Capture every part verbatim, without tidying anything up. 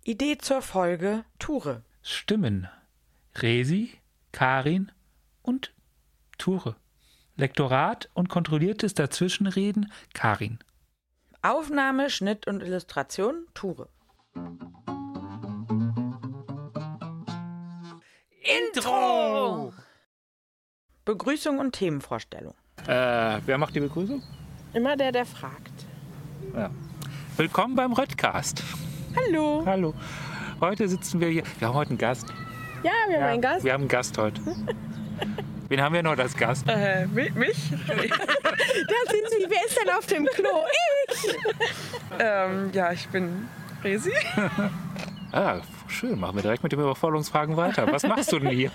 Idee zur Folge Ture. Stimmen: Resi, Karin und Ture. Lektorat und kontrolliertes Dazwischenreden: Karin. Aufnahme, Schnitt und Illustration: Ture. Intro! Begrüßung und Themenvorstellung. Äh, wer macht die Begrüßung? Immer der, der fragt. Ja. Willkommen beim Röttcast. Hallo. Hallo. Heute sitzen wir hier. Wir haben heute einen Gast. Ja, wir haben Ja, einen Gast. Wir haben einen Gast heute. Wen haben wir noch als Gast? Äh, mich? Da sind Sie. Wer ist denn auf dem Klo? Ich! Ähm, ja, ich bin Resi. Ah, schön. Machen wir direkt mit den Überforderungsfragen weiter. Was machst du denn hier?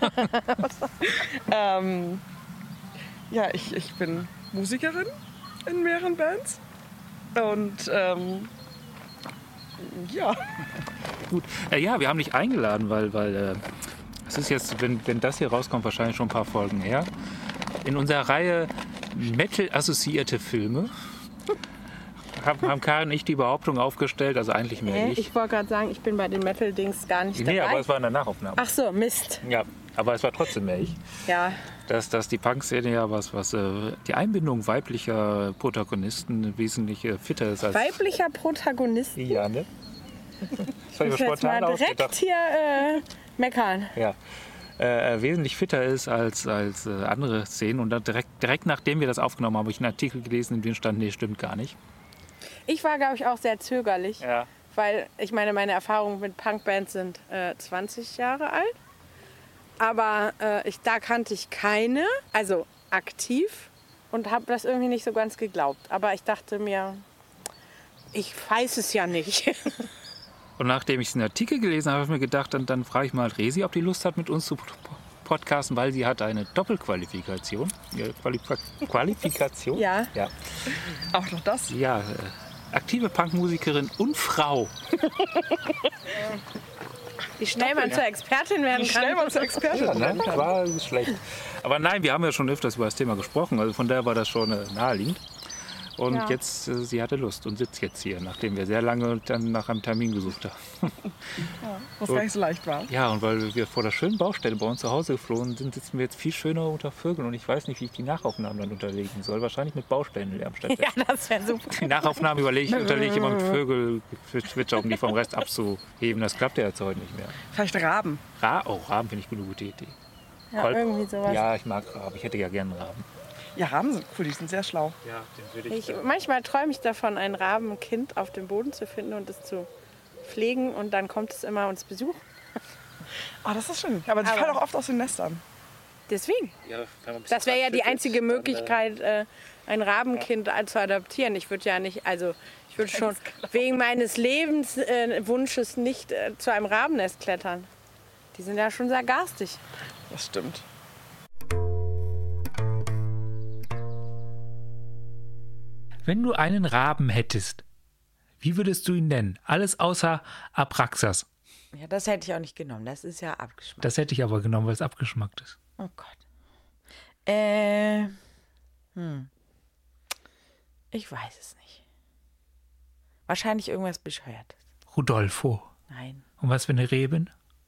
ähm, ja, ich, ich bin Musikerin in mehreren Bands. Und ähm, ja. Gut. Äh, ja, wir haben dich eingeladen, weil, weil äh, es ist jetzt, wenn, wenn das hier rauskommt, wahrscheinlich schon ein paar Folgen her. In unserer Reihe Metal-assoziierte Filme haben, haben Karin und ich die Behauptung aufgestellt, also eigentlich mehr Hä? ich. Ich wollte gerade sagen, ich bin bei den Metal-Dings gar nicht dabei. Nee, aber es war in der Nachaufnahme. Ach so, Mist. Ja, aber es war trotzdem mehr ich. Ja. Dass, dass die Punk-Szene ja was, was äh, die Einbindung weiblicher Protagonisten wesentlich äh, fitter ist als... Weiblicher Protagonist. Ja, ne? Das war Ich ja muss jetzt mal spontan direkt ausgedacht. hier äh, meckern. Ja. Äh, wesentlich fitter ist als, als äh, andere Szenen. Und dann direkt, direkt nachdem wir das aufgenommen haben, habe ich einen Artikel gelesen, in dem stand, nee, stimmt gar nicht. Ich war, glaube ich, auch sehr zögerlich. Ja. Weil ich meine, meine Erfahrungen mit Punkbands sind äh, zwanzig Jahre alt. Aber äh, ich, da kannte ich keine, also aktiv. Und habe das irgendwie nicht so ganz geglaubt. Aber ich dachte mir, ich weiß es ja nicht. Und nachdem ich den Artikel gelesen habe, habe ich mir gedacht, dann, dann frage ich mal Resi, ob die Lust hat, mit uns zu podcasten, weil sie hat eine Doppelqualifikation. Ja, Qualif- Qualifikation? Ja. Ja. Auch noch das? Ja, äh, aktive Punkmusikerin und Frau. Wie schnell man zur Expertin werden Wie schnell kann. man zur Expertin Ja, ne? werden kann. War schlecht. Aber nein, wir haben ja schon öfters über das Thema gesprochen, also von daher war das schon äh, naheliegend. Und Ja. jetzt, äh, sie hatte Lust und sitzt jetzt hier, nachdem wir sehr lange dann nach einem Termin gesucht haben. Ja, was gar nicht so leicht war. Ja, und weil wir vor der schönen Baustelle bei uns zu Hause geflohen sind, sitzen wir jetzt viel schöner unter Vögeln und ich weiß nicht, wie ich die Nachaufnahmen dann unterlegen soll. Wahrscheinlich mit Baustellenlärm statt. Ja, das wäre super. Die Nachaufnahmen überlege ich, unterlege ich immer mit Vögelzwitscher, um die vom Rest abzuheben. Das klappt ja jetzt heute nicht mehr. Vielleicht Raben. Ra oh, Raben finde ich eine gute Idee. Ja, Kolb- irgendwie sowas. Ja, ich mag Raben. Ich hätte ja gerne einen Raben. Ja, Raben sind cool, die sind sehr schlau. Ja, den würde Ich, manchmal träume ich davon, ein Rabenkind auf dem Boden zu finden und es zu pflegen. Und dann kommt es immer uns besuchen. Ah, das ist schön. Aber die Aber- fallen auch oft aus den Nestern. Deswegen. Das wäre ja die einzige Möglichkeit, äh, ein Rabenkind zu adoptieren. Ich würde ja nicht, also ich würde schon wegen meines Lebenswunsches äh, nicht äh, zu einem Rabennest klettern. Die sind ja schon sehr garstig. Das stimmt. Wenn du einen Raben hättest, wie würdest du ihn nennen? Alles außer Abraxas. Ja, das hätte ich auch nicht genommen. Das ist ja abgeschmackt. Das hätte ich aber genommen, weil es abgeschmackt ist. Oh Gott. Äh, hm. Ich weiß es nicht. Wahrscheinlich irgendwas Bescheuertes. Rudolfo. Nein. Und was für eine Reben?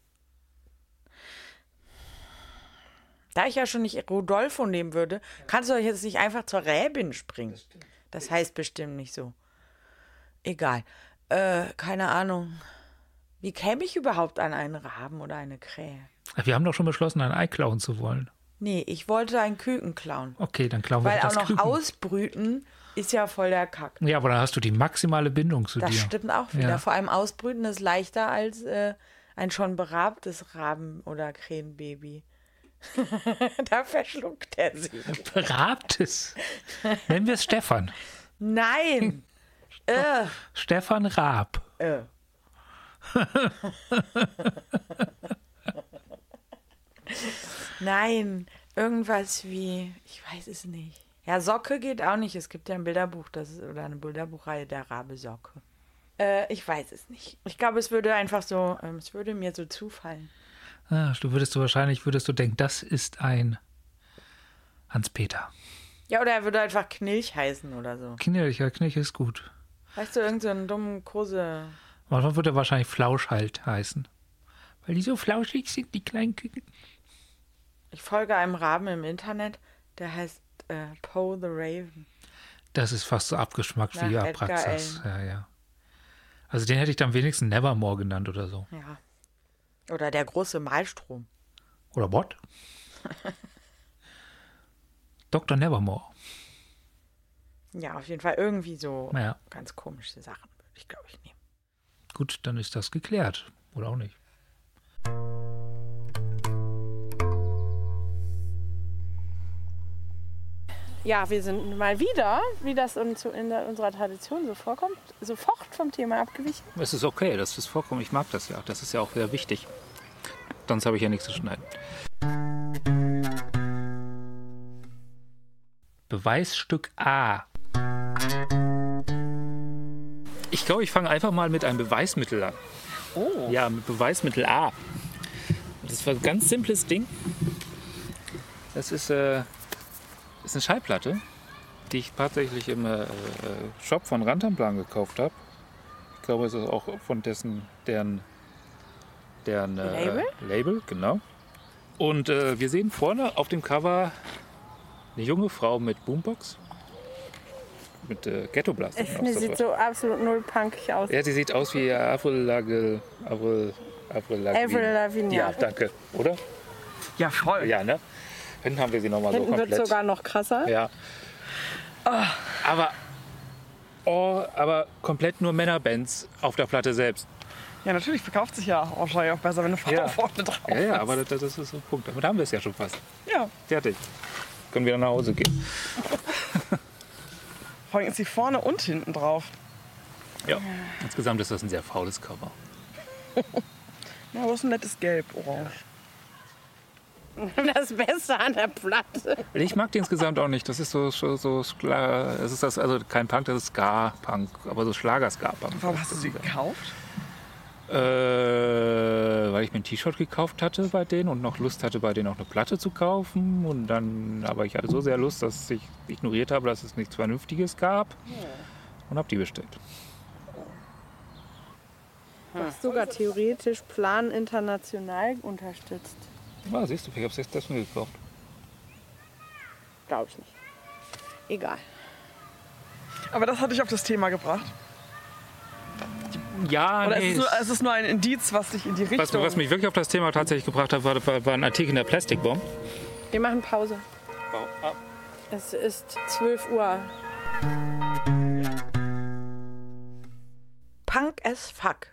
Da ich ja schon nicht Rodolfo nehmen würde, kannst du doch jetzt nicht einfach zur Räbin springen. Das heißt bestimmt nicht so. Egal. Äh, keine Ahnung. Wie käme ich überhaupt an einen Raben oder eine Krähe? Wir haben doch schon beschlossen, ein Ei klauen zu wollen. Nee, ich wollte ein Küken klauen. Okay, dann klauen wir Weil auch das noch Küken. Ausbrüten ist ja voll der Kack. Ja, aber dann hast du die maximale Bindung zu Das dir. stimmt auch wieder. Ja. Vor allem Ausbrüten ist leichter als äh, ein schon berabtes Raben- oder Krähenbaby. Da verschluckt er sich. Berabtes. Nennen wir es Stefan. Nein! äh, Stefan Raab. äh. Nein, irgendwas wie, ich weiß es nicht. Ja, Socke geht auch nicht. Es gibt ja ein Bilderbuch, das ist, oder eine Bilderbuchreihe, der Rabe Socke. Äh, ich weiß es nicht. Ich glaube, es würde einfach so, ähm, es würde mir so zufallen. Ah, du würdest du wahrscheinlich, würdest du denken, das ist ein Hans-Peter. Ja, oder er würde einfach Knilch heißen oder so. Knilch, ja, Knilch ist gut. Weißt du, irgend so einen dummen Kose. Manchmal wird er wahrscheinlich Flausch halt heißen. Weil die so flauschig sind, die kleinen Küken. Ich folge einem Raben im Internet, der heißt äh, Poe the Raven. Das ist fast so abgeschmackt Nach wie Edgar Abraxas. Ja, ja. Also den hätte ich dann wenigstens Nevermore genannt oder so. Ja. Oder der große Malstrom. Oder what? Doktor Nevermore. Ja, auf jeden Fall irgendwie so Ja. ganz komische Sachen würde ich, glaube ich, nehmen. Gut, dann ist das geklärt. Oder auch nicht. Ja, wir sind mal wieder, wie das in, in der, unserer Tradition so vorkommt, sofort vom Thema abgewichen. Es ist okay, das ist vollkommen, ich mag das ja. Das ist ja auch sehr wichtig. Sonst habe ich ja nichts zu schneiden. Beweisstück A. Ich glaube, ich fange einfach mal mit einem Beweismittel an. Oh. Ja, mit Beweismittel A. Das war ein ganz simples Ding. Das ist, äh, ist eine Schallplatte, die ich tatsächlich im äh, Shop von Rantanplan gekauft habe. Ich glaube, es ist auch von dessen, deren, deren äh, Label? Label, genau. Und äh, wir sehen vorne auf dem Cover eine junge Frau mit Boombox. Mit äh, Ghetto-Blaster. Ich finde, sie sieht so absolut null punkig aus. Ja, sie sieht aus wie Avril Lavigne. Avril, Avril Lavigne. Avril Lavigne. Ja, danke. Oder? Ja, voll. Ja, ne? Hinten haben wir sie nochmal so Hinten komplett. wird sogar noch krasser. Ja. Aber, oh, aber komplett nur Männerbands auf der Platte selbst. Ja, natürlich verkauft sich ja wahrscheinlich auch besser, wenn eine Frau Ja. vorne drauf Ja, ja, ist. aber das, das ist so ein Punkt. Damit haben wir es ja schon fast. Ja, Fertig. Können wieder nach Hause gehen. vor allem ist sie vorne und hinten drauf. Ja. Insgesamt ist das ein sehr faules Cover. Ja, aber es ist ein nettes Gelb, orange. Das Beste an der Platte. Ich mag die insgesamt auch nicht. Das ist so, so, so Skla- das ist das, also kein Punk, das ist Ska-Punk, aber so Schlager-Ska-Punk. Warum hast du sie gekauft? Äh, weil ich mir ein T-Shirt gekauft hatte bei denen und noch Lust hatte, bei denen auch eine Platte zu kaufen. Und dann, aber ich hatte so sehr Lust, dass ich ignoriert habe, dass es nichts Vernünftiges gab. Und habe die bestellt. Hast sogar theoretisch Plan international unterstützt. Ah, siehst du, ich habe es jetzt deswegen gekauft. Glaube ich nicht. Egal. Aber das hat dich auf das Thema gebracht. Ja, Oder nee, ist es, nur, ist es nur ein Indiz, was dich in die Richtung... was, was mich wirklich auf das Thema tatsächlich gebracht hat, war, war, war ein Artikel in der Plastikbomb. Wir machen Pause. Es ist zwölf Uhr. Punk as fuck.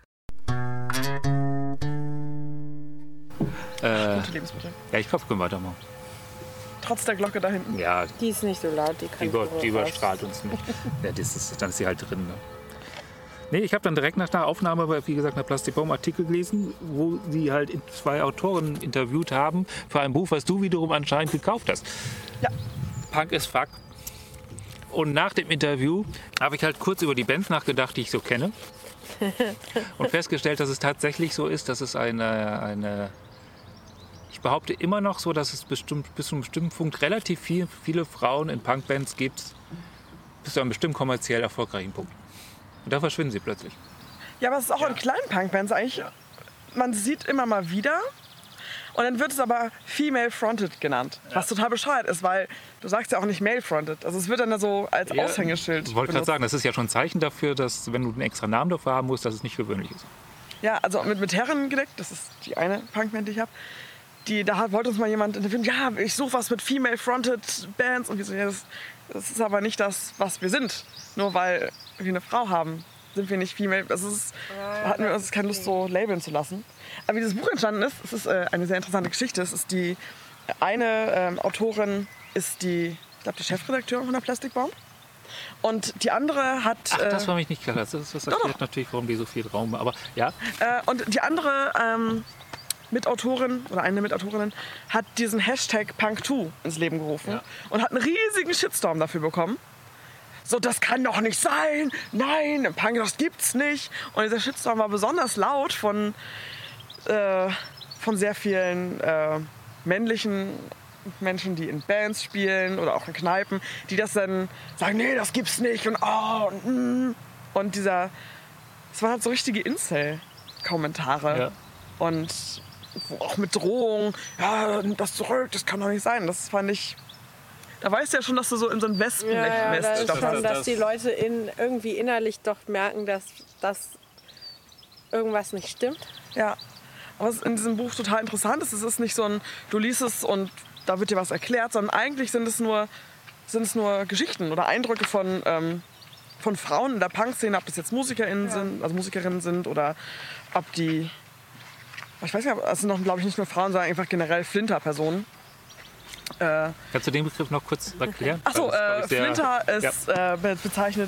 Äh, Gute Lebensmittel. ja, ich glaube, wir können weitermachen. Trotz der Glocke da hinten. Ja, Die ist nicht so laut, die kann die, über, so die raus. überstrahlt uns nicht. Ja, das ist, dann ist sie halt drin. Ne? Nee, ich habe dann direkt nach der Aufnahme, wie gesagt, einer Plastikbaum-Artikel gelesen, wo sie halt zwei Autoren interviewt haben für ein Buch, was du wiederum anscheinend gekauft hast. Ja. Punk as fuck. Und nach dem Interview habe ich halt kurz über die Bands nachgedacht, die ich so kenne. Und festgestellt, dass es tatsächlich so ist, dass es eine, eine ich behaupte immer noch so, dass es bestimmt, bis zu einem bestimmten Punkt relativ viel, viele Frauen in Punkbands gibt, bis zu einem bestimmt kommerziell erfolgreichen Punkt. Und da verschwinden sie plötzlich. Ja, aber es ist auch in kleinen Punkbands eigentlich. Man sieht immer mal wieder. Und dann wird es aber Female-Fronted genannt. Was total bescheuert ist, weil du sagst ja auch nicht Male-Fronted. Also es wird dann so als Ja, Aushängeschild Ich wollte gerade benutzt. sagen, das ist ja schon ein Zeichen dafür, dass wenn du einen extra Namen dafür haben musst, dass es nicht gewöhnlich ist. Ja, also mit, mit Herren gedeckt. Das ist die eine Punkband, die ich habe. Die, da hat- wollte uns mal jemand interviewen. Ja, ich suche was mit Female-Fronted Bands. Und wir so, ja, das, das ist aber nicht das, was wir sind. Nur weil wir eine Frau haben, sind wir nicht Female. Das ist, da hatten wir uns keine Lust, so labeln zu lassen. Aber wie dieses Buch entstanden ist, es ist äh, eine sehr interessante Geschichte. Es ist die eine ähm, Autorin ist die, ich glaube, die Chefredakteurin von der Plastikbaum. Und die andere hat. Ach, das äh, war mich nicht klar. Das, ist, das erklärt natürlich, warum die so viel Raum. Aber ja, Äh, und die andere ähm, Mitautorin oder eine Mitautorinnen hat diesen Hashtag Punk zwei ins Leben gerufen Ja. und hat einen riesigen Shitstorm dafür bekommen. So, das kann doch nicht sein! Nein, Punk, das gibt's nicht! Und dieser Shitstorm war besonders laut von, äh, von sehr vielen äh, männlichen Menschen, die in Bands spielen oder auch in Kneipen, die das dann sagen, nee, das gibt's nicht und oh, und, mm. und dieser es waren halt so richtige Incel-Kommentare. Ja. Und wo auch mit Drohungen, ja, nimm das zurück, das kann doch nicht sein. Das fand ich, da weißt du ja schon, dass du so in so ein Ja, Wespennest ja, da ist das- schon, das- dass das- die Leute in, irgendwie innerlich doch merken, dass, dass irgendwas nicht stimmt. Ja, aber was in diesem Buch total interessant ist, es ist nicht so ein, du liest es und da wird dir was erklärt, sondern eigentlich sind es nur, sind es nur Geschichten oder Eindrücke von, ähm, von Frauen in der Punk-Szene, ob das jetzt MusikerInnen Ja. sind, also Musikerinnen sind oder ob die, ich weiß nicht, es sind noch, glaube ich, nicht nur Frauen, sondern einfach generell Flinter-Personen. Äh, Kannst du den Begriff noch kurz erklären? Achso, Weil das, glaub äh, ich, sehr- Flinter ist äh, be- bezeichnet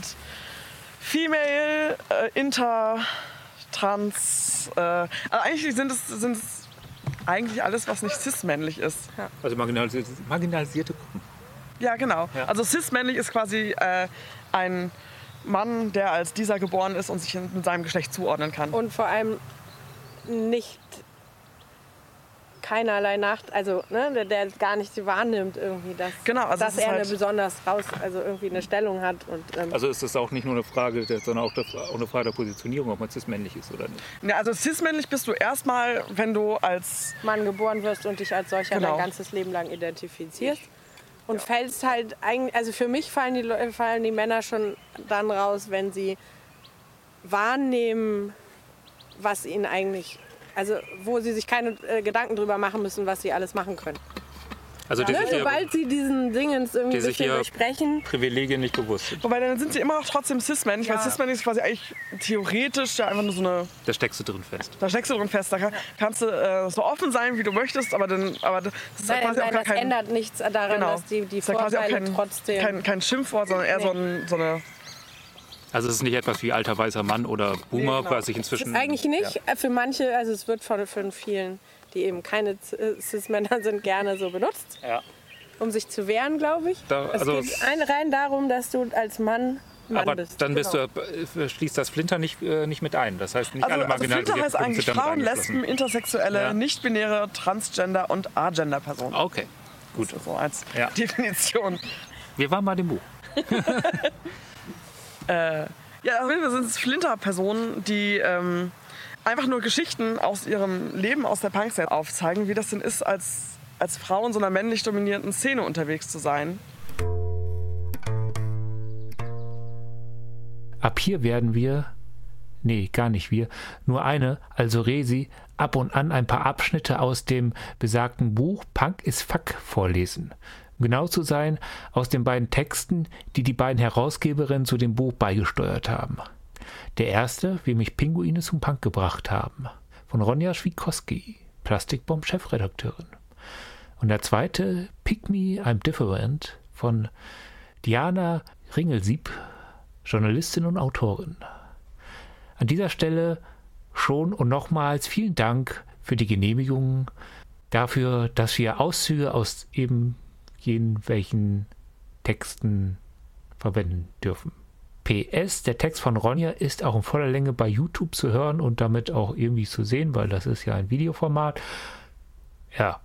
Female, äh, Inter, Trans. Äh, also eigentlich sind es, sind es eigentlich alles, was nicht cis-männlich ist. Also marginalisierte, marginalisierte Gruppen. Ja, genau. Ja. Also cis-männlich ist quasi äh, ein Mann, der als dieser geboren ist und sich in, mit seinem Geschlecht zuordnen kann. Und vor allem nicht keinerlei Nacht, also ne, der, der gar nicht wahrnimmt irgendwie, dass, Genau, also es dass ist er halt- eine besonders raus, also irgendwie eine Stellung hat. Und, ähm, Also ist das auch nicht nur eine Frage, der, sondern auch, der, auch eine Frage der Positionierung, ob man cis-männlich ist oder nicht. Ja, also cis-männlich bist du erstmal, wenn du als Mann geboren wirst und dich als solcher Genau. dein ganzes Leben lang identifizierst. Und fällst halt eigentlich, also für mich fallen die, Leu- fallen die Männer schon dann raus, wenn sie wahrnehmen, was ihnen eigentlich, also wo sie sich keine äh, Gedanken drüber machen müssen, was sie alles machen können. Also die Ne? sich ihre Sobald sie diesen Dingens irgendwie Die ein sich bisschen hier- durchbrechen, Privilegien nicht bewusst sind. Wobei, dann sind sie immer noch trotzdem cis-männlich, Ja. weil cis-männlich ist quasi eigentlich theoretisch ja einfach nur so eine, Da steckst du drin fest. da steckst du drin fest, da kann, kannst du äh, so offen sein, wie du möchtest, aber, dann, aber das ist ja nein, quasi auch nein, gar das kein, ändert nichts daran, genau, dass die, die ist ja quasi auch Vorteile kein, trotzdem... kein, kein Schimpfwort, sondern eher so, ein, so eine, Also es ist nicht etwas wie alter weißer Mann oder Boomer, Nee, genau. was sich inzwischen... Eigentlich nicht. Für manche, also es wird von, von vielen, die eben keine Cis-Männer sind, gerne so benutzt, Ja. um sich zu wehren, glaube ich. Da- es also- geht ein, rein darum, dass du als Mann Mann Aber bist. dann bist Genau. du, äh, schließt das Flinter nicht, äh, nicht mit ein. Das heißt, nicht also, alle also Flinter marginalisierten heißt Gruppen eigentlich sind damit Frauen, eingeschlossen. Lesben, Intersexuelle, Ja. Nicht-Binäre, Transgender und Agender-Personen. Okay, gut. Das ist so als Ja. Definition. Wir waren bei dem Buch. Ja, auf jeden Fall sind es Flinter-Personen, die ähm, einfach nur Geschichten aus ihrem Leben aus der Punk-Szene aufzeigen, wie das denn ist, als, als Frau in so einer männlich dominierten Szene unterwegs zu sein. Ab hier werden wir, nee, gar nicht wir, nur eine, also Resi, ab und an ein paar Abschnitte aus dem besagten Buch Punk is Fuck vorlesen. Um genau zu sein, aus den beiden Texten, die die beiden Herausgeberinnen zu dem Buch beigesteuert haben. Der erste, wie mich Pinguine zum Punk gebracht haben, von Ronja Schwikowski, Plastikbomb-Chefredakteurin. Und der zweite, Pick Me, I'm Different, von Diana Ringelsieb, Journalistin und Autorin. An dieser Stelle schon und nochmals vielen Dank für die Genehmigung, dafür, dass wir Auszüge aus eben jenen welchen Texten verwenden dürfen. P S, der Text von Ronja ist auch in voller Länge bei YouTube zu hören und damit auch irgendwie zu sehen, weil das ist ja ein Videoformat. Ja,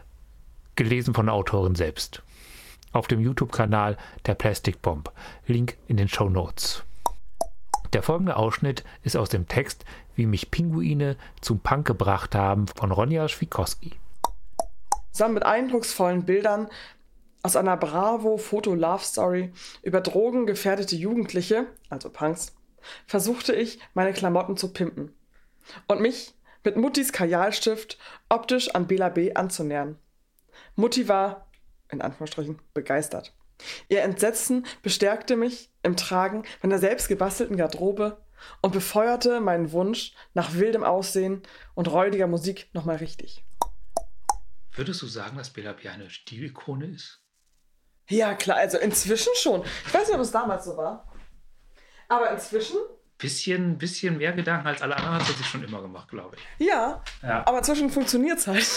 gelesen von der Autorin selbst. Auf dem YouTube-Kanal der Plastic Bomb. Link in den Shownotes. Der folgende Ausschnitt ist aus dem Text Wie mich Pinguine zum Punk gebracht haben von Ronja Schwikowski. Zusammen mit eindrucksvollen Bildern aus einer Bravo-Foto-Love-Story über drogengefährdete Jugendliche, also Punks, versuchte ich, meine Klamotten zu pimpen und mich mit Muttis Kajalstift optisch an Bela B. anzunähern. Mutti war, in Anführungsstrichen, begeistert. Ihr Entsetzen bestärkte mich im Tragen meiner selbst gebastelten Garderobe und befeuerte meinen Wunsch nach wildem Aussehen und räudiger Musik nochmal richtig. Würdest du sagen, dass Bela B. eine Stilikone ist? Ja, klar, also inzwischen schon. Ich weiß nicht, ob es damals so war. Aber inzwischen, Bisschen, bisschen mehr Gedanken als alle anderen hat er sich schon immer gemacht, glaube ich. ja. Ja. Aber inzwischen funktioniert es halt.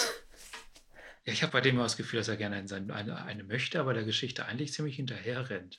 Ja, ich habe bei dem immer das Gefühl, dass er gerne in sein, eine, eine möchte, aber der Geschichte eigentlich ziemlich hinterher rennt.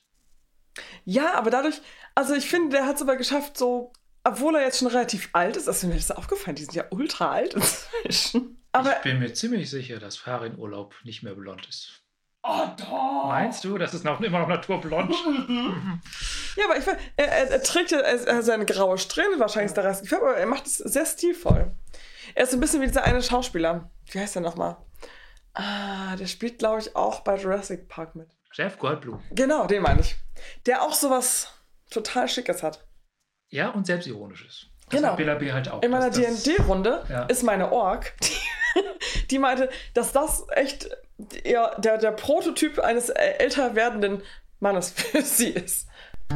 Ja, aber dadurch, also ich finde, der hat es aber geschafft, so, obwohl er jetzt schon relativ alt ist, also mir ist das aufgefallen, die sind ja ultra alt inzwischen. Aber Ich bin mir ziemlich sicher, dass Farin Urlaub nicht mehr blond ist. Oh, doch. Meinst du, das ist noch, immer noch naturblond? Ja, aber ich finde, er, er, er trägt ja er, er seine graue Strähne, wahrscheinlich ist der Rest gefärbt, aber er macht es sehr stilvoll. Er ist so ein bisschen wie dieser eine Schauspieler. Wie heißt der nochmal? Ah, der spielt, glaube ich, auch bei Jurassic Park mit. Jeff Goldblum. Genau, den meine ich. Der auch sowas total Schickes hat. Ja, und selbstironisches. Das Genau. hat Bela B. halt auch. In meiner Das- D das- und D-Runde Ja. ist meine Org, die, die meinte, dass das echt eher der, der Prototyp eines älter werdenden Mannes für sie ist.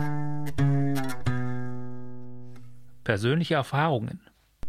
Persönliche Erfahrungen.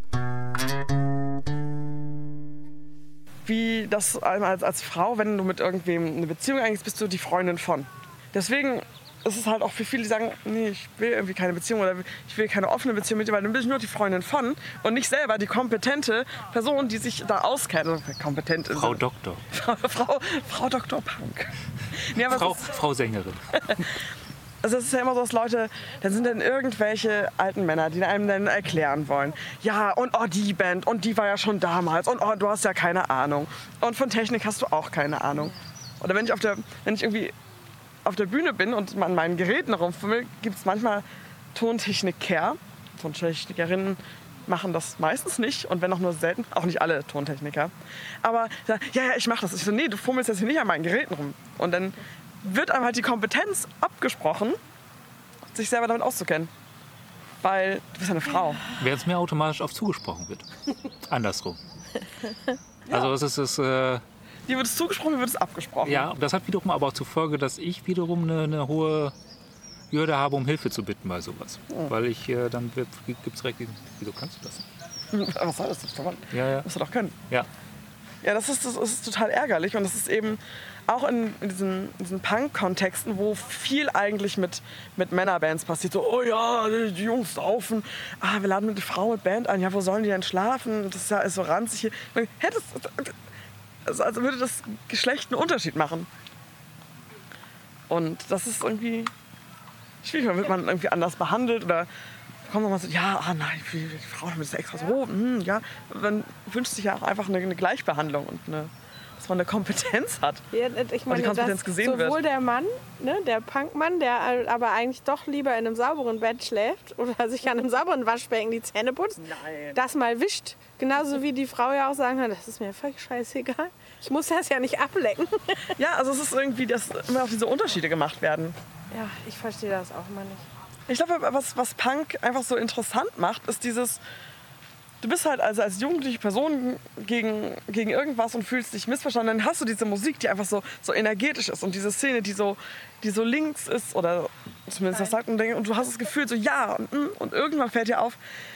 Wie das als, als Frau, wenn du mit irgendwem eine Beziehung eingehst, bist du die Freundin von. Deswegen ist es halt auch für viele, die sagen, nee, ich will irgendwie keine Beziehung oder ich will keine offene Beziehung mit dir, weil dann bin ich nur die Freundin von und nicht selber die kompetente Person, die sich da auskennt. Also kompetent ist. Frau Doktor. Frau, Frau, Frau Doktor Punk. Nee, aber Frau, es ist, Frau Sängerin. also es ist ja immer so, dass Leute, dann sind dann irgendwelche alten Männer, die einem dann erklären wollen, ja, und oh, die Band, und die war ja schon damals, und oh, du hast ja keine Ahnung. Und von Technik hast du auch keine Ahnung. Oder wenn ich auf der, wenn ich irgendwie auf der Bühne bin und an meinen Geräten rumfummel, gibt es manchmal Tontechniker. Tontechnikerinnen machen das meistens nicht und wenn auch nur selten, auch nicht alle Tontechniker. Aber ja, ja, ja ich mache das. Ich so, nee, du fummelst jetzt hier nicht an meinen Geräten rum. Und dann wird einem halt die Kompetenz abgesprochen, sich selber damit auszukennen. Weil du bist eine Frau. Während es mir automatisch auf zugesprochen wird. Andersrum. Also es ist es, äh, Dir wird es zugesprochen, mir wird es abgesprochen. ja, das hat wiederum aber auch zur Folge, dass ich wiederum eine, eine hohe Hürde habe, um Hilfe zu bitten bei sowas. Weil ich äh, dann gibt es direkt diesen, wieso kannst du das? Was soll das? Das Ja, ja. musst du doch können. Ja. Ja, das ist, das ist total ärgerlich und das ist eben auch in, in diesen, in diesen Punk-Kontexten, wo viel eigentlich mit, mit Männerbands passiert. So, oh ja, die Jungs saufen, ah, wir laden eine Frau mit Band ein, ja, wo sollen die denn schlafen? Das ist ja ist so ranzig hier. Man, hä, das, also, also würde das Geschlecht einen Unterschied machen. Und das ist irgendwie schwierig, dann wird man irgendwie anders behandelt oder kommt man mal so, ja, ah nein, die Frauen haben das extra so, hm, ja. Man wünscht sich ja auch einfach eine, eine Gleichbehandlung und eine, dass man eine Kompetenz hat. Ja, ich meine, die Kompetenz dass gesehen sowohl wird. der Mann, ne, der Punkmann, der aber eigentlich doch lieber in einem sauberen Bett schläft oder sich an einem sauberen Waschbecken die Zähne putzt, Nein. das mal wischt. Genauso wie die Frau ja auch sagen kann, das ist mir völlig scheißegal. Ich muss das ja nicht ablecken. Ja, also es ist irgendwie, dass immer auch diese Unterschiede gemacht werden. Ja, ich verstehe das auch immer nicht. Ich glaube, was, was Punk einfach so interessant macht, ist dieses, du bist halt also als jugendliche Person gegen, gegen irgendwas und fühlst dich missverstanden. Dann hast du diese Musik, die einfach so, so energetisch ist und diese Szene, die so, die so links ist oder zumindest das sagt und, und du hast das Gefühl so, ja, und, und irgendwann fällt dir auf,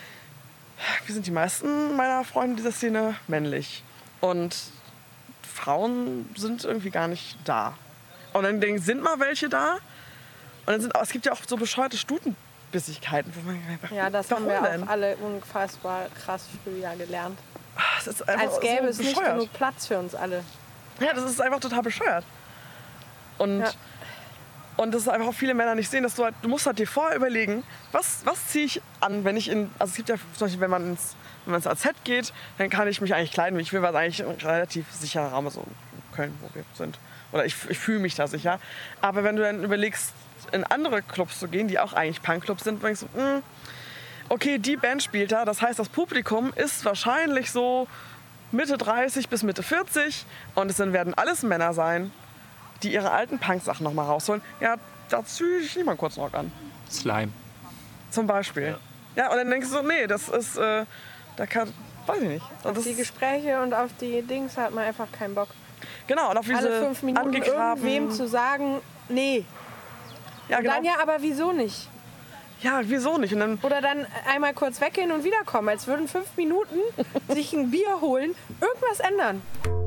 wir sind die meisten meiner Freunde dieser Szene männlich und Frauen sind irgendwie gar nicht da. Und dann denken, sind mal welche da? Und dann sind, es gibt ja auch so bescheuerte Stutenbissigkeiten. Wo man einfach, Ja, das warum haben wir denn? auch alle unfassbar krass früh ja gelernt. Das ist einfach Als gäbe so es nicht bescheuert. genug Platz für uns alle. Ja, das ist einfach total bescheuert. Und, Ja. und das ist einfach auch viele Männer nicht sehen, dass du halt, du musst halt dir vorher überlegen, was, was ziehe ich an, wenn ich in, also es gibt ja zum Beispiel, wenn man ins, wenn man ins A Z geht, dann kann ich mich eigentlich kleiden, wie ich will, weil es eigentlich ein relativ sicherer Raum ist, so in Köln, wo wir sind. Oder ich, ich fühle mich da sicher. Aber wenn du dann überlegst, in andere Clubs zu gehen, die auch eigentlich Punkclubs sind, denkst du, mh, okay, die Band spielt da, das heißt, das Publikum ist wahrscheinlich so Mitte dreißig bis Mitte vierzig und es dann werden alles Männer sein, die ihre alten Punk-Sachen noch mal rausholen. Ja, da ziehe ich nicht mal einen kurzen Rock an. Slime. Zum Beispiel. Ja, und dann denkst du so, nee, das ist, äh, da kann, weiß ich nicht. Auf Das die ist, Gespräche und auf die Dings hat man einfach keinen Bock. genau, und auf diese Alle fünf Minuten angegraben- irgendwem zu sagen, nee. ja, Und genau. dann ja, aber wieso nicht? Ja, wieso nicht? Und dann, Oder dann einmal kurz weggehen und wiederkommen, als würden fünf Minuten sich ein Bier holen, irgendwas ändern.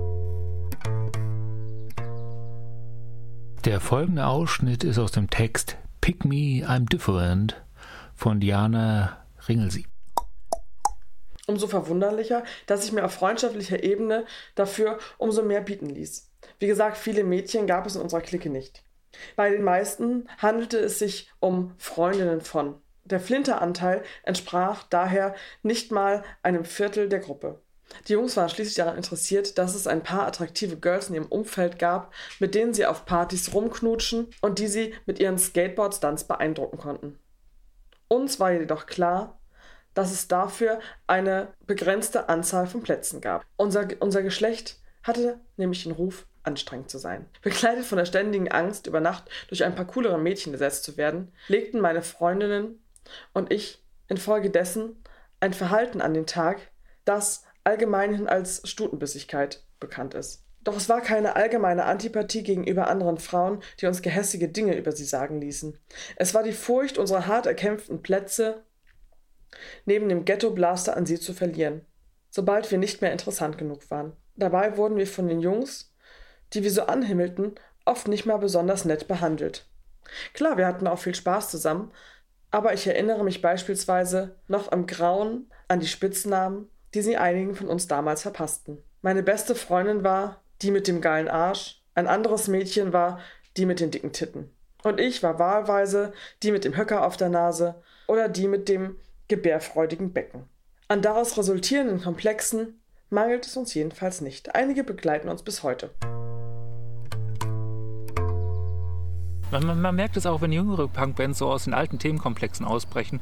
Der folgende Ausschnitt ist aus dem Text Pick Me, I'm Different von Diana Ringelsieb. umso verwunderlicher, dass ich mir auf freundschaftlicher Ebene dafür umso mehr bieten ließ. Wie gesagt, viele Mädchen gab es in unserer Clique nicht. Bei den meisten handelte es sich um Freundinnen von. Der Flinteranteil entsprach daher nicht mal einem Viertel der Gruppe. Die Jungs waren schließlich daran interessiert, dass es ein paar attraktive Girls in ihrem Umfeld gab, mit denen sie auf Partys rumknutschen und die sie mit ihren Skateboard-Stunts beeindrucken konnten. Uns war jedoch klar, dass es dafür eine begrenzte Anzahl von Plätzen gab. Unser, unser Geschlecht hatte nämlich den Ruf, anstrengend zu sein. Begleitet von der ständigen Angst, über Nacht durch ein paar coolere Mädchen gesetzt zu werden, legten meine Freundinnen und ich infolgedessen ein Verhalten an den Tag, das allgemeinhin als Stutenbissigkeit bekannt ist. Doch es war keine allgemeine Antipathie gegenüber anderen Frauen, die uns gehässige Dinge über sie sagen ließen. Es war die Furcht, unsere hart erkämpften Plätze neben dem Ghetto-Blaster an sie zu verlieren, sobald wir nicht mehr interessant genug waren. Dabei wurden wir von den Jungs, die wir so anhimmelten, oft nicht mehr besonders nett behandelt. Klar, wir hatten auch viel Spaß zusammen, aber ich erinnere mich beispielsweise noch am Grauen an die Spitznamen, die sie einigen von uns damals verpassten. Meine beste Freundin war die mit dem geilen Arsch, ein anderes Mädchen war die mit den dicken Titten. Und ich war wahlweise die mit dem Höcker auf der Nase oder die mit dem gebärfreudigen Becken. An daraus resultierenden Komplexen mangelt es uns jedenfalls nicht. Einige begleiten uns bis heute. Man, man, man merkt es auch, wenn jüngere Punkbands so aus den alten Themenkomplexen ausbrechen.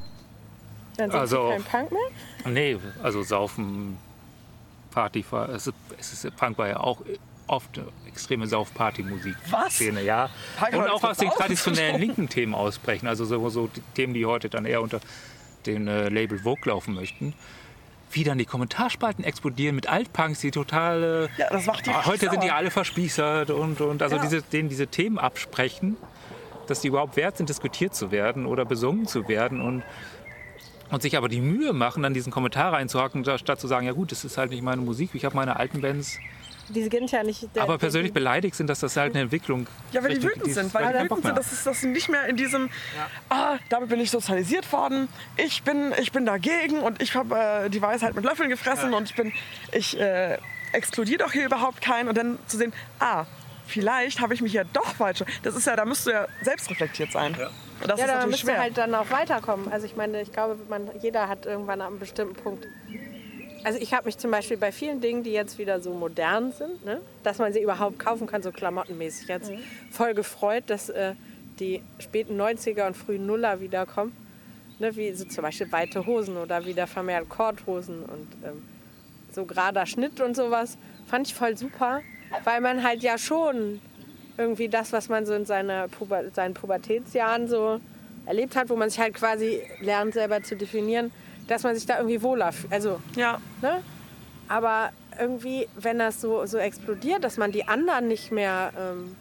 Dann sind Also- sie kein Punk mehr? Nee, also Saufen, Party, es ist, es ist, Punk war ja auch oft eine extreme Sauf-Party-Musik. Was? Szene, ja. Punk Und hat auch das aus den auch traditionellen gesprochen. linken Themen ausbrechen, also so, so die Themen, die heute dann eher unter dem äh, Label Vogue laufen möchten. Wie dann die Kommentarspalten explodieren mit Altpunks, die totale... Ja, das macht die Ah, heute sind die sauer. alle verspießert und, und also Ja. diese, denen diese Themen absprechen, dass die überhaupt wert sind, diskutiert zu werden oder besungen zu werden und, und sich aber die Mühe machen, dann diesen Kommentar reinzuhacken, statt zu sagen, ja gut, das ist halt nicht meine Musik, ich habe meine alten Bands, Die sind ja nicht... Der, aber persönlich beleidigt sind, dass das halt eine Entwicklung... Ja, weil die Richtung- wütend sind, weil die keinen wütend Bock sind, mehr dass, es, dass sie nicht mehr in diesem, ah, damit bin ich sozialisiert worden, ich bin, ich bin dagegen und ich habe äh, die Weisheit mit Löffeln gefressen und ich bin, ich äh, exkludiere doch hier überhaupt keinen und dann zu sehen, ah, vielleicht habe ich mich ja doch falsch, das ist ja, da musst du ja selbst reflektiert sein. Ja. Und das ja, ist da natürlich müsste schwer. halt dann auch weiterkommen. Also ich meine, ich glaube, man, jeder hat irgendwann an einem bestimmten Punkt. Also ich habe mich zum Beispiel bei vielen Dingen, die jetzt wieder so modern sind, ne, dass man sie überhaupt kaufen kann, so klamottenmäßig jetzt, mhm. voll gefreut, dass äh, die späten neunziger und frühen Nuller wiederkommen. Ne, wie so zum Beispiel weite Hosen oder wieder vermehrt Korthosen und ähm, so gerader Schnitt und sowas. Fand ich voll super, weil man halt ja schon irgendwie das, was man so in seiner Puber- seinen Pubertätsjahren so erlebt hat, wo man sich halt quasi lernt, selber zu definieren, dass man sich da irgendwie wohler fühlt. Also, Ja, ne? Aber irgendwie, wenn das so, so explodiert, dass man die anderen nicht mehr ähm,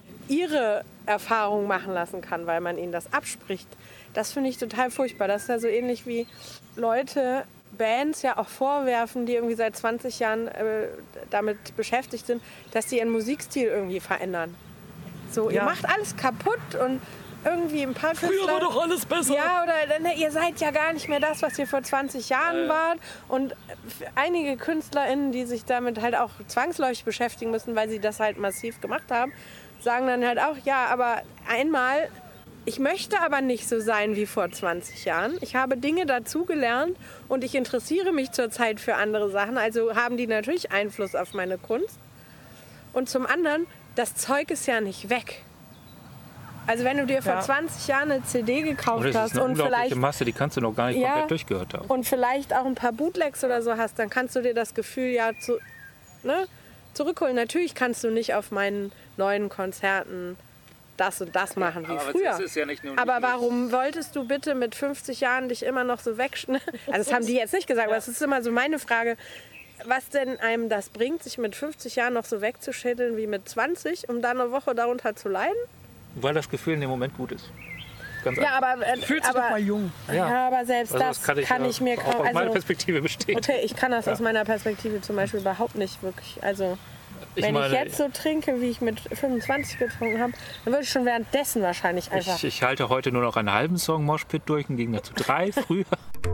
ihre Erfahrungen machen lassen kann, weil man ihnen das abspricht, das finde ich total furchtbar. Das ist ja so ähnlich wie Leute, Bands ja auch vorwerfen, die irgendwie seit zwanzig Jahren äh, damit beschäftigt sind, dass sie ihren Musikstil irgendwie verändern. So, ihr Ja. macht alles kaputt und irgendwie ein paar früher Künstler... war doch alles besser. Ja, oder ne, ihr seid ja gar nicht mehr das, was ihr vor zwanzig Jahren wart. Und für einige KünstlerInnen, die sich damit halt auch zwangsläufig beschäftigen müssen, weil sie das halt massiv gemacht haben, sagen dann halt auch, ja, aber einmal, ich möchte aber nicht so sein wie vor zwanzig Jahren. Ich habe Dinge dazugelernt und ich interessiere mich zurzeit für andere Sachen. Also haben die natürlich Einfluss auf meine Kunst. Und zum anderen, das Zeug ist ja nicht weg. Also wenn du dir vor Ja. zwanzig Jahren eine C D Und gekauft das ist hast eine und unglaubliche vielleicht, Masse, die kannst du noch gar nicht Ja. komplett durchgehört haben. und vielleicht auch ein paar Bootlegs oder so hast, dann kannst du dir das Gefühl ja zu, ne, zurückholen. Natürlich kannst du nicht auf meinen neuen Konzerten das und das machen wie früher. ja nicht nur Aber warum wolltest du bitte mit fünfzig Jahren dich immer noch so wegschneiden? Also das haben die jetzt nicht gesagt, aber es ist immer so meine Frage, was denn einem das bringt, sich mit fünfzig Jahren noch so wegzuschädeln wie mit zwanzig, um dann eine Woche darunter zu leiden? Weil das Gefühl in dem Moment gut ist. Ganz Ja, aber, äh, Fühlt sich aber, doch mal jung. ja, aber selbst Also das kann ich, äh, mir auch kaum... aus meiner Also, Perspektive bestätigen. okay, ich kann das aus meiner Perspektive zum Beispiel überhaupt nicht wirklich... Also, Ich wenn meine, ich jetzt so trinke, wie ich mit fünfundzwanzig getrunken habe, dann würde ich schon währenddessen wahrscheinlich einfach... Ich, ich halte heute nur noch einen halben Song Moshpit durch und ging dazu drei früher.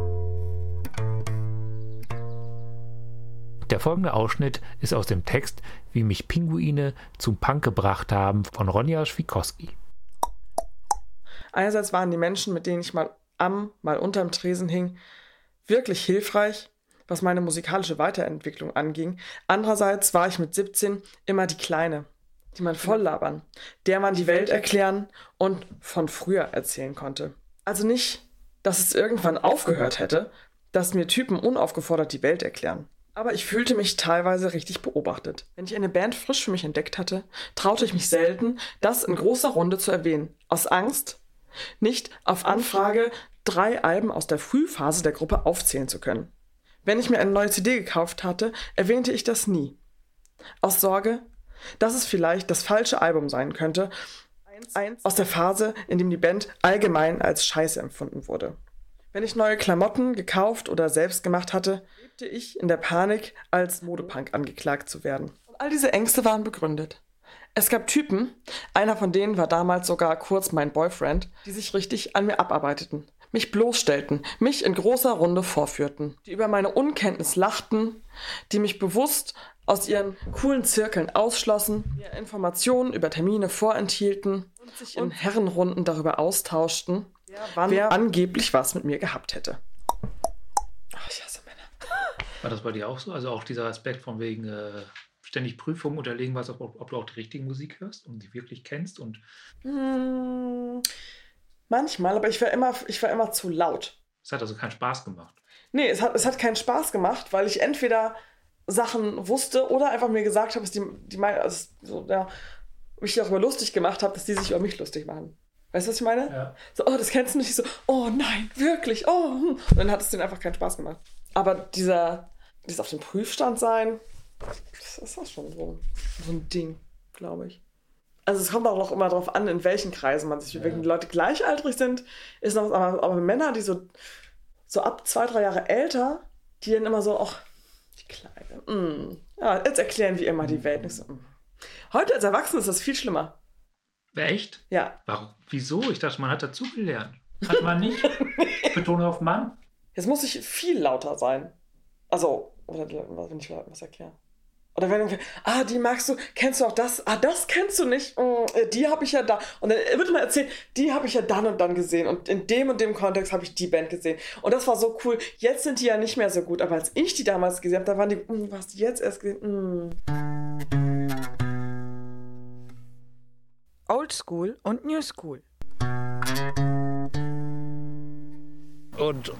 Der folgende Ausschnitt ist aus dem Text Wie mich Pinguine zum Punk gebracht haben von Ronja Schwikowski. Einerseits waren die Menschen, mit denen ich mal am, mal unterm Tresen hing, wirklich hilfreich, was meine musikalische Weiterentwicklung anging. Andererseits war ich mit siebzehn immer die Kleine, die man voll labern, der man die Welt erklären und von früher erzählen konnte. Also nicht, dass es irgendwann aufgehört hätte, dass mir Typen unaufgefordert die Welt erklären. Aber ich fühlte mich teilweise richtig beobachtet. Wenn ich eine Band frisch für mich entdeckt hatte, traute ich mich selten, das in großer Runde zu erwähnen. Aus Angst, nicht auf Anfrage drei Alben aus der Frühphase der Gruppe aufzählen zu können. Wenn ich mir eine neue C D gekauft hatte, erwähnte ich das nie. Aus Sorge, dass es vielleicht das falsche Album sein könnte, eins aus der Phase, in dem die Band allgemein als Scheiße empfunden wurde. Wenn ich neue Klamotten gekauft oder selbst gemacht hatte, lebte ich in der Panik, als Modepunk angeklagt zu werden. Und all diese Ängste waren begründet. Es gab Typen, einer von denen war damals sogar kurz mein Boyfriend, die sich richtig an mir abarbeiteten, mich bloßstellten, mich in großer Runde vorführten, die über meine Unkenntnis lachten, die mich bewusst aus ihren coolen Zirkeln ausschlossen, mir Informationen über Termine vorenthielten und sich in Herrenrunden darüber austauschten, wann wer angeblich was mit mir gehabt hätte. Oh, ich hasse Männer. War das bei dir auch so? Also auch dieser Aspekt von wegen äh, ständig Prüfungen unterlegen, was, ob, ob du auch die richtige Musik hörst und die wirklich kennst? Und hm, manchmal, aber ich war immer, ich war immer zu laut. Es hat also keinen Spaß gemacht. Nee, es hat, es hat keinen Spaß gemacht, weil ich entweder Sachen wusste oder einfach mir gesagt habe, dass die, die meine, also so, ja, mich darüber lustig gemacht habe, dass die sich über mich lustig machen. Weißt du, was ich meine? Ja. So, oh, das kennst du nicht. Ich so, oh nein, wirklich, oh. Hm. Und dann hat es denen einfach keinen Spaß gemacht. Aber dieser, dieses auf dem Prüfstand sein, das ist auch schon so, so ein Ding, glaube ich. Also es kommt auch noch immer darauf an, in welchen Kreisen man sich bewegt. Wenn die Leute gleichaltrig sind, ist noch was anderes. Aber Männer, die so, so ab zwei, drei Jahre älter, die dann immer so, ach, die Kleine, mm. ja, jetzt erklären wir immer die Welt. So, mm. Heute als Erwachsene ist das viel schlimmer. Echt? Ja. Warum? Wieso? Ich dachte, man hat dazugelernt. Hat man nicht? Betonung auf Mann? Jetzt muss ich viel lauter sein. Also, oder wenn ich was erkläre. Oder wenn irgendwie, ah, die magst du, kennst du auch das? Ah, das kennst du nicht? Oh, die habe ich ja da. Und dann wird immer erzählt, die habe ich ja dann und dann gesehen. Und in dem und dem Kontext habe ich die Band gesehen. Und das war so cool. Jetzt sind die ja nicht mehr so gut. Aber als ich die damals gesehen habe, da waren die, mm, was die jetzt erst gesehen? Mm. Old School und New School. Und,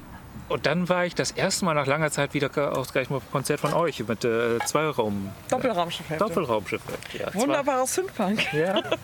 und dann war ich das erste Mal nach langer Zeit wieder ausgerechnet auf einem Konzert von euch mit äh, Zweiraum. Doppelraumschiff. Doppelraumschiff. Ja, wunderbarer Synthpunk. Ja. Und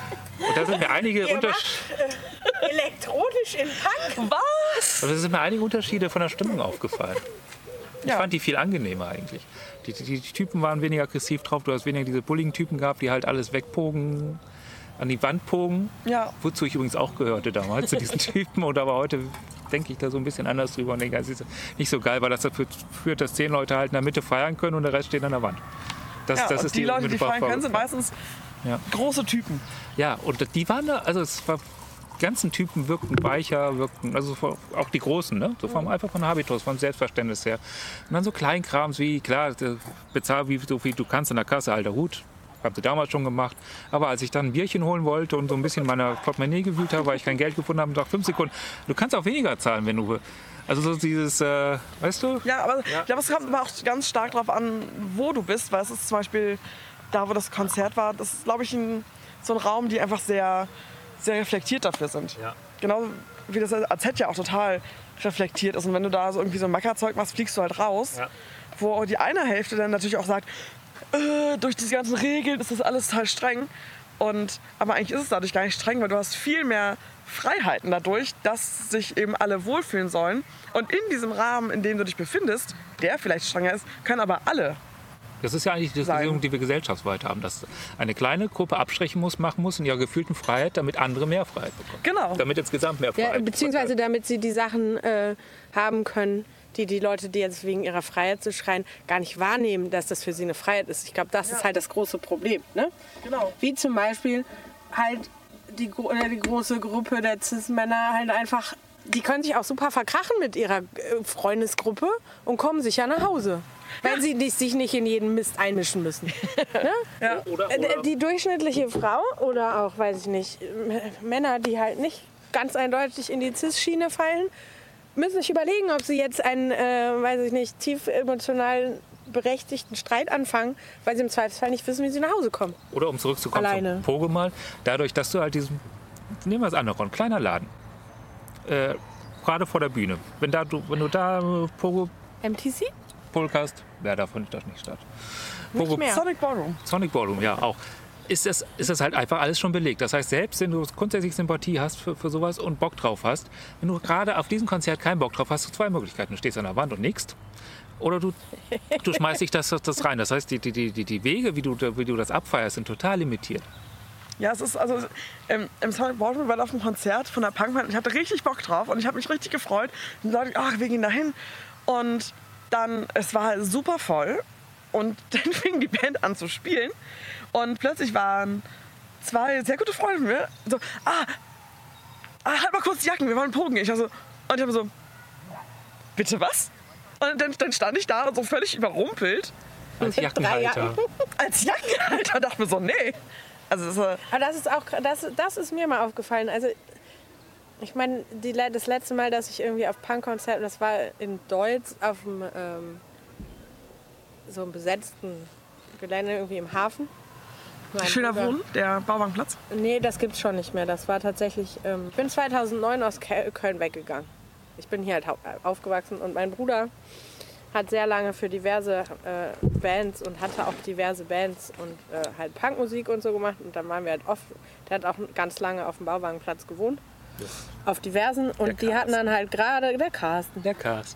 da sind mir einige Unterschiede. Äh, elektronisch in Punk? Was? Und da sind mir einige Unterschiede von der Stimmung aufgefallen. Ich Ja. fand die viel angenehmer eigentlich. Die, die, die Typen waren weniger aggressiv drauf. Du hast weniger diese bulligen Typen gehabt, die halt alles wegpogen, an die Wand pogen. Ja. Wozu ich übrigens auch gehörte damals, zu diesen Typen. Und aber heute denke ich da so ein bisschen anders drüber und denke, es ist nicht so geil, weil das dafür führt, dass zehn Leute halt in der Mitte feiern können und der Rest steht an der Wand. Das, Ja, das und ist die, Leute, die unmittelbare feiern können, sind Folge. meistens Ja. große Typen. Ja, und die waren da, also es war, die ganzen Typen wirkten weicher, wirkten, also auch die Großen, ne? So vom, einfach von Habitus, vom Selbstverständnis her. Und dann so Kleinkrams wie, klar, bezahl wie, so viel du kannst in der Kasse, alter Hut. Hab sie damals schon gemacht. Aber als ich dann ein Bierchen holen wollte und so ein bisschen meiner Portemonnaie gewühlt habe, weil ich kein Geld gefunden habe, nach fünf Sekunden, du kannst auch weniger zahlen, wenn du, also so dieses, äh, weißt du? Ja, aber ich glaube, es kommt aber auch ganz stark darauf an, wo du bist, weil es ist zum Beispiel da, wo das Konzert war, das ist, glaube ich, ein, so ein Raum, die einfach sehr, sehr reflektiert dafür sind. Ja. Genau wie das A Z ja auch total reflektiert ist. Und wenn du da so irgendwie so ein Mackerzeug machst, fliegst du halt raus. Ja. Wo die eine Hälfte dann natürlich auch sagt, äh, durch diese ganzen Regeln ist das alles total streng. Und, aber eigentlich ist es dadurch gar nicht streng, weil du hast viel mehr Freiheiten dadurch, dass sich eben alle wohlfühlen sollen. Und in diesem Rahmen, in dem du dich befindest, der vielleicht strenger ist, können aber alle. Das ist ja eigentlich die Diskussion, die wir gesellschaftsweit haben, dass eine kleine Gruppe abstrechen muss, machen muss in ihrer gefühlten Freiheit, damit andere mehr Freiheit bekommen. Genau. Damit insgesamt mehr Freiheit Ja, beziehungsweise damit sie die Sachen äh, haben können, die die Leute, die jetzt wegen ihrer Freiheit so schreien, gar nicht wahrnehmen, dass das für sie eine Freiheit ist. Ich glaube, das ist halt das große Problem. Ne? Genau. Wie zum Beispiel halt die, gro- oder die große Gruppe der Cis-Männer halt einfach, die können sich auch super verkrachen mit ihrer äh, Freundesgruppe und kommen sicher nach Hause. Weil sie nicht, sich nicht in jeden Mist einmischen müssen. Ne? Ja. Oder, Äh, oder Die durchschnittliche Frau oder auch, weiß ich nicht, M- Männer, die halt nicht ganz eindeutig in die Cis-Schiene fallen, müssen sich überlegen, ob sie jetzt einen, äh, weiß ich nicht, tief emotional berechtigten Streit anfangen, weil sie im Zweifelsfall nicht wissen, wie sie nach Hause kommen. Oder um zurückzukommen Alleine. zum Pogo mal, dadurch, dass du halt diesen, nehmen wir das andere, ein kleiner Laden, äh, gerade vor der Bühne, wenn, da, du, wenn du da äh, Pogo M T C? Polcast, ja, da findet das nicht statt. Nicht Pogo, mehr. Sonic Ballroom. Sonic Ballroom, ja, auch. Ist das, ist das halt einfach alles schon belegt. Das heißt, selbst wenn du grundsätzlich Sympathie hast für, für sowas und Bock drauf hast, wenn du gerade auf diesem Konzert keinen Bock drauf hast, hast du zwei Möglichkeiten. Du stehst an der Wand und nickst. Oder du, du schmeißt dich das, das rein. Das heißt, die, die, die, die Wege, wie du, wie du das abfeierst, sind total limitiert. Ja, es ist also ähm, im Sonic Ballroom war auf einem Konzert von der Punkband und ich hatte richtig Bock drauf und ich habe mich richtig gefreut. Und Leute, ach, wir gehen dahin. Und dann, es war halt super voll und dann fing die Band an zu spielen und plötzlich waren zwei sehr gute Freunde von mir so, ah, ah halt mal kurz die Jacken, wir wollen pogen. Ich war so, und ich habe so, bitte was? Und dann, dann stand ich da so völlig überrumpelt. Als Jackenhalter. Als Jackenhalter dachte mir so, nee. Also das, äh, Aber das ist auch, das, das ist mir mal aufgefallen. Also ich meine, die, das letzte Mal, dass ich irgendwie auf Punkkonzerten, das war in Deutz auf dem ähm, so einem besetzten Gelände irgendwie im Hafen. Mein schöner Bruder- Wohnen, der Bauwagenplatz. Nee, das gibt's schon nicht mehr. Das war tatsächlich. Ähm, ich bin zweitausendneun aus Ke- Köln weggegangen. Ich bin hier halt hau- aufgewachsen und mein Bruder hat sehr lange für diverse äh, Bands und hatte auch diverse Bands und äh, halt Punkmusik und so gemacht. Und dann waren wir halt oft. Der hat auch ganz lange auf dem Bauwagenplatz gewohnt. Ja. Auf diversen. Und die hatten dann halt gerade. Der Carsten. Der Cast.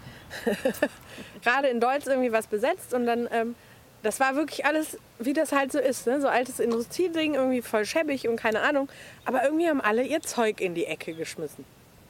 gerade in Deutsch irgendwie was besetzt und dann. Ähm, Das war wirklich alles, wie das halt so ist, ne? So altes Industrieding, irgendwie voll schäbig und keine Ahnung. Aber irgendwie haben alle ihr Zeug in die Ecke geschmissen.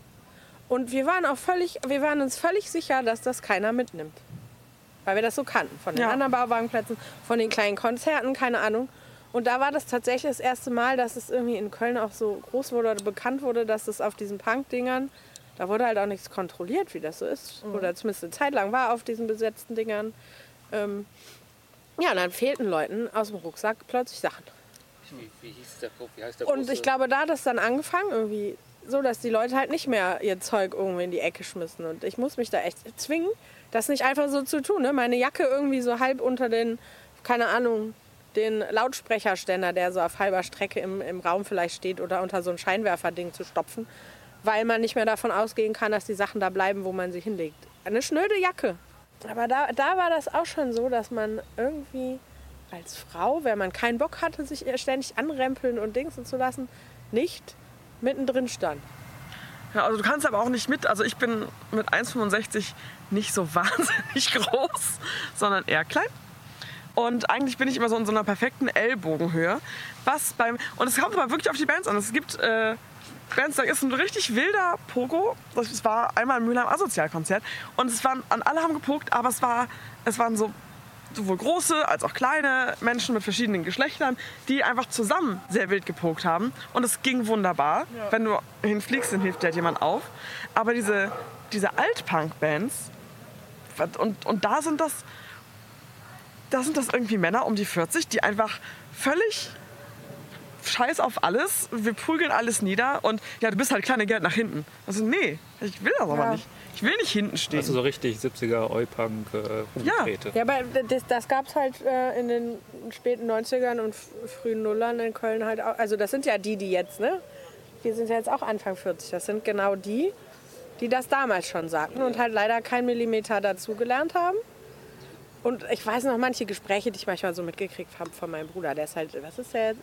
Und wir waren auch völlig, wir waren uns völlig sicher, dass das keiner mitnimmt. Weil wir das so kannten. Von den Ja. anderen Bauwagenplätzen, von den kleinen Konzerten, keine Ahnung. Und da war das tatsächlich das erste Mal, dass es irgendwie in Köln auch so groß wurde oder bekannt wurde, dass es auf diesen Punk-Dingern, da wurde halt auch nichts kontrolliert, wie das so ist. Mhm. Oder zumindest eine Zeit lang war auf diesen besetzten Dingern. Ähm, Ja, und dann fehlten Leuten aus dem Rucksack plötzlich Sachen. Wie, wie, hieß der, wie heißt der Und ich glaube, da hat es dann angefangen, irgendwie so, dass die Leute halt nicht mehr ihr Zeug irgendwie in die Ecke schmissen. Und ich muss mich da echt zwingen, das nicht einfach so zu tun. Ne? Meine Jacke irgendwie so halb unter den, keine Ahnung, den Lautsprecherständer, der so auf halber Strecke im, im Raum vielleicht steht, oder unter so ein Scheinwerferding zu stopfen, weil man nicht mehr davon ausgehen kann, dass die Sachen da bleiben, wo man sie hinlegt. Eine schnöde Jacke. Aber da, da war das auch schon so, dass man irgendwie als Frau, wenn man keinen Bock hatte, sich ständig anrempeln und dingsen zu lassen, nicht mittendrin stand. Ja, also du kannst aber auch nicht mit, also ich bin mit eins Komma fünfundsechzig nicht so wahnsinnig groß, sondern eher klein. Und eigentlich bin ich immer so in so einer perfekten Ellbogenhöhe. Was beim, und es kommt aber wirklich auf die Bands an. Es gibt äh, Bands, da ist ein richtig wilder Pogo. Das war einmal im Mülheim Asozialkonzert. Und es waren, an alle haben gepokt, aber es, war, es waren so sowohl große als auch kleine Menschen mit verschiedenen Geschlechtern, die einfach zusammen sehr wild gepokt haben. Und es ging wunderbar. Ja. Wenn du hinfliegst, dann hilft dir halt jemand auf. Aber diese, diese Alt-Punk-Bands, und, und da sind das, da sind das irgendwie Männer um die vierzig, die einfach völlig scheiß auf alles, wir prügeln alles nieder und ja, du bist halt kleine Geld nach hinten. Also nee, ich will das aber ja. nicht. Ich will nicht hinten stehen. Also so richtig siebziger Oi-Punk äh, ja. ja, aber das, das gab es halt äh, in den späten neunzigern und frühen Nullern in Köln halt auch. Also das sind ja die, die jetzt, ne? Die sind ja jetzt auch Anfang vierzig. Das sind genau die, die das damals schon sagten und halt leider keinen Millimeter dazugelernt haben. Und ich weiß noch manche Gespräche, die ich manchmal so mitgekriegt habe von meinem Bruder. Der ist halt, was ist der jetzt?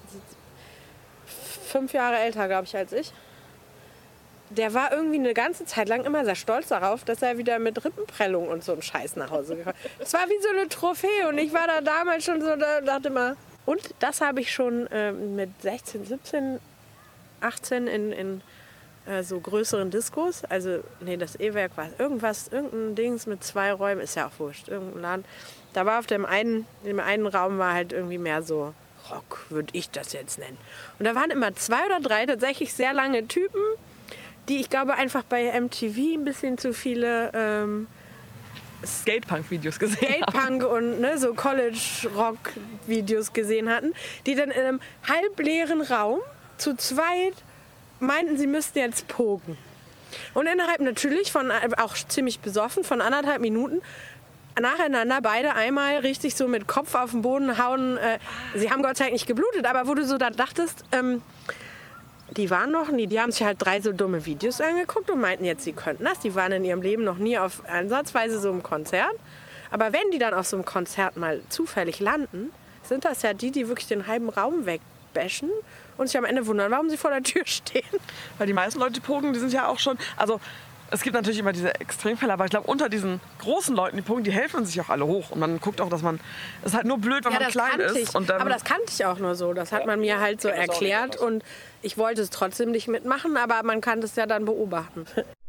Fünf Jahre älter, glaube ich, als ich. Der war irgendwie eine ganze Zeit lang immer sehr stolz darauf, dass er wieder mit Rippenprellung und so einem Scheiß nach Hause gekommen ist. Das war wie so eine Trophäe und ich war da damals schon so, da dachte immer. Und das habe ich schon äh, mit sechzehn, siebzehn, achtzehn in, in äh, so größeren Diskos. Also, nee, das E-Werk war irgendwas, irgendein Dings mit zwei Räumen, ist ja auch wurscht, irgendein Laden. Da war auf dem einen, dem einen Raum war halt irgendwie mehr so Rock, würde ich das jetzt nennen. Und da waren immer zwei oder drei tatsächlich sehr lange Typen, die ich glaube einfach bei M T V ein bisschen zu viele ähm, Skatepunk-Videos gesehen Skatepunk und ne, so College-Rock-Videos gesehen hatten, die dann in einem halbleeren Raum zu zweit meinten, sie müssten jetzt pogen. Und innerhalb natürlich, von auch ziemlich besoffen, von anderthalb Minuten nacheinander beide einmal richtig so mit Kopf auf den Boden hauen. Äh, sie haben Gott sei Dank nicht geblutet, aber wo du so da dachtest, ähm, die waren noch nie, die haben sich halt drei so dumme Videos angeguckt und meinten jetzt, sie könnten das. Die waren in ihrem Leben noch nie auf ansatzweise so einem Konzert. Aber wenn die dann auf so einem Konzert mal zufällig landen, sind das ja die, die wirklich den halben Raum wegbashen und sich am Ende wundern, warum sie vor der Tür stehen. Weil die meisten Leute, die pogen, die sind ja auch schon, also es gibt natürlich immer diese Extremfälle, aber ich glaube, unter diesen großen Leuten, die pogen, die helfen sich auch alle hoch. Und man guckt auch, dass man, es ist halt nur blöd, wenn Ja, man das klein kannte ist. ich. Und dann, aber das kannte ich auch nur so. Das hat man mir halt so erklärt und ich wollte es trotzdem nicht mitmachen, aber man kann es ja dann beobachten.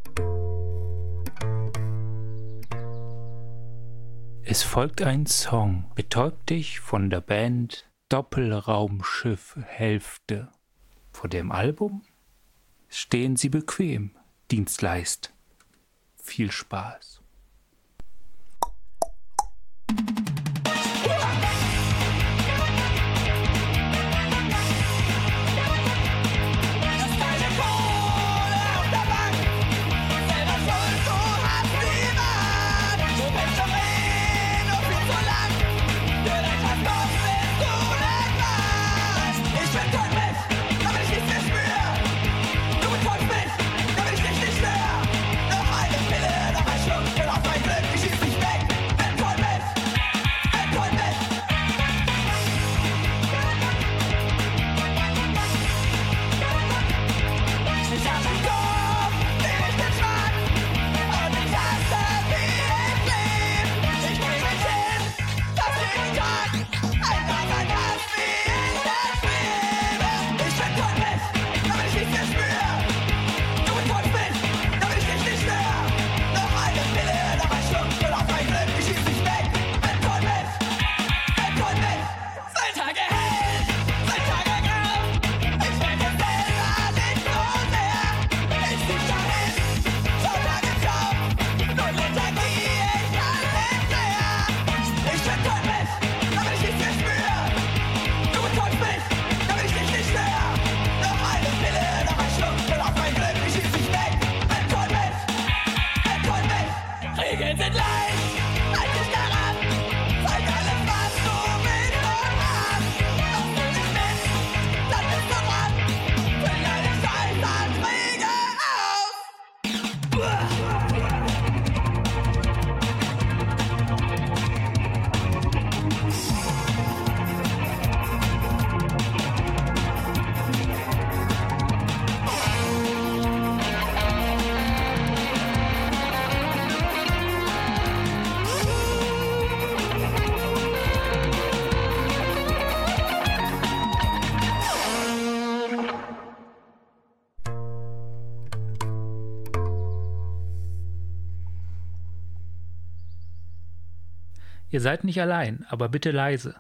Es folgt ein Song, betäubt dich von der Band Doppelraumschiff Hälfte. Vor dem Album stehen sie bequem, Dienstleist. Viel Spaß. Ihr seid nicht allein, aber bitte leise.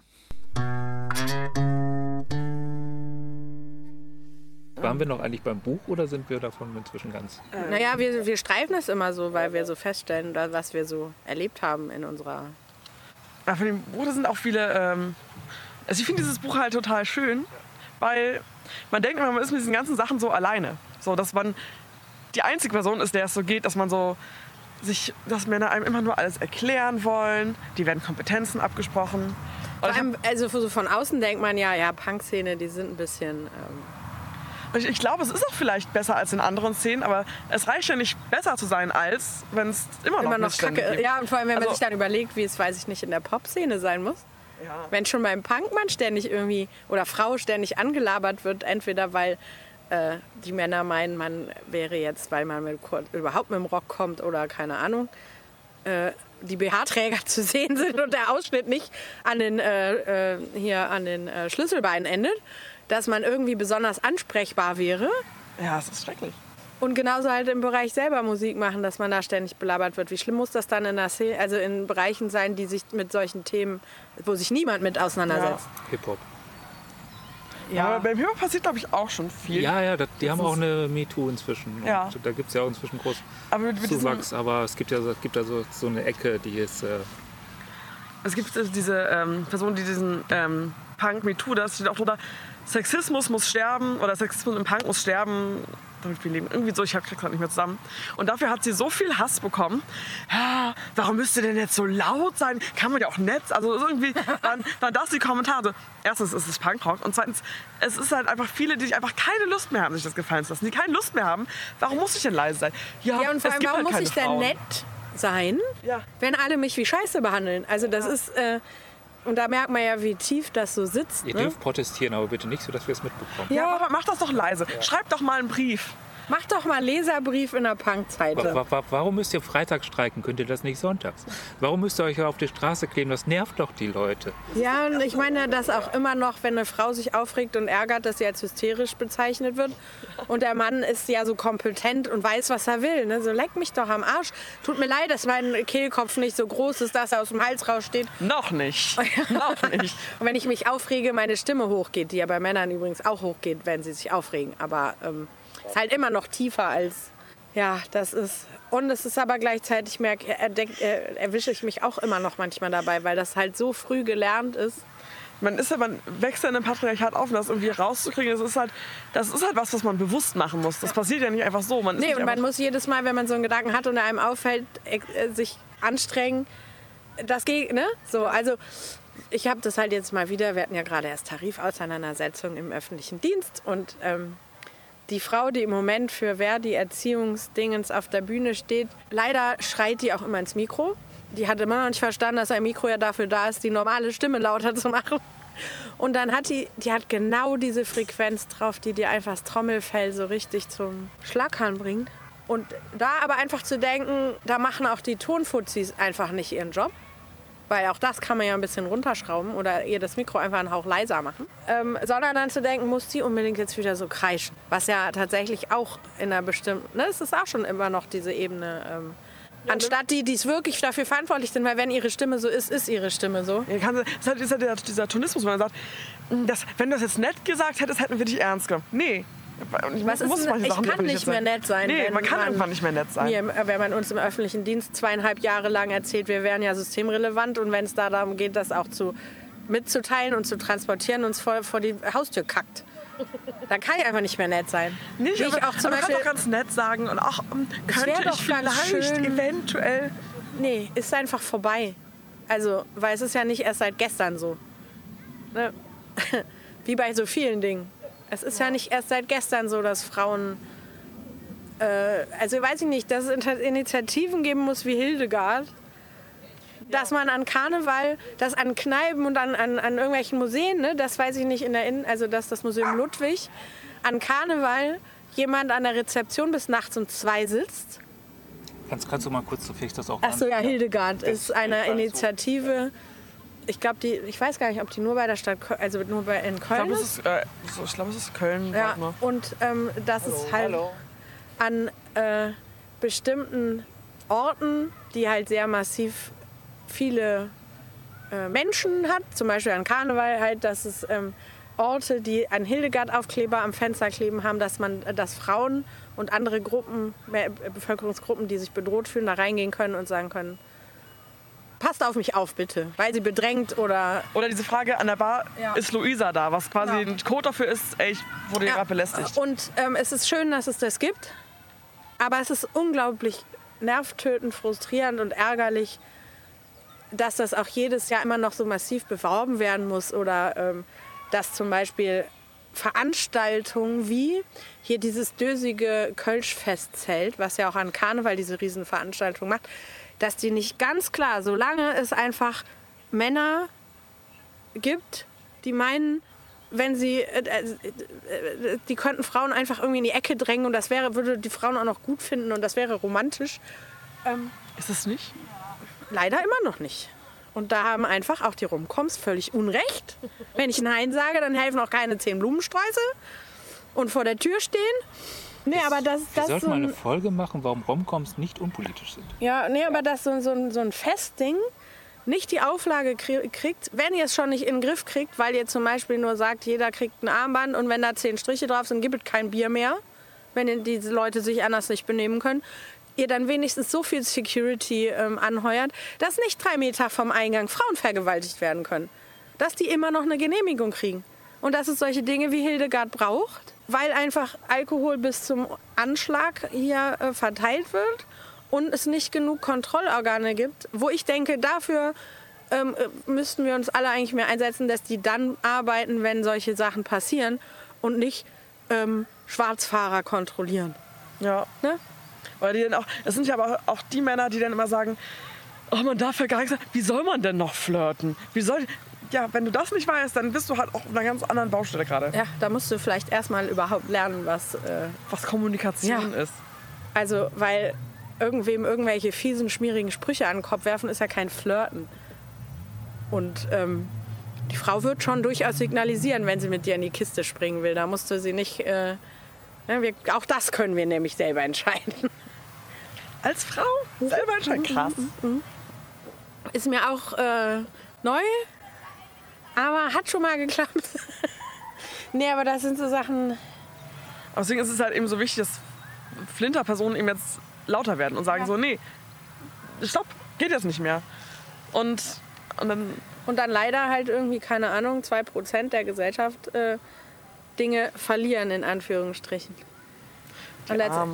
Waren wir noch eigentlich beim Buch oder sind wir davon inzwischen ganz? Äh, naja, wir, wir streifen es immer so, weil wir so feststellen, was wir so erlebt haben in unserer... Ja, von dem Buch sind auch viele... Ähm, also ich finde dieses Buch halt total schön, weil man denkt immer, man ist mit diesen ganzen Sachen so alleine. So, dass man die einzige Person ist, der es so geht, dass man so... sich, dass Männer einem immer nur alles erklären wollen. Die werden Kompetenzen abgesprochen. Vor allem, also so von außen denkt man ja, ja, Punk-Szene, die sind ein bisschen... Ähm ich, ich glaube, es ist auch vielleicht besser als in anderen Szenen, aber es reicht ja nicht besser zu sein, als wenn es immer noch, immer noch Missstände Kacke. gibt. Ja, und vor allem, wenn Also- man sich dann überlegt, wie es, weiß ich nicht, in der Pop-Szene sein muss. Ja. Wenn schon beim Punk man ständig irgendwie, oder Frau ständig angelabert wird, entweder weil äh, die Männer meinen, man wäre jetzt, weil man mit, überhaupt mit dem Rock kommt oder keine Ahnung, äh, die B H-Träger zu sehen sind und der Ausschnitt nicht an den, äh, äh, hier an den äh, Schlüsselbeinen endet, dass man irgendwie besonders ansprechbar wäre. Ja, es ist schrecklich. Und genauso halt im Bereich selber Musik machen, dass man da ständig belabert wird. Wie schlimm muss das dann in der Szene, also in Bereichen sein, die sich mit solchen Themen, wo sich niemand mit auseinandersetzt? Hip-Hop. Ja. Aber beim Hip-Hop passiert, glaube ich, auch schon viel. Ja, ja, das, die Das haben ist- auch eine MeToo inzwischen. Ja. Und da gibt es ja auch inzwischen groß Aber mit, mit diesem, Zuwachs. Aber es gibt ja, so- es gibt ja so, so eine Ecke, die ist... Äh, es gibt äh, diese ähm, Person, die diesen ähm, Punk MeToo, da steht auch drunter, Sexismus muss sterben oder Sexismus im Punk muss sterben damit wir leben. Irgendwie so, ich krieg's gerade nicht mehr zusammen. Und dafür hat sie so viel Hass bekommen. Ja, warum müsst ihr denn jetzt so laut sein? Kann man ja auch nett. Also irgendwie waren, waren das die Kommentare. Erstens ist es Punkrock und zweitens, es ist halt einfach viele, die einfach keine Lust mehr haben, sich das gefallen zu lassen. Die keine Lust mehr haben. Warum muss ich denn leise sein? Ja, und vor allem, warum halt muss ich denn Frauen. nett sein, Ja. wenn alle mich wie Scheiße behandeln? Also das Ja. ist... Äh, Und da merkt man ja, wie tief das so sitzt. Ihr Ne? dürft protestieren, aber bitte nicht so, dass wir es mitbekommen. Ja, Ja. aber mach das doch leise. Schreib doch mal einen Brief. Mach doch mal einen Leserbrief in der Punk-Seite. Wa- wa- Warum müsst ihr freitags streiken? Könnt ihr das nicht sonntags? Warum müsst ihr euch auf die Straße kleben? Das nervt doch die Leute. Ja, und ich meine, dass auch immer noch, wenn eine Frau sich aufregt und ärgert, dass sie als hysterisch bezeichnet wird. Und der Mann ist ja so kompetent und weiß, was er will. Ne? So, leck mich doch am Arsch. Tut mir leid, dass mein Kehlkopf nicht so groß ist, dass er aus dem Hals raussteht. Noch nicht. Noch nicht. Und wenn ich mich aufrege, meine Stimme hochgeht, die ja bei Männern übrigens auch hochgeht, wenn sie sich aufregen. Aber ähm, ist halt immer noch tiefer als, ja, das ist. Und es ist aber gleichzeitig, merke er, er, erwische ich mich auch immer noch manchmal dabei, weil das halt so früh gelernt ist. Man ist ja, man wächst ja in einem Patriarchat auf und das irgendwie rauszukriegen, das ist halt, das ist halt was, was man bewusst machen muss. Das passiert ja nicht einfach so. Man ist Nee, nicht und man einfach- muss jedes Mal, wenn man so einen Gedanken hat und er einem auffällt, äh, sich anstrengen. Das geht, ne? So, also ich habe das halt jetzt mal wieder, wir hatten ja gerade erst Tarifauseinandersetzung im öffentlichen Dienst und ähm, die Frau, die im Moment für Verdi Erziehungsdingens auf der Bühne steht, leider schreit die auch immer ins Mikro. Die hat immer noch nicht verstanden, dass ein Mikro ja dafür da ist, die normale Stimme lauter zu machen. Und dann hat die, die hat genau diese Frequenz drauf, die dir einfach das Trommelfell so richtig zum Schlackern bringt. Und da aber einfach zu denken, da machen auch die Tonfuzis einfach nicht ihren Job. Weil auch das kann man ja ein bisschen runterschrauben oder ihr das Mikro einfach einen Hauch leiser machen. Ähm, sondern dann zu denken, muss die unbedingt jetzt wieder so kreischen. Was ja tatsächlich auch in einer bestimmten, ne, es ist auch schon immer noch diese Ebene. Ähm, anstatt die, die es wirklich dafür verantwortlich sind, weil wenn ihre Stimme so ist, ist ihre Stimme so. Ja, kann, das ist halt dieser, dieser, dieser Tonismus, wo man sagt, das, wenn du das jetzt nett gesagt hättest, hätten wir dich ernst genommen. Nee. Ich, Was ist muss denn- manche ich Sachen kann einfach nicht mehr nett sein, Nee, wenn man kann man irgendwann nicht mehr nett sein. Mir, wenn man uns im öffentlichen Dienst zweieinhalb Jahre lang erzählt, wir wären ja systemrelevant und wenn es da darum geht, das auch zu, mitzuteilen und zu transportieren, uns vor, vor die Haustür kackt. Dann kann ich einfach nicht mehr nett sein. Nicht, Wie aber, ich auch zum aber Beispiel, kannst auch ganz nett sagen und auch ähm, Es könnte wär doch ich ganz vielleicht schön. eventuell. nee, ist einfach vorbei. Also, weil es ist ja nicht erst seit gestern so. Ne? Wie bei so vielen Dingen. Es ist ja nicht erst seit gestern so, dass Frauen, äh, also weiß ich nicht, dass es Inter- Initiativen geben muss wie Hildegard, dass man an Karneval, dass an Kneipen und an, an, an irgendwelchen Museen, ne, das weiß ich nicht in der Innen, also dass das Museum Ludwig, an Karneval jemand an der Rezeption bis nachts um zwei sitzt. Kannst, kannst du mal kurz, so fähig das auch Achso, ja, Hildegard Das ist eine ist so. Initiative. Ich glaube, die, ich weiß gar nicht, ob die nur bei der Stadt, Köln, also nur bei in Ich Köln glaube, es ist. ist, äh, so, ich glaub, es ist Köln. Ja, warte mal. und ähm, das ist halt an äh, bestimmten Orten, die halt sehr massiv viele äh, Menschen hat, zum Beispiel an Karneval halt, dass es ähm, Orte, die einen Hildegard-Aufkleber am Fenster kleben haben, dass man, äh, dass Frauen und andere Gruppen, mehr, äh, Bevölkerungsgruppen, die sich bedroht fühlen, da reingehen können und sagen können, passt auf mich auf, bitte, weil sie bedrängt oder... Oder diese Frage an der Bar, Ja. ist Luisa da? Was quasi Genau. ein Code dafür ist, ey, ich wurde hier gerade belästigt. Und ähm, es ist schön, dass es das gibt, aber es ist unglaublich nervtötend, frustrierend und ärgerlich, dass das auch jedes Jahr immer noch so massiv beworben werden muss oder ähm, dass zum Beispiel Veranstaltungen wie hier dieses dösige Kölschfestzelt, was ja auch an Karneval diese Riesenveranstaltung macht, dass die nicht ganz klar, solange es einfach Männer gibt, die meinen, wenn sie, äh, äh, die könnten Frauen einfach irgendwie in die Ecke drängen und das wäre, würde die Frauen auch noch gut finden und das wäre romantisch. Ähm, Ist es nicht? leider immer noch nicht. Und da haben einfach auch die Romcoms völlig Unrecht. Wenn ich Nein sage, dann helfen auch keine zehn Blumensträuße und vor der Tür stehen. Nee, aber das, Wir das sollten so mal eine ein, Folge machen, warum Romcoms nicht unpolitisch sind. ja, nee, aber das so, so, ein, so ein Festding nicht die Auflage krie- kriegt, wenn ihr es schon nicht in den Griff kriegt, weil ihr zum Beispiel nur sagt, jeder kriegt ein Armband und wenn da zehn Striche drauf sind, gibt es kein Bier mehr, wenn ihr- diese Leute sich anders nicht benehmen können, ihr dann wenigstens so viel Security ähm, anheuert, dass nicht drei Meter vom Eingang Frauen vergewaltigt werden können. Dass die immer noch eine Genehmigung kriegen. Und dass es solche Dinge wie Hildegard braucht, weil einfach Alkohol bis zum Anschlag hier äh, verteilt wird und es nicht genug Kontrollorgane gibt, wo ich denke, dafür ähm, müssten wir uns alle eigentlich mehr einsetzen, dass die dann arbeiten, wenn solche Sachen passieren und nicht ähm, Schwarzfahrer kontrollieren. Ja. Ne? Weil die dann auch, es sind ja aber auch die Männer, die dann immer sagen, oh, man darf ja gar nichts sagen. Wie soll man denn noch flirten? Wie soll, ja, wenn du das nicht weißt, dann bist du halt auch auf einer ganz anderen Baustelle gerade. Ja, da musst du vielleicht erstmal überhaupt lernen, was, äh, was Kommunikation ja. ist. Also, weil irgendwem irgendwelche fiesen, schmierigen Sprüche an den Kopf werfen, ist ja kein Flirten. Und ähm, die Frau wird schon durchaus signalisieren, wenn sie mit dir in die Kiste springen will. Da musst du sie nicht... Äh, ja, wir, auch das können wir nämlich selber entscheiden. Als Frau selber entscheiden? Krass. Ist mir auch äh, neu, aber hat schon mal geklappt. Nee, aber das sind so Sachen... Deswegen ist es halt eben so wichtig, dass Flinter-Personen eben jetzt lauter werden und sagen ja. so, nee, stopp, geht jetzt nicht mehr. Und, und dann... Und dann leider halt irgendwie, keine Ahnung, zwei Prozent der Gesellschaft äh, Dinge verlieren, in Anführungsstrichen. Und ja.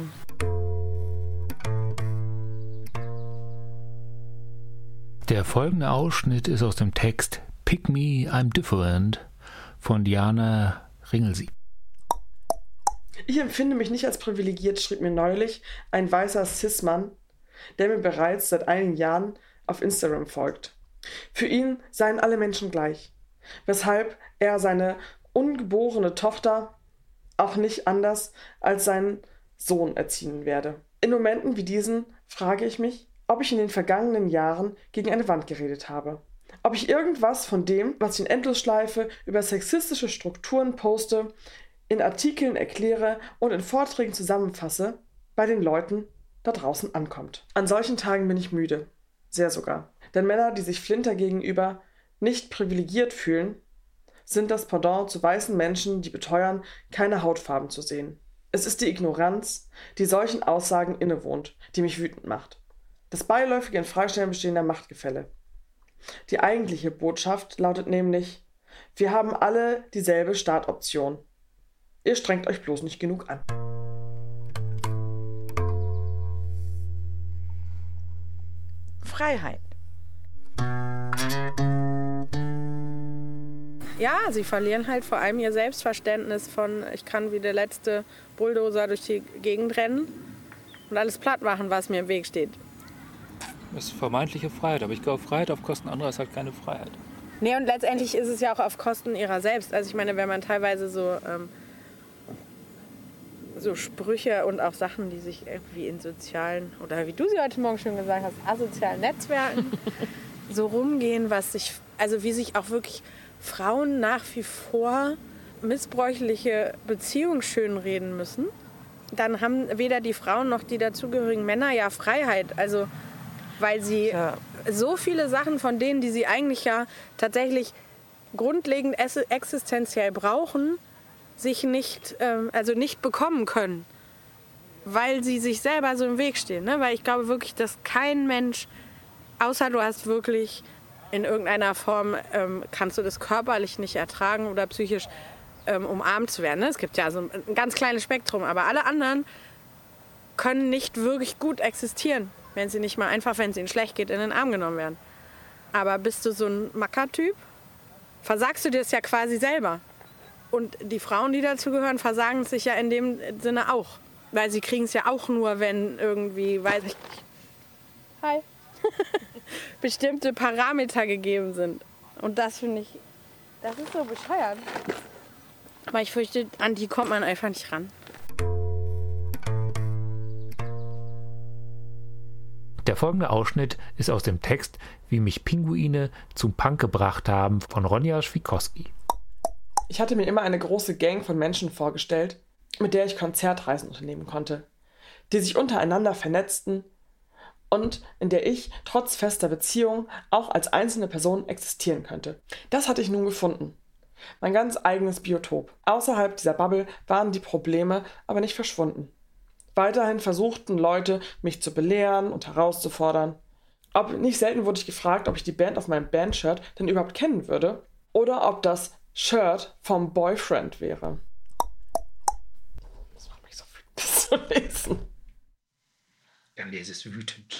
Der folgende Ausschnitt ist aus dem Text Pick Me, I'm Different von Diana Ringelsieb. Ich empfinde mich nicht als privilegiert, schrieb mir neulich ein weißer Cis-Mann, der mir bereits seit einigen Jahren auf Instagram folgt. Für ihn seien alle Menschen gleich, weshalb er seine ungeborene Tochter auch nicht anders als seinen Sohn erziehen werde. In Momenten wie diesen frage ich mich, ob ich in den vergangenen Jahren gegen eine Wand geredet habe. Ob ich irgendwas von dem, was ich in Endlosschleife über sexistische Strukturen poste, in Artikeln erkläre und in Vorträgen zusammenfasse, bei den Leuten da draußen ankommt. An solchen Tagen bin ich müde. Sehr sogar. Denn Männer, die sich Flinter gegenüber nicht privilegiert fühlen, sind das Pendant zu weißen Menschen, die beteuern, keine Hautfarben zu sehen. Es ist die Ignoranz, die solchen Aussagen innewohnt, die mich wütend macht. Das beiläufige Infragestellen bestehender Machtgefälle. Die eigentliche Botschaft lautet nämlich, wir haben alle dieselbe Startoption. Ihr strengt euch bloß nicht genug an. Freiheit. Ja, sie verlieren halt vor allem ihr Selbstverständnis von, ich kann wie der letzte Bulldozer durch die Gegend rennen und alles platt machen, was mir im Weg steht. Das ist vermeintliche Freiheit, aber ich glaube, Freiheit auf Kosten anderer ist halt keine Freiheit. Nee, und letztendlich ist es ja auch auf Kosten ihrer selbst. Also ich meine, wenn man teilweise so, ähm, so Sprüche und auch Sachen, die sich irgendwie in sozialen, oder wie du sie heute Morgen schon gesagt hast, asozialen Netzwerken so rumgehen, was sich, also wie sich auch wirklich Frauen nach wie vor missbräuchliche Beziehungen schönreden müssen, dann haben weder die Frauen noch die dazugehörigen Männer ja Freiheit. Also weil sie ja. so viele Sachen von denen, die sie eigentlich ja tatsächlich grundlegend existenziell brauchen, sich nicht, ähm, also nicht bekommen können, weil sie sich selber so im Weg stehen. Ne? Weil ich glaube wirklich, dass kein Mensch, außer du hast wirklich in irgendeiner Form, ähm, kannst du das körperlich nicht ertragen oder psychisch ähm, umarmt zu werden. Ne? Es gibt ja so ein ganz kleines Spektrum, aber alle anderen können nicht wirklich gut existieren, wenn sie nicht mal einfach, wenn es ihnen schlecht geht, in den Arm genommen werden. Aber bist du so ein Mackertyp, versagst du dir das ja quasi selber. Und die Frauen, die dazu gehören, versagen es sich ja in dem Sinne auch. Weil sie kriegen es ja auch nur, wenn irgendwie, weiß ich nicht, hi, bestimmte Parameter gegeben sind. Und das finde ich, das ist so bescheuert. Aber ich fürchte, an die kommt man einfach nicht ran. Der folgende Ausschnitt ist aus dem Text Wie mich Pinguine zum Punk gebracht haben von Ronja Schwikowski. Ich hatte mir immer eine große Gang von Menschen vorgestellt, mit der ich Konzertreisen unternehmen konnte, die sich untereinander vernetzten und in der ich trotz fester Beziehung auch als einzelne Person existieren könnte. Das hatte ich nun gefunden. Mein ganz eigenes Biotop. Außerhalb dieser Bubble waren die Probleme aber nicht verschwunden. Weiterhin versuchten Leute, mich zu belehren und herauszufordern. Ob, nicht selten wurde ich gefragt, ob ich die Band auf meinem Bandshirt denn überhaupt kennen würde oder ob das Shirt vom Boyfriend wäre. vorzulesen. Dann lese es wütend.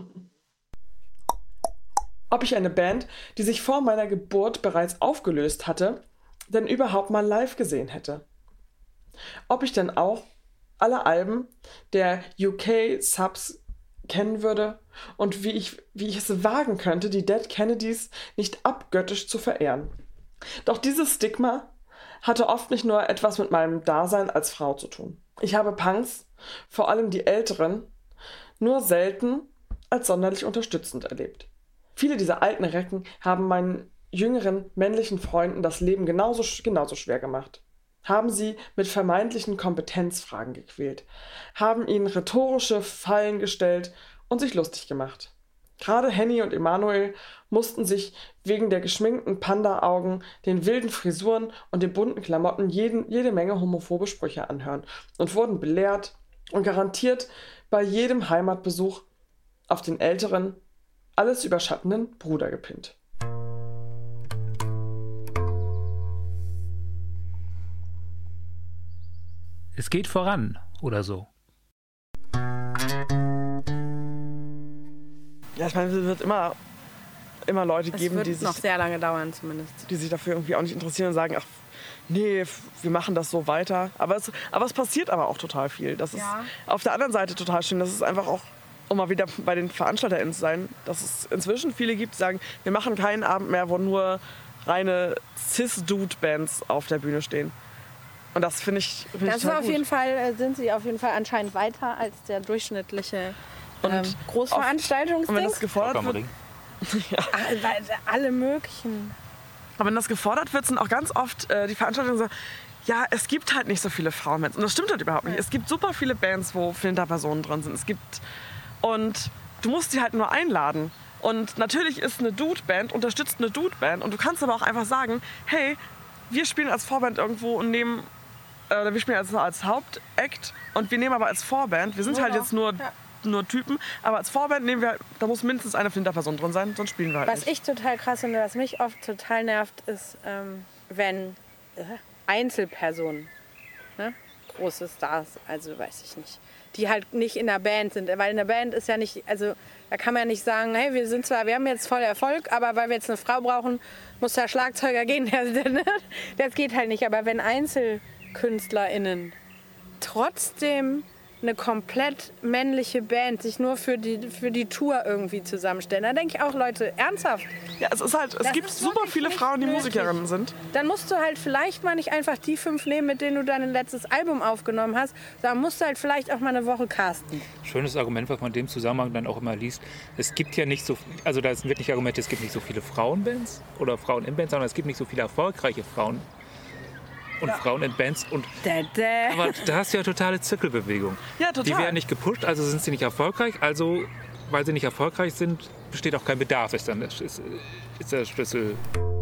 Ob ich eine Band, die sich vor meiner Geburt bereits aufgelöst hatte, denn überhaupt mal live gesehen hätte. Ob ich denn auch alle Alben der U K-Subs kennen würde und wie ich, wie ich es wagen könnte, die Dead Kennedys nicht abgöttisch zu verehren. Doch dieses Stigma hatte oft nicht nur etwas mit meinem Dasein als Frau zu tun. Ich habe Punks, vor allem die älteren, nur selten als sonderlich unterstützend erlebt. Viele dieser alten Recken haben meinen jüngeren männlichen Freunden das Leben genauso, genauso schwer gemacht. Haben sie mit vermeintlichen Kompetenzfragen gequält, haben ihnen rhetorische Fallen gestellt und sich lustig gemacht. Gerade Henny und Emanuel mussten sich wegen der geschminkten Panda-Augen, den wilden Frisuren und den bunten Klamotten jeden, jede Menge homophobe Sprüche anhören und wurden belehrt und garantiert bei jedem Heimatbesuch auf den älteren, alles überschattenden Bruder gepinnt. Es geht voran oder so. Ja, ich meine, es wird immer, immer Leute Es geben, wird die sich, noch sehr lange dauern zumindest. die sich dafür irgendwie auch nicht interessieren und sagen, ach, nee, wir machen das so weiter. Aber es, aber es passiert aber auch total viel. Das ist Ja. auf der anderen Seite total schön. Das ist einfach auch, um mal wieder bei den VeranstalterInnen zu sein, dass es inzwischen viele gibt, die sagen, wir machen keinen Abend mehr, wo nur reine Cis-Dude-Bands auf der Bühne stehen. Und das finde ich, find Das ich ist total auf gut. jeden Fall, äh, sind sie auf jeden Fall anscheinend weiter als der durchschnittliche ähm, Und Und wenn Großveranstaltungsding. das gefordert Am wird, Ring. Ah, weil- alle möglichen. aber wenn das gefordert wird, sind auch ganz oft äh, die Veranstaltungen so, ja, es gibt halt nicht so viele Frauenbands. Und das stimmt halt überhaupt nicht. Es gibt super viele Bands, wo Flinterpersonen drin sind. Es gibt, und du musst sie halt nur einladen. Und natürlich ist eine Dude-Band, unterstützt eine Dude-Band. Und du kannst aber auch einfach sagen, hey, wir spielen als Vorband irgendwo und nehmen, äh, oder wir spielen als, als Hauptact und wir nehmen aber als Vorband, wir sind halt jetzt nur, Ja. nur Typen, aber als Vorband nehmen wir, da muss mindestens eine Flinterperson drin sein, sonst spielen wir halt Was nicht. ich total krass finde, was mich oft total nervt, ist, ähm, wenn äh, Einzelpersonen, ne, große Stars, also weiß ich nicht, die halt nicht in der Band sind. Weil in der Band ist ja nicht, also da kann man ja nicht sagen, hey, wir sind zwar, wir haben jetzt voll Erfolg, aber weil wir jetzt eine Frau brauchen, muss der Schlagzeuger gehen. Das geht halt nicht. Aber wenn EinzelkünstlerInnen trotzdem eine komplett männliche Band sich nur für die, für die Tour irgendwie zusammenstellen, dann denke ich auch, Leute, ernsthaft, Ja, es ist halt, es Das gibt ist super wirklich viele nicht Frauen, die nötig. Musikerinnen sind. dann musst du halt vielleicht mal nicht einfach die fünf nehmen, mit denen du dein letztes Album aufgenommen hast, sondern musst du halt vielleicht auch mal eine Woche casten. Schönes Argument, was man in dem Zusammenhang dann auch immer liest. Es gibt ja nicht so, also da ist wirklich Argument, es gibt nicht so viele Frauenbands oder Frauen in Bands, sondern es gibt nicht so viele erfolgreiche Frauen und Frauen in Bands. Und, Dä, dä. aber da hast du ja totale Zirkelbewegung. Ja, total. Die werden nicht gepusht, also sind sie nicht erfolgreich. Also, weil sie nicht erfolgreich sind, besteht auch kein Bedarf, ist dann der, ist, ist der Schlüssel.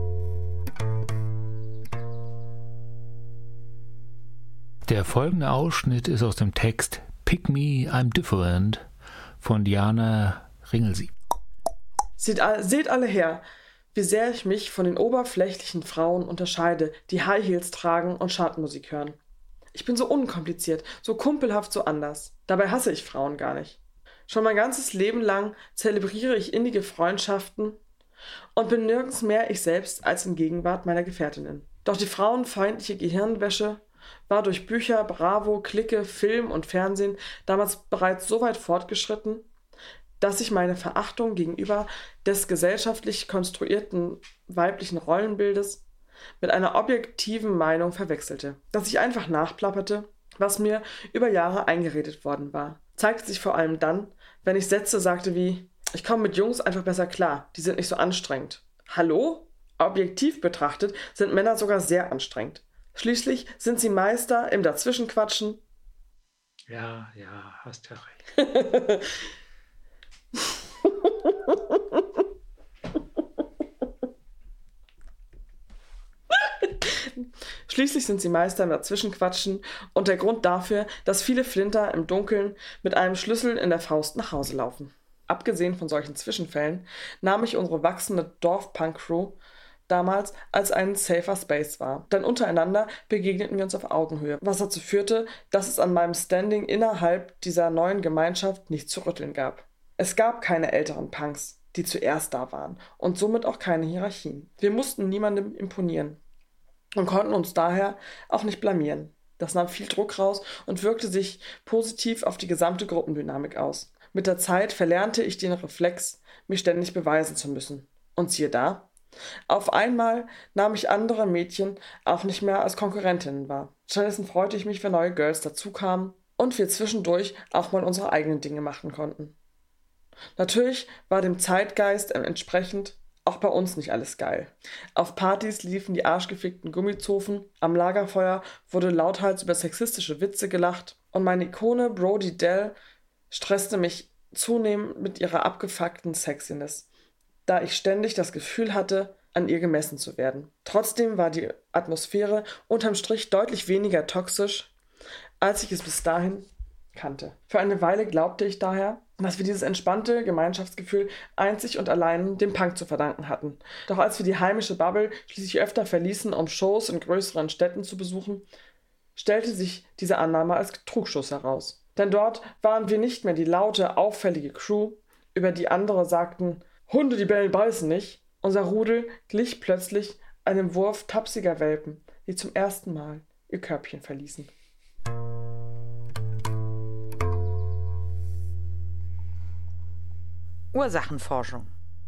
Der folgende Ausschnitt ist aus dem Text Pick Me, I'm Different von Diana Ringelsieb. Seht, all- seht alle her, wie sehr ich mich von den oberflächlichen Frauen unterscheide, die High Heels tragen und Chartmusik hören. Ich bin so unkompliziert, so kumpelhaft, so anders. Dabei hasse ich Frauen gar nicht. Schon mein ganzes Leben lang zelebriere ich innige Freundschaften und bin nirgends mehr ich selbst als in Gegenwart meiner Gefährtinnen. Doch die frauenfeindliche Gehirnwäsche war durch Bücher, Bravo, Clique, Film und Fernsehen damals bereits so weit fortgeschritten, dass ich meine Verachtung gegenüber des gesellschaftlich konstruierten weiblichen Rollenbildes mit einer objektiven Meinung verwechselte. Dass ich einfach nachplapperte, was mir über Jahre eingeredet worden war. Zeigte sich vor allem dann, wenn ich Sätze sagte wie, ich komme mit Jungs einfach besser klar, die sind nicht so anstrengend. Hallo? Objektiv betrachtet sind Männer sogar sehr anstrengend. Schließlich sind sie Meister im Dazwischenquatschen. Ja, ja, hast ja recht. Schließlich sind sie Meister im Dazwischenquatschen und der Grund dafür, dass viele Flinter im Dunkeln mit einem Schlüssel in der Faust nach Hause laufen. Abgesehen von solchen Zwischenfällen nahm ich unsere wachsende Dorfpunk-Crew damals als ein safer Space war. Denn untereinander begegneten wir uns auf Augenhöhe, was dazu führte, dass es an meinem Standing innerhalb dieser neuen Gemeinschaft nichts zu rütteln gab. Es gab keine älteren Punks, die zuerst da waren und somit auch keine Hierarchien. Wir mussten niemandem imponieren und konnten uns daher auch nicht blamieren. Das nahm viel Druck raus und wirkte sich positiv auf die gesamte Gruppendynamik aus. Mit der Zeit verlernte ich den Reflex, mich ständig beweisen zu müssen. Und siehe da, auf einmal nahm ich andere Mädchen auch nicht mehr als Konkurrentinnen wahr. Stattdessen freute ich mich, wenn neue Girls dazukamen und wir zwischendurch auch mal unsere eigenen Dinge machen konnten. Natürlich war dem Zeitgeist entsprechend auch bei uns nicht alles geil. Auf Partys liefen die arschgefickten Gummizofen, am Lagerfeuer wurde lauthals über sexistische Witze gelacht und meine Ikone Brody Dell stresste mich zunehmend mit ihrer abgefuckten Sexiness, da ich ständig das Gefühl hatte, an ihr gemessen zu werden. Trotzdem war die Atmosphäre unterm Strich deutlich weniger toxisch, als ich es bis dahin kannte. Für eine Weile glaubte ich daher, dass wir dieses entspannte Gemeinschaftsgefühl einzig und allein dem Punk zu verdanken hatten. Doch als wir die heimische Bubble schließlich öfter verließen, um Shows in größeren Städten zu besuchen, stellte sich diese Annahme als Trugschluss heraus. Denn dort waren wir nicht mehr die laute, auffällige Crew, über die andere sagten, Hunde, die bellen, beißen nicht. Unser Rudel glich plötzlich einem Wurf tapsiger Welpen, die zum ersten Mal ihr Körbchen verließen. Ursachenforschung.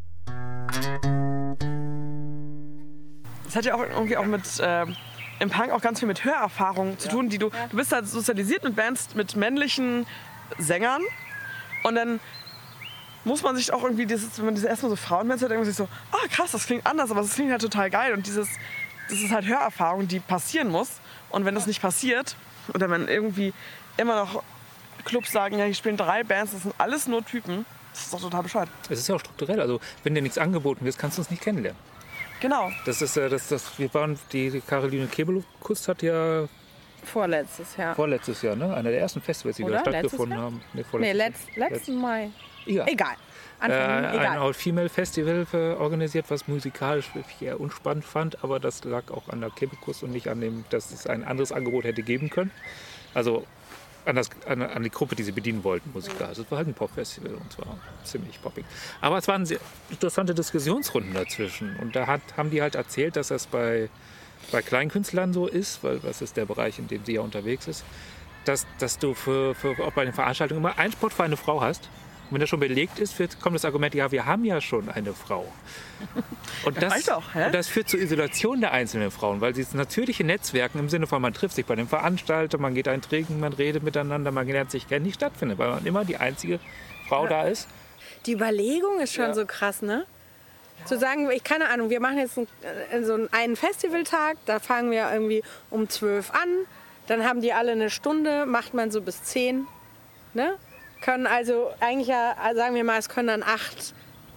Das hat ja auch irgendwie auch mit äh, im Punk auch ganz viel mit Hörerfahrungen zu tun, die du du bist halt sozialisiert mit Bands mit männlichen Sängern und dann muss man sich auch irgendwie dieses, wenn man diese erstmal so Frauenbands hört, denkt man sich so, ah krass, das klingt anders, aber das klingt halt total geil und dieses das ist halt Hörerfahrung, die passieren muss und wenn das nicht passiert oder wenn irgendwie immer noch Clubs sagen, ja, hier spielen drei Bands, das sind alles nur Typen. Das ist doch total bescheuert. Es ist ja auch strukturell. Also, wenn dir nichts angeboten wird, kannst du uns nicht kennenlernen. Genau. Das ist äh, das, das, wir waren, die Caroline Kebekus hat ja Vorletztes Jahr. vorletztes Jahr, ne? Einer der ersten Festivals, die Oder? da stattgefunden Letztes Jahr? haben. Nee, Nee, vorletztes letzt, letzten Mai. Jahr. Egal. Äh, Anfang, ein egal. All-Female-Festival äh, organisiert, was musikalisch wirklich eher unspannend fand, aber das lag auch an der Kebekus und nicht an dem, dass es ein anderes Angebot hätte geben können. Also an, das, an, an die Gruppe, die sie bedienen wollten, musikalisch. Es war halt ein Pop-Festival und zwar ziemlich poppig. Aber es waren sehr interessante Diskussionsrunden dazwischen. Und da hat, haben die halt erzählt, dass das bei, bei Kleinkünstlern so ist, weil das ist der Bereich, in dem sie ja unterwegs ist, dass, dass du für, für, auch bei den Veranstaltungen immer einen Spot für eine Frau hast. Und wenn das schon belegt ist, wird, kommt das Argument, ja, wir haben ja schon eine Frau. Und das, reicht auch, hä? und das führt zur Isolation der einzelnen Frauen, weil dieses natürliche Netzwerken im Sinne von, man trifft sich bei den Veranstaltern, man geht ein Trinken, man redet miteinander, man lernt sich kennen, nicht stattfindet, weil man immer die einzige Frau da ist. Die Überlegung ist schon Ja. so krass, ne? Zu sagen, ich keine Ahnung, wir machen jetzt einen, so einen Festivaltag, da fangen wir irgendwie um zwölf an, dann haben die alle eine Stunde, macht man so bis zehn, ne? Können also eigentlich ja, sagen wir mal, es können dann acht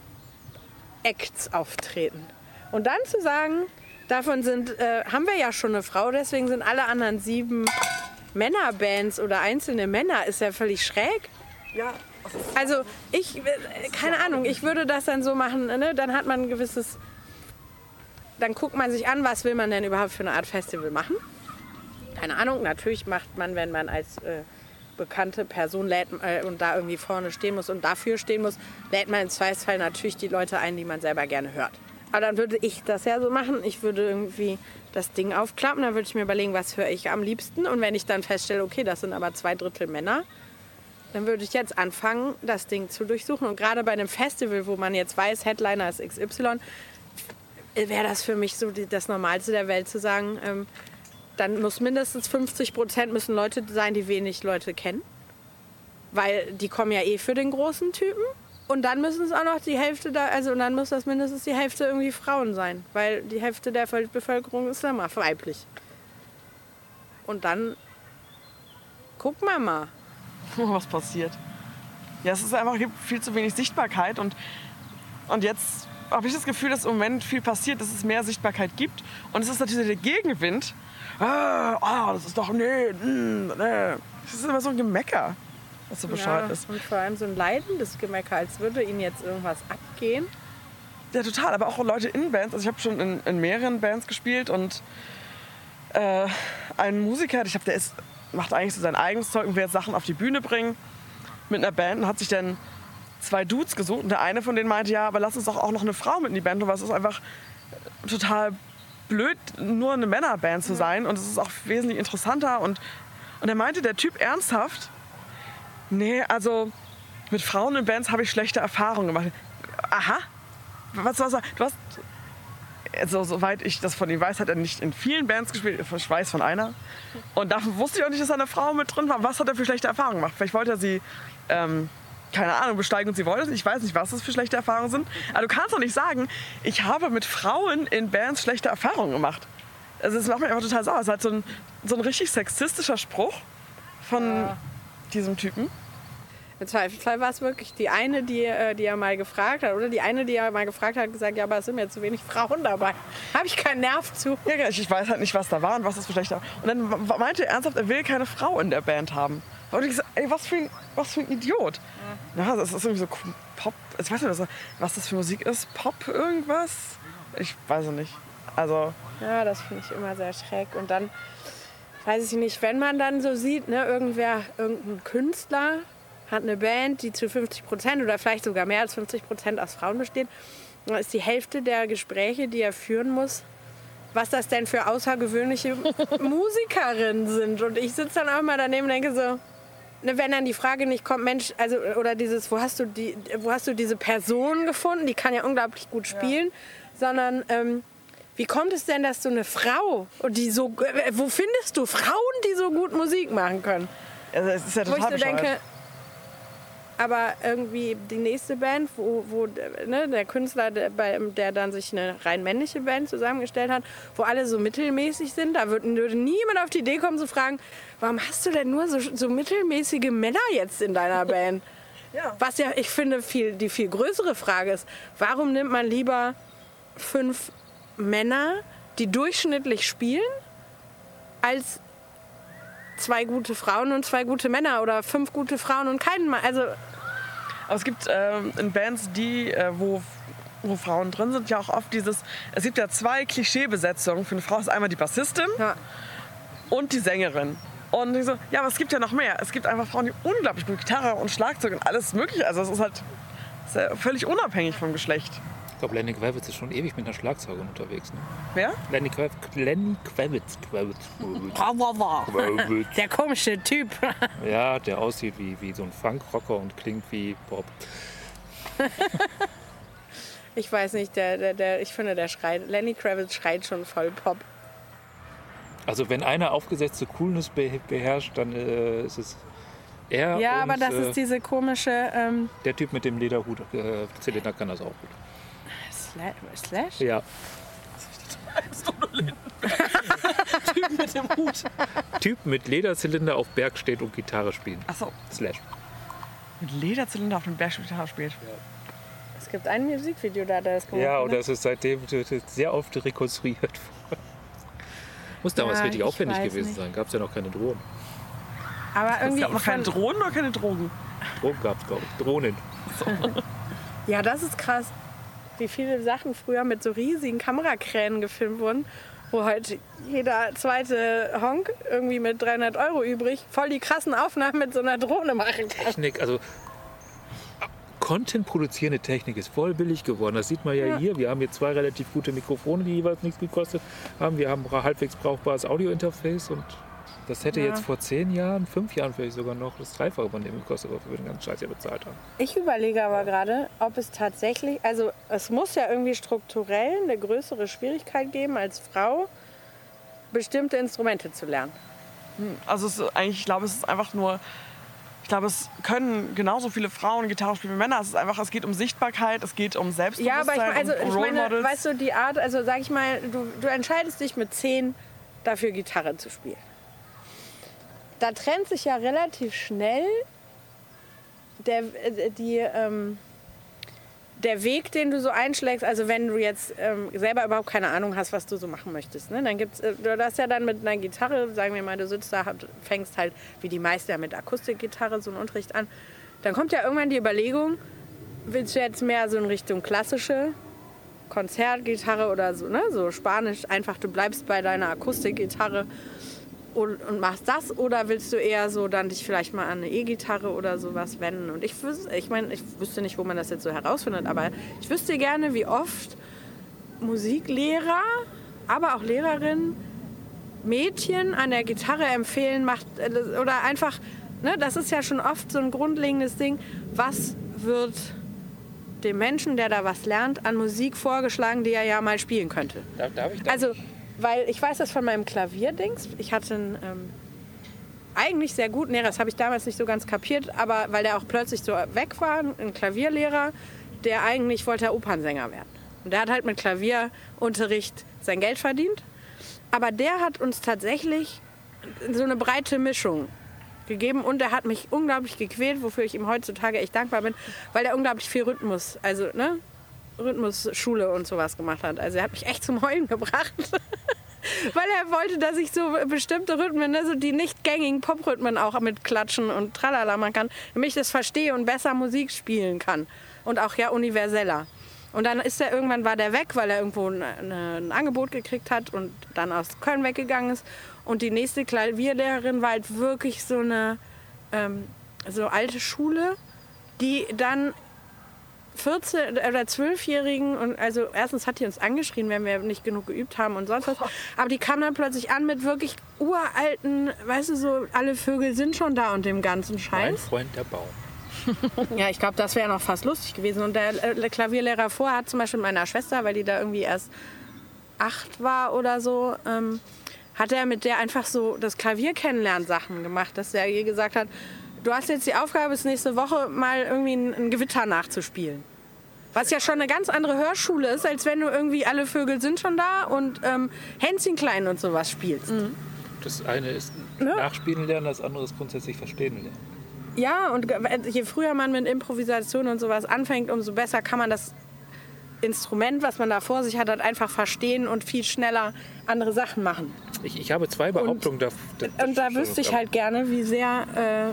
Acts auftreten. Und dann zu sagen, davon sind, äh, haben wir ja schon eine Frau, deswegen sind alle anderen sieben Männerbands oder einzelne Männer, ist ja völlig schräg. Ja. Also ich, äh, keine Ahnung, ich würde das dann so machen, ne? Dann hat man ein gewisses, dann guckt man sich an, was will man denn überhaupt für eine Art Festival machen. Keine Ahnung, natürlich macht man, wenn man als äh, bekannte Person lädt äh, und da irgendwie vorne stehen muss und dafür stehen muss, lädt man im Zweifelsfall natürlich die Leute ein, die man selber gerne hört. Aber dann würde ich das ja so machen, ich würde irgendwie das Ding aufklappen, dann würde ich mir überlegen, was höre ich am liebsten und wenn ich dann feststelle, okay, das sind aber zwei Drittel Männer, dann würde ich jetzt anfangen, das Ding zu durchsuchen. Und gerade bei einem Festival, wo man jetzt weiß, Headliner ist X Y, wäre das für mich so die, das Normalste der Welt zu sagen, ähm, dann muss mindestens fünfzig Prozent müssen Leute sein, die wenig Leute kennen. Weil die kommen ja eh für den großen Typen. Und dann müssen es auch noch die Hälfte da, also und dann muss das mindestens die Hälfte irgendwie Frauen sein. Weil die Hälfte der Bevölkerung ist dann mal weiblich. Und dann gucken wir mal. Was passiert. Ja, es ist einfach, gibt viel zu wenig Sichtbarkeit und, und jetzt habe ich das Gefühl, dass im Moment viel passiert, dass es mehr Sichtbarkeit gibt und es ist natürlich der Gegenwind. Ah, ah das ist doch, nee, mm, nee. Das ist immer so ein Gemecker, was so bescheuert Ja, ist. und vor allem so ein leidendes Gemecker, als würde ihnen jetzt irgendwas abgehen. Ja, total. Aber auch Leute in Bands. Also ich habe schon in, in mehreren Bands gespielt und äh, ein Musiker, ich glaube, der ist, macht eigentlich so sein eigenes Zeug und will jetzt Sachen auf die Bühne bringen mit einer Band und hat sich dann zwei Dudes gesucht. Und der eine von denen meinte, ja, aber lass uns doch auch noch eine Frau mit in die Band, weil es ist einfach total blöd, nur eine Männerband zu sein. Und es ist auch wesentlich interessanter. Und, und er meinte, der Typ ernsthaft, nee, also mit Frauen in Bands habe ich schlechte Erfahrungen gemacht. Aha. Was, was, du hast, also, soweit ich das von ihm weiß, hat er nicht in vielen Bands gespielt. Ich weiß von einer. Und davon wusste ich auch nicht, dass da eine Frau mit drin war. Was hat er für schlechte Erfahrungen gemacht? Vielleicht wollte er sie, ähm, keine Ahnung, besteigen und sie wollte es. Ich weiß nicht, was das für schlechte Erfahrungen sind. Aber du kannst doch nicht sagen, ich habe mit Frauen in Bands schlechte Erfahrungen gemacht. Also das macht mich einfach total sauer. Es ist halt so ein, so ein richtig sexistischer Spruch von ja. diesem Typen. Im Zweifelsfall war es wirklich die eine, die, äh, die er mal gefragt hat. Oder die eine, die er mal gefragt hat, gesagt, ja, aber es sind mir zu wenig Frauen dabei. Habe ich keinen Nerv zu. Ja, ich weiß halt nicht, was da war und was das für schlechter. Und dann meinte er ernsthaft, er will keine Frau in der Band haben. Und ich gesagt, ey, was für ein, was für ein Idiot. Ja, ja das ist irgendwie so Pop. Ich weiß nicht, was das für Musik ist. Pop irgendwas? Ich weiß es nicht. Also. Ja, das finde ich immer sehr schräg. Und dann, weiß ich nicht, wenn man dann so sieht, ne, irgendwer, irgendein Künstler hat eine Band, die zu fünfzig Prozent oder vielleicht sogar mehr als fünfzig Prozent aus Frauen besteht, dann ist die Hälfte der Gespräche, die er führen muss, was das denn für außergewöhnliche Musikerinnen sind. Und ich sitze dann auch mal daneben und denke so, ne, wenn dann die Frage nicht kommt, Mensch, also oder dieses, wo hast du die, wo hast du diese Person gefunden, die kann ja unglaublich gut spielen, ja. sondern ähm, wie kommt es denn, dass du eine Frau, die so, äh, wo findest du Frauen, die so gut Musik machen können? Also es ist ja total wo ich so denke, aber irgendwie die nächste Band, wo, wo ne, der Künstler, der, der dann sich eine rein männliche Band zusammengestellt hat, wo alle so mittelmäßig sind, da würde, würde niemand auf die Idee kommen zu fragen, warum hast du denn nur so, so mittelmäßige Männer jetzt in deiner Band? Ja. Was ja, ich finde, viel, die viel größere Frage ist, warum nimmt man lieber fünf Männer, die durchschnittlich spielen, als zwei gute Frauen und zwei gute Männer oder fünf gute Frauen und keinen Mann. Also aber es gibt ähm, in Bands, die, äh, wo, wo Frauen drin sind, ja auch oft dieses, es gibt ja zwei Klischeebesetzungen für eine Frau. Das ist einmal die Bassistin ja. und die Sängerin. Und ich so, ja, aber es gibt ja noch mehr. Es gibt einfach Frauen, die unglaublich gut Gitarre und Schlagzeug und alles mögliche. Also es ist halt sehr, völlig unabhängig vom Geschlecht. Ich glaube, Lenny Kravitz ist schon ewig mit einer Schlagzeugerin unterwegs. Ne? Wer? Lenny Kravitz. Lenny Kravitz. Kravitz. Kravitz. Der komische Typ. Ja, der aussieht wie, wie so ein Funkrocker und klingt wie Pop. Ich weiß nicht, der, der, der, ich finde, der schreit. Lenny Kravitz schreit schon voll Pop. Also wenn einer aufgesetzte Coolness beherrscht, dann äh, ist es er. Ja, und, aber das äh, ist diese komische... Ähm der Typ mit dem Lederhut, äh, Zylinder, kann das auch gut. Slash? Ja. Typ mit dem Hut. Typ mit Lederzylinder auf Berg steht und Gitarre spielt. Ach so. Slash. Mit Lederzylinder auf dem Berg Gitarre spielt. Ja. Es gibt ein Musikvideo da, der das gemacht hat. Ja, und das ist seitdem sehr oft rekonstruiert worden. Muss damals ja, richtig aufwendig gewesen nicht. sein. Gab es ja noch keine Drohnen. Aber irgendwie es gab noch keine Drohnen oder keine Drogen? Drogen gab es, glaube ich. Drohnen. So. Ja, das ist krass. Wie viele Sachen früher mit so riesigen Kamerakränen gefilmt wurden, wo halt jeder zweite Honk irgendwie mit dreihundert Euro übrig voll die krassen Aufnahmen mit so einer Drohne machen kann. Technik, also Content produzierende Technik ist voll billig geworden. Das sieht man ja, ja hier. Wir haben hier zwei relativ gute Mikrofone, die jeweils nichts gekostet haben. Wir haben ein halbwegs brauchbares Audiointerface und das hätte ja. jetzt vor zehn Jahren, fünf Jahren vielleicht sogar noch das Dreifache von dem gekostet, was wir den ganzen Scheiß ja bezahlt haben. Ich überlege aber gerade, ob es tatsächlich, also es muss ja irgendwie strukturell eine größere Schwierigkeit geben, als Frau bestimmte Instrumente zu lernen. Also es ist eigentlich, ich glaube, es ist einfach nur, ich glaube, es können genauso viele Frauen Gitarre spielen wie Männer. Es ist einfach, es geht um Sichtbarkeit, es geht um Selbstbewusstsein, ja, aber ich, also, um ich Role meine, Models. weißt du, die Art, also sag ich mal, du, du entscheidest dich mit zehn dafür Gitarre zu spielen. Da trennt sich ja relativ schnell der, die, ähm, der Weg, den du so einschlägst. Also wenn du jetzt ähm, selber überhaupt keine Ahnung hast, was du so machen möchtest. Ne? Dann gibt's, äh, du hast ja dann mit einer Gitarre, sagen wir mal, du sitzt da, fängst halt, wie die meisten ja mit Akustikgitarre so einen Unterricht an. Dann kommt ja irgendwann die Überlegung, willst du jetzt mehr so in Richtung klassische Konzertgitarre oder so, ne? So Spanisch, einfach du bleibst bei deiner Akustikgitarre und, und machst das, oder willst du eher so dann dich vielleicht mal an eine E-Gitarre oder sowas wenden? Und ich wüs- ich meine, ich wüsste nicht, wo man das jetzt so herausfindet, aber ich wüsste gerne, wie oft Musiklehrer, aber auch Lehrerinnen Mädchen an der Gitarre empfehlen, macht oder einfach, ne, das ist ja schon oft so ein grundlegendes Ding, was wird dem Menschen, der da was lernt, an Musik vorgeschlagen, die er ja mal spielen könnte. Darf, darf ich das? Also, weil ich weiß das von meinem Klavierdings. Ich hatte einen ähm, eigentlich sehr guten Lehrer, das habe ich damals nicht so ganz kapiert, aber weil der auch plötzlich so weg war, ein Klavierlehrer, der eigentlich wollte er Opernsänger werden. Und der hat halt mit Klavierunterricht sein Geld verdient. Aber der hat uns tatsächlich so eine breite Mischung gegeben und er hat mich unglaublich gequält, wofür ich ihm heutzutage echt dankbar bin, weil er unglaublich viel Rhythmus, also ne, Rhythmusschule und sowas gemacht hat. Also er hat mich echt zum Heulen gebracht, weil er wollte, dass ich so bestimmte Rhythmen, ne, so die nicht gängigen Poprhythmen auch mit Klatschen und Tralala machen kann, damit ich das verstehe und besser Musik spielen kann und auch ja universeller. Und dann ist er irgendwann war der weg, weil er irgendwo ein, ein Angebot gekriegt hat und dann aus Köln weggegangen ist. Und die nächste Klavierlehrerin war halt wirklich so eine ähm, so alte Schule, die dann vierzehn- oder zwölfjährigen, und also erstens hat die uns angeschrien, wenn wir nicht genug geübt haben und sonst was, aber die kam dann plötzlich an mit wirklich uralten, weißt du, so alle Vögel sind schon da und dem ganzen Scheiß. Mein Freund der Baum. Ja, ich glaube, das wäre noch fast lustig gewesen. Und der äh, Klavierlehrer vorher hat zum Beispiel meiner Schwester, weil die da irgendwie erst acht war oder so, ähm, hat er mit der einfach so das Klavier kennenlernen Sachen gemacht, dass er ihr gesagt hat, du hast jetzt die Aufgabe, bis nächste Woche mal irgendwie ein, ein Gewitter nachzuspielen. Was ja schon eine ganz andere Hörschule ist, als wenn du irgendwie alle Vögel sind schon da und ähm, Hänschen klein und sowas spielst. Mhm. Das eine ist Ne? Nachspielen lernen, das andere ist grundsätzlich Verstehen lernen. Ja, und je früher man mit Improvisation und sowas anfängt, umso besser kann man das Instrument, was man da vor sich hat, halt einfach verstehen und viel schneller andere Sachen machen. Ich, ich habe zwei Behauptungen. da, da, Und da wüsste ich halt gerne, wie sehr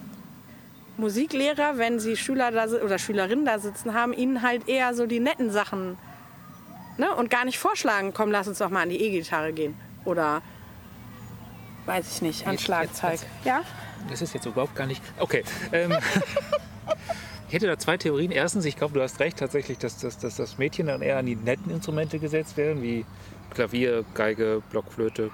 äh, Musiklehrer, wenn sie Schüler da si- oder Schülerinnen da sitzen haben, ihnen halt eher so die netten Sachen, ne, und gar nicht vorschlagen, komm, lass uns doch mal an die E-Gitarre gehen. Oder, weiß ich nicht, an Jetzt- Schlagzeug. jetzt- Ja? Das ist jetzt überhaupt gar nicht... Okay. Ähm, ich hätte da zwei Theorien. Erstens, ich glaube, du hast recht tatsächlich, dass, dass, dass das Mädchen dann eher an die netten Instrumente gesetzt werden, wie Klavier, Geige, Blockflöte,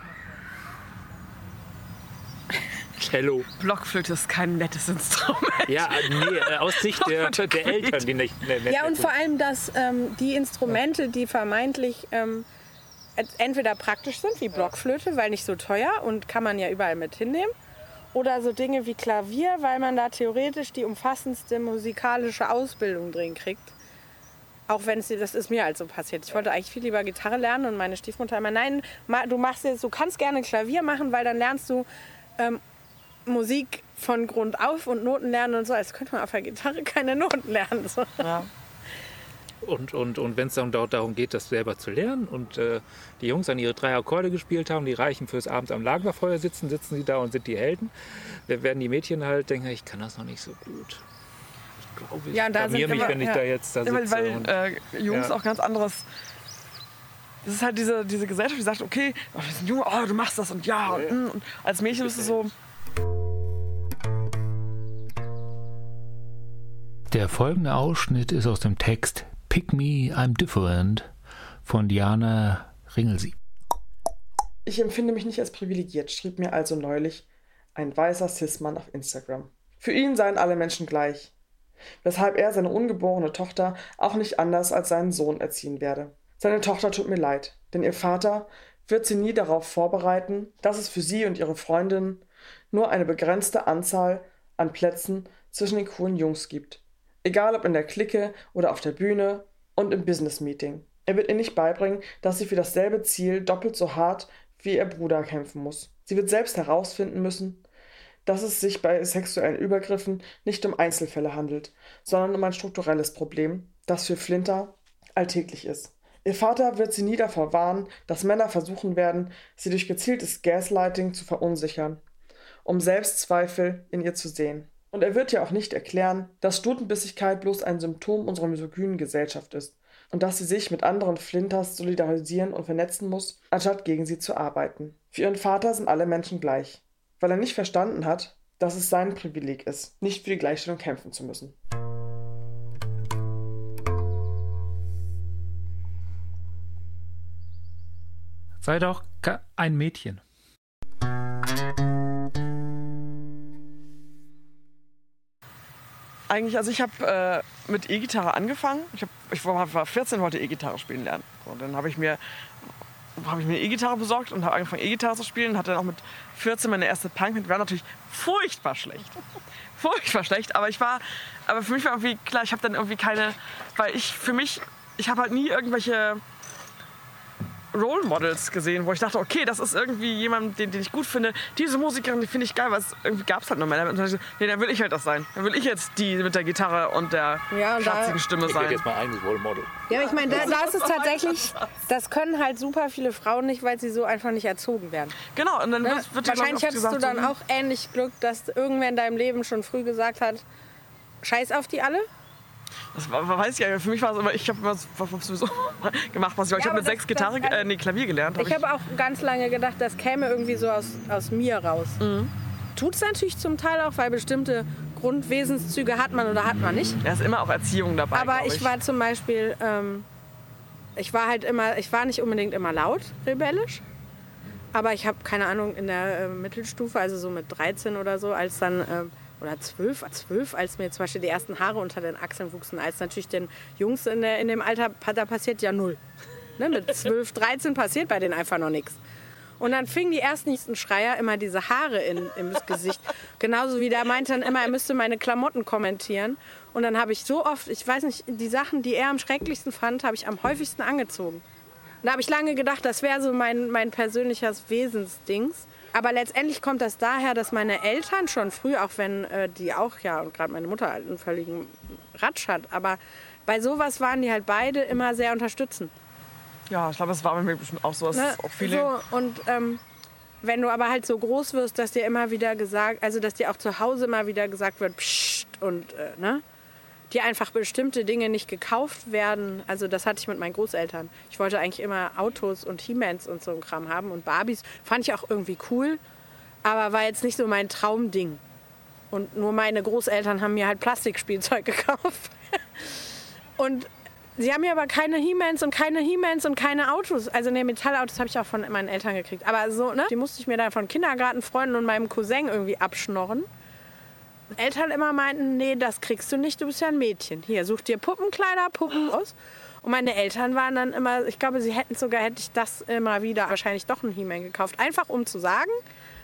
Cello. Blockflöte ist kein nettes Instrument. Ja, nee, äh, aus Sicht der, der Eltern, die nicht ne, nett Ja, und sind. vor allem, dass ähm, die Instrumente, die vermeintlich ähm, entweder praktisch sind, wie Blockflöte, weil nicht so teuer und kann man ja überall mit hinnehmen, oder so Dinge wie Klavier, weil man da theoretisch die umfassendste musikalische Ausbildung drin kriegt. Auch wenn es das ist mir also passiert. Ich wollte eigentlich viel lieber Gitarre lernen und meine Stiefmutter immer, nein, ma, du machst jetzt, du kannst gerne Klavier machen, weil dann lernst du ähm, Musik von Grund auf und Noten lernen und so. Als könnte man auf der Gitarre keine Noten lernen. So. Ja. Und, und, und wenn es dann dort darum geht, das selber zu lernen und äh, die Jungs dann ihre drei Akkorde gespielt haben, die Reichen fürs Abend am Lagerfeuer sitzen, sitzen sie da und sind die Helden, dann werden die Mädchen halt denken, ich kann das noch nicht so gut. Ich glaube, ich Ja, da sind blamier mich, immer- wenn ich ja. da jetzt da Ja, sitze. weil und, weil äh, Jungs ja. auch ganz anderes. Das ist halt diese, diese Gesellschaft, die sagt, okay, oh, wir sind Junge, oh, du machst das und ja. Und, mm, und als Mädchen bist du so, Der folgende Ausschnitt ist aus dem Text Pick Me, I'm Different von Diana Ringelsieb. Ich empfinde mich nicht als privilegiert, schrieb mir also neulich ein weißer Cis-Mann auf Instagram. Für ihn seien alle Menschen gleich, weshalb er seine ungeborene Tochter auch nicht anders als seinen Sohn erziehen werde. Seine Tochter tut mir leid, denn ihr Vater wird sie nie darauf vorbereiten, dass es für sie und ihre Freundin nur eine begrenzte Anzahl an Plätzen zwischen den coolen Jungs gibt. Egal ob in der Clique oder auf der Bühne und im Business-Meeting. Er wird ihr nicht beibringen, dass sie für dasselbe Ziel doppelt so hart wie ihr Bruder kämpfen muss. Sie wird selbst herausfinden müssen, dass es sich bei sexuellen Übergriffen nicht um Einzelfälle handelt, sondern um ein strukturelles Problem, das für Flinter alltäglich ist. Ihr Vater wird sie nie davor warnen, dass Männer versuchen werden, sie durch gezieltes Gaslighting zu verunsichern, um Selbstzweifel in ihr zu sehen. Und er wird ja auch nicht erklären, dass Stutenbissigkeit bloß ein Symptom unserer misogynen Gesellschaft ist, und dass sie sich mit anderen Flinters solidarisieren und vernetzen muss, anstatt gegen sie zu arbeiten. Für ihren Vater sind alle Menschen gleich, weil er nicht verstanden hat, dass es sein Privileg ist, nicht für die Gleichstellung kämpfen zu müssen. Sei doch ein Mädchen. Eigentlich, also ich habe äh, mit E-Gitarre angefangen. Ich, hab, ich war vierzehn, wollte E-Gitarre spielen lernen. So, dann habe ich mir habe ich mir eine E-Gitarre besorgt und habe angefangen E-Gitarre zu spielen. Hatte dann auch mit vierzehn meine erste Punkband. War natürlich furchtbar schlecht. Furchtbar schlecht, aber ich war, aber für mich war irgendwie klar, ich habe dann irgendwie keine, weil ich für mich, ich habe halt nie irgendwelche Role Models gesehen, wo ich dachte, okay, das ist irgendwie jemand, den, den ich gut finde. Diese Musikerin, die finde ich geil, weil es irgendwie gab es halt noch Männer. Und dann dachte ich, nee, dann will ich halt das sein. Dann will ich jetzt die mit der Gitarre und der ja, und schatzigen Stimme Ich sein. werde jetzt mein eigenes Role Model. Ja, ich meine, da, da ist es tatsächlich, das können halt super viele Frauen nicht, weil sie so einfach nicht erzogen werden. Genau, und dann Ne? wird, wird Wahrscheinlich hattest gesagt, du dann so, auch ähnlich Glück, dass irgendwer in deinem Leben schon früh gesagt hat, scheiß auf die alle. Das war, weiß ich ja, für mich war es immer, ich habe immer sowieso gemacht, was ich wollte. Ich Ja, habe mit das- sechs Gitarre, das- äh, nee, Klavier gelernt. Hab Ich habe auch ganz lange gedacht, das käme irgendwie so aus, aus mir raus. Mhm. Tut es natürlich zum Teil auch, weil bestimmte Grundwesenszüge hat man oder hat man nicht. Da ist immer auch Erziehung dabei. Aber glaub ich war zum Beispiel, ähm, ich war halt immer, ich war nicht unbedingt immer laut, rebellisch. Aber ich habe, keine Ahnung, in der äh, Mittelstufe, also so mit dreizehn oder so, als dann, ähm, oder zwölf, zwölf, als mir zum Beispiel die ersten Haare unter den Achseln wuchsen, als natürlich den Jungs in, der, in dem Alter, da passiert ja null. Ne? Mit zwölf, dreizehn passiert bei denen einfach noch nichts. Und dann fingen die ersten Schreier immer diese Haare in, im Gesicht. Genauso wie der meinte dann immer, er müsste meine Klamotten kommentieren. Und dann habe ich so oft, ich weiß nicht, die Sachen, die er am schrecklichsten fand, habe ich am häufigsten angezogen. Und da habe ich lange gedacht, das wäre so mein, mein persönliches Wesensdings. Aber letztendlich kommt das daher, dass meine Eltern schon früh, auch wenn äh, die auch, ja, und gerade meine Mutter einen völligen Ratsch hat, aber bei sowas waren die halt beide immer sehr unterstützend. Ja, ich glaube, das war bei mir bestimmt auch so, dass Ne? auch viele... So, und ähm, wenn du aber halt so groß wirst, dass dir immer wieder gesagt, also dass dir auch zu Hause immer wieder gesagt wird, pssst, und äh, ne? dir einfach bestimmte Dinge nicht gekauft werden. Also das hatte ich mit meinen Großeltern. Ich wollte eigentlich immer Autos und He-Mans und so ein Kram haben und Barbies. Fand ich auch irgendwie cool, aber war jetzt nicht so mein Traumding. Und nur meine Großeltern haben mir halt Plastikspielzeug gekauft. Und sie haben mir aber keine He-Mans und keine He-Mans und keine Autos. Also ne, Metallautos habe ich auch von meinen Eltern gekriegt. Aber so, ne, die musste ich mir dann von Kindergartenfreunden und meinem Cousin irgendwie abschnorren. Eltern immer meinten, nee, das kriegst du nicht, du bist ja ein Mädchen. Hier, such dir Puppenkleider, Puppen aus. Und meine Eltern waren dann immer, ich glaube, sie hätten sogar, hätte ich das immer wieder wahrscheinlich doch ein He-Man gekauft. Einfach um zu sagen,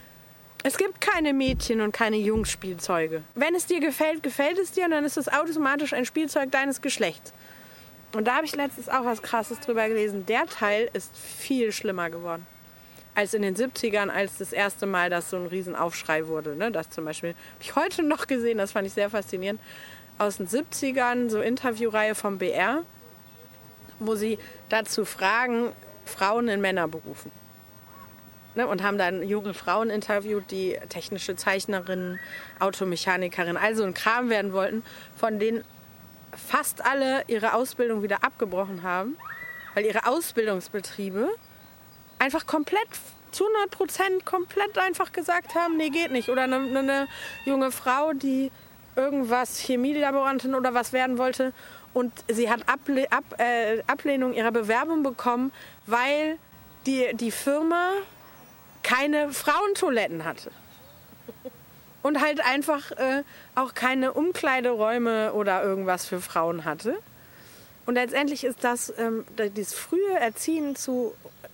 es gibt keine Mädchen- und keine Jungsspielzeuge. Wenn es dir gefällt, gefällt es dir und dann ist es automatisch ein Spielzeug deines Geschlechts. Und da habe ich letztens auch was Krasses drüber gelesen. Der Teil ist viel schlimmer geworden als in den siebzigern, als das erste Mal das so ein Riesenaufschrei wurde. Ne? Das zum Beispiel habe ich heute noch gesehen, das fand ich sehr faszinierend, aus den siebzigern, so Interviewreihe vom B R, wo sie dazu fragen, Frauen in Männerberufen. Ne? Und haben dann junge Frauen interviewt, die technische Zeichnerinnen, Automechanikerin, also ein Kram werden wollten, von denen fast alle ihre Ausbildung wieder abgebrochen haben, weil ihre Ausbildungsbetriebe einfach komplett, zu hundert Prozent komplett einfach gesagt haben, nee, geht nicht. Oder eine, eine junge Frau, die irgendwas, Chemielaborantin oder was werden wollte und sie hat Able Ab äh, Ablehnung ihrer Bewerbung bekommen, weil die, die Firma keine Frauentoiletten hatte. Und halt einfach äh, auch keine Umkleideräume oder irgendwas für Frauen hatte. Und letztendlich ist das, ähm, dieses frühe Erziehen zu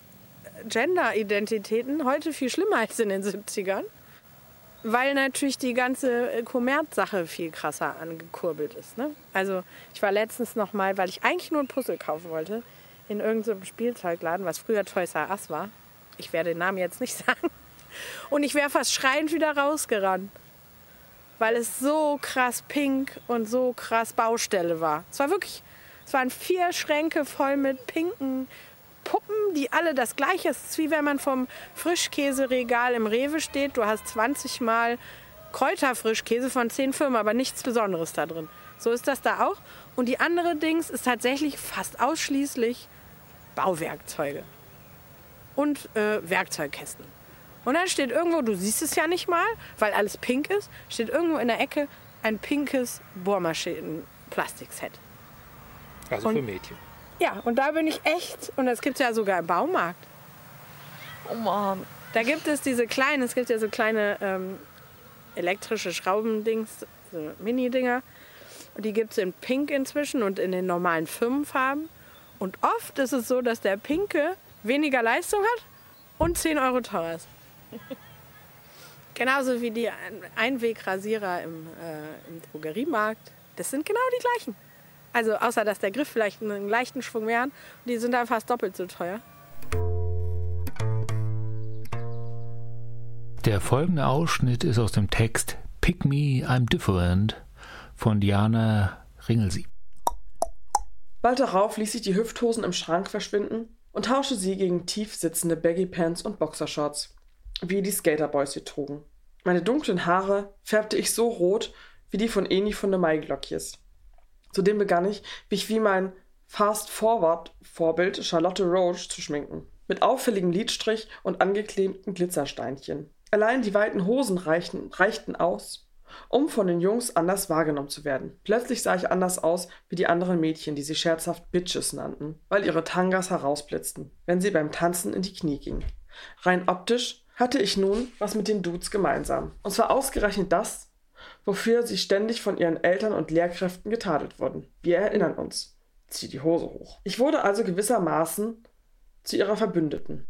Gender-Identitäten heute viel schlimmer als in den siebzigern, weil natürlich die ganze Kommerzsache viel krasser angekurbelt ist. Ne? Also ich war letztens noch mal, weil ich eigentlich nur ein Puzzle kaufen wollte, in irgendeinem Spielzeugladen, was früher Toys R Us war. Ich werde den Namen jetzt nicht sagen. Und ich wäre fast schreiend wieder rausgerannt, weil es so krass pink und so krass Baustelle war. Es war wirklich, es waren vier Schränke voll mit pinken Puppen, die alle das Gleiche ist. Es ist wie wenn man vom Frischkäseregal im Rewe steht. Du hast zwanzig Mal Kräuterfrischkäse von zehn Firmen, aber nichts Besonderes da drin. So ist das da auch. Und die andere Dings ist tatsächlich fast ausschließlich Bauwerkzeuge und äh, Werkzeugkästen. Und dann steht irgendwo, du siehst es ja nicht mal, weil alles pink ist, steht irgendwo in der Ecke ein pinkes Bohrmaschinen-Plastikset. Also und, für Mädchen. Ja, und da bin ich echt, und das gibt es ja sogar im Baumarkt. Oh Mann. Da gibt es diese kleinen, es gibt ja so kleine ähm, elektrische Schraubendings, so Mini-Dinger. Und die gibt es in Pink inzwischen und in den normalen Firmenfarben. Und oft ist es so, dass der Pinke weniger Leistung hat und zehn Euro teuer ist. Genauso wie die Einwegrasierer im, äh, im Drogeriemarkt. Das sind genau die gleichen. Also außer, dass der Griff vielleicht einen leichten Schwung mehr hat. Und die sind dann fast doppelt so teuer. Der folgende Ausschnitt ist aus dem Text Pick Me, I'm Different von Diana Ringelsieb. Bald darauf ließ ich die Hüfthosen im Schrank verschwinden und tauschte sie gegen tief sitzende Baggy-Pants und Boxershorts, wie die Skaterboys sie trugen. Meine dunklen Haare färbte ich so rot wie die von Eni von der Maiglöckjes. Zudem begann ich, mich wie mein Fast-Forward-Vorbild Charlotte Roche zu schminken, mit auffälligem Lidstrich und angeklebten Glitzersteinchen. Allein die weiten Hosen reichten, reichten aus, um von den Jungs anders wahrgenommen zu werden. Plötzlich sah ich anders aus wie die anderen Mädchen, die sie scherzhaft Bitches nannten, weil ihre Tangas herausblitzten, wenn sie beim Tanzen in die Knie gingen. Rein optisch hatte ich nun was mit den Dudes gemeinsam. Und zwar ausgerechnet das, wofür sie ständig von ihren Eltern und Lehrkräften getadelt wurden. Wir erinnern uns. Zieh die Hose hoch. Ich wurde also gewissermaßen zu ihrer Verbündeten.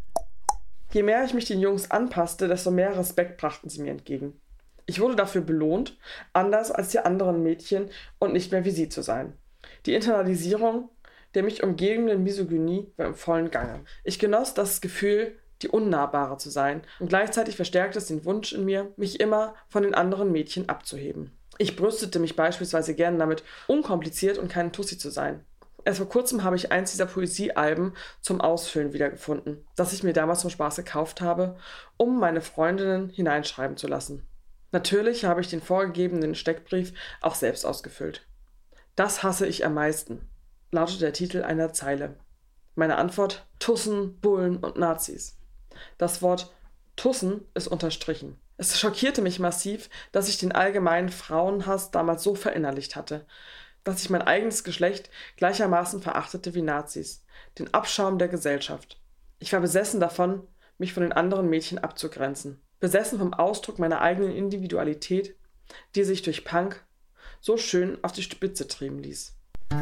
Je mehr ich mich den Jungs anpasste, desto mehr Respekt brachten sie mir entgegen. Ich wurde dafür belohnt, anders als die anderen Mädchen und nicht mehr wie sie zu sein. Die Internalisierung der mich umgebenden Misogynie war im vollen Gange. Ich genoss das Gefühl, die Unnahbare zu sein, und gleichzeitig verstärkte es den Wunsch in mir, mich immer von den anderen Mädchen abzuheben. Ich brüstete mich beispielsweise gern damit, unkompliziert und keine Tussi zu sein. Erst vor kurzem habe ich eins dieser Poesiealben zum Ausfüllen wiedergefunden, das ich mir damals zum Spaß gekauft habe, um meine Freundinnen hineinschreiben zu lassen. Natürlich habe ich den vorgegebenen Steckbrief auch selbst ausgefüllt. Das hasse ich am meisten, lautet der Titel einer Zeile. Meine Antwort: Tussen, Bullen und Nazis. Das Wort Tussen ist unterstrichen. Es schockierte mich massiv, dass ich den allgemeinen Frauenhass damals so verinnerlicht hatte, dass ich mein eigenes Geschlecht gleichermaßen verachtete wie Nazis, den Abschaum der Gesellschaft. Ich war besessen davon, mich von den anderen Mädchen abzugrenzen, besessen vom Ausdruck meiner eigenen Individualität, die sich durch Punk so schön auf die Spitze trieben ließ.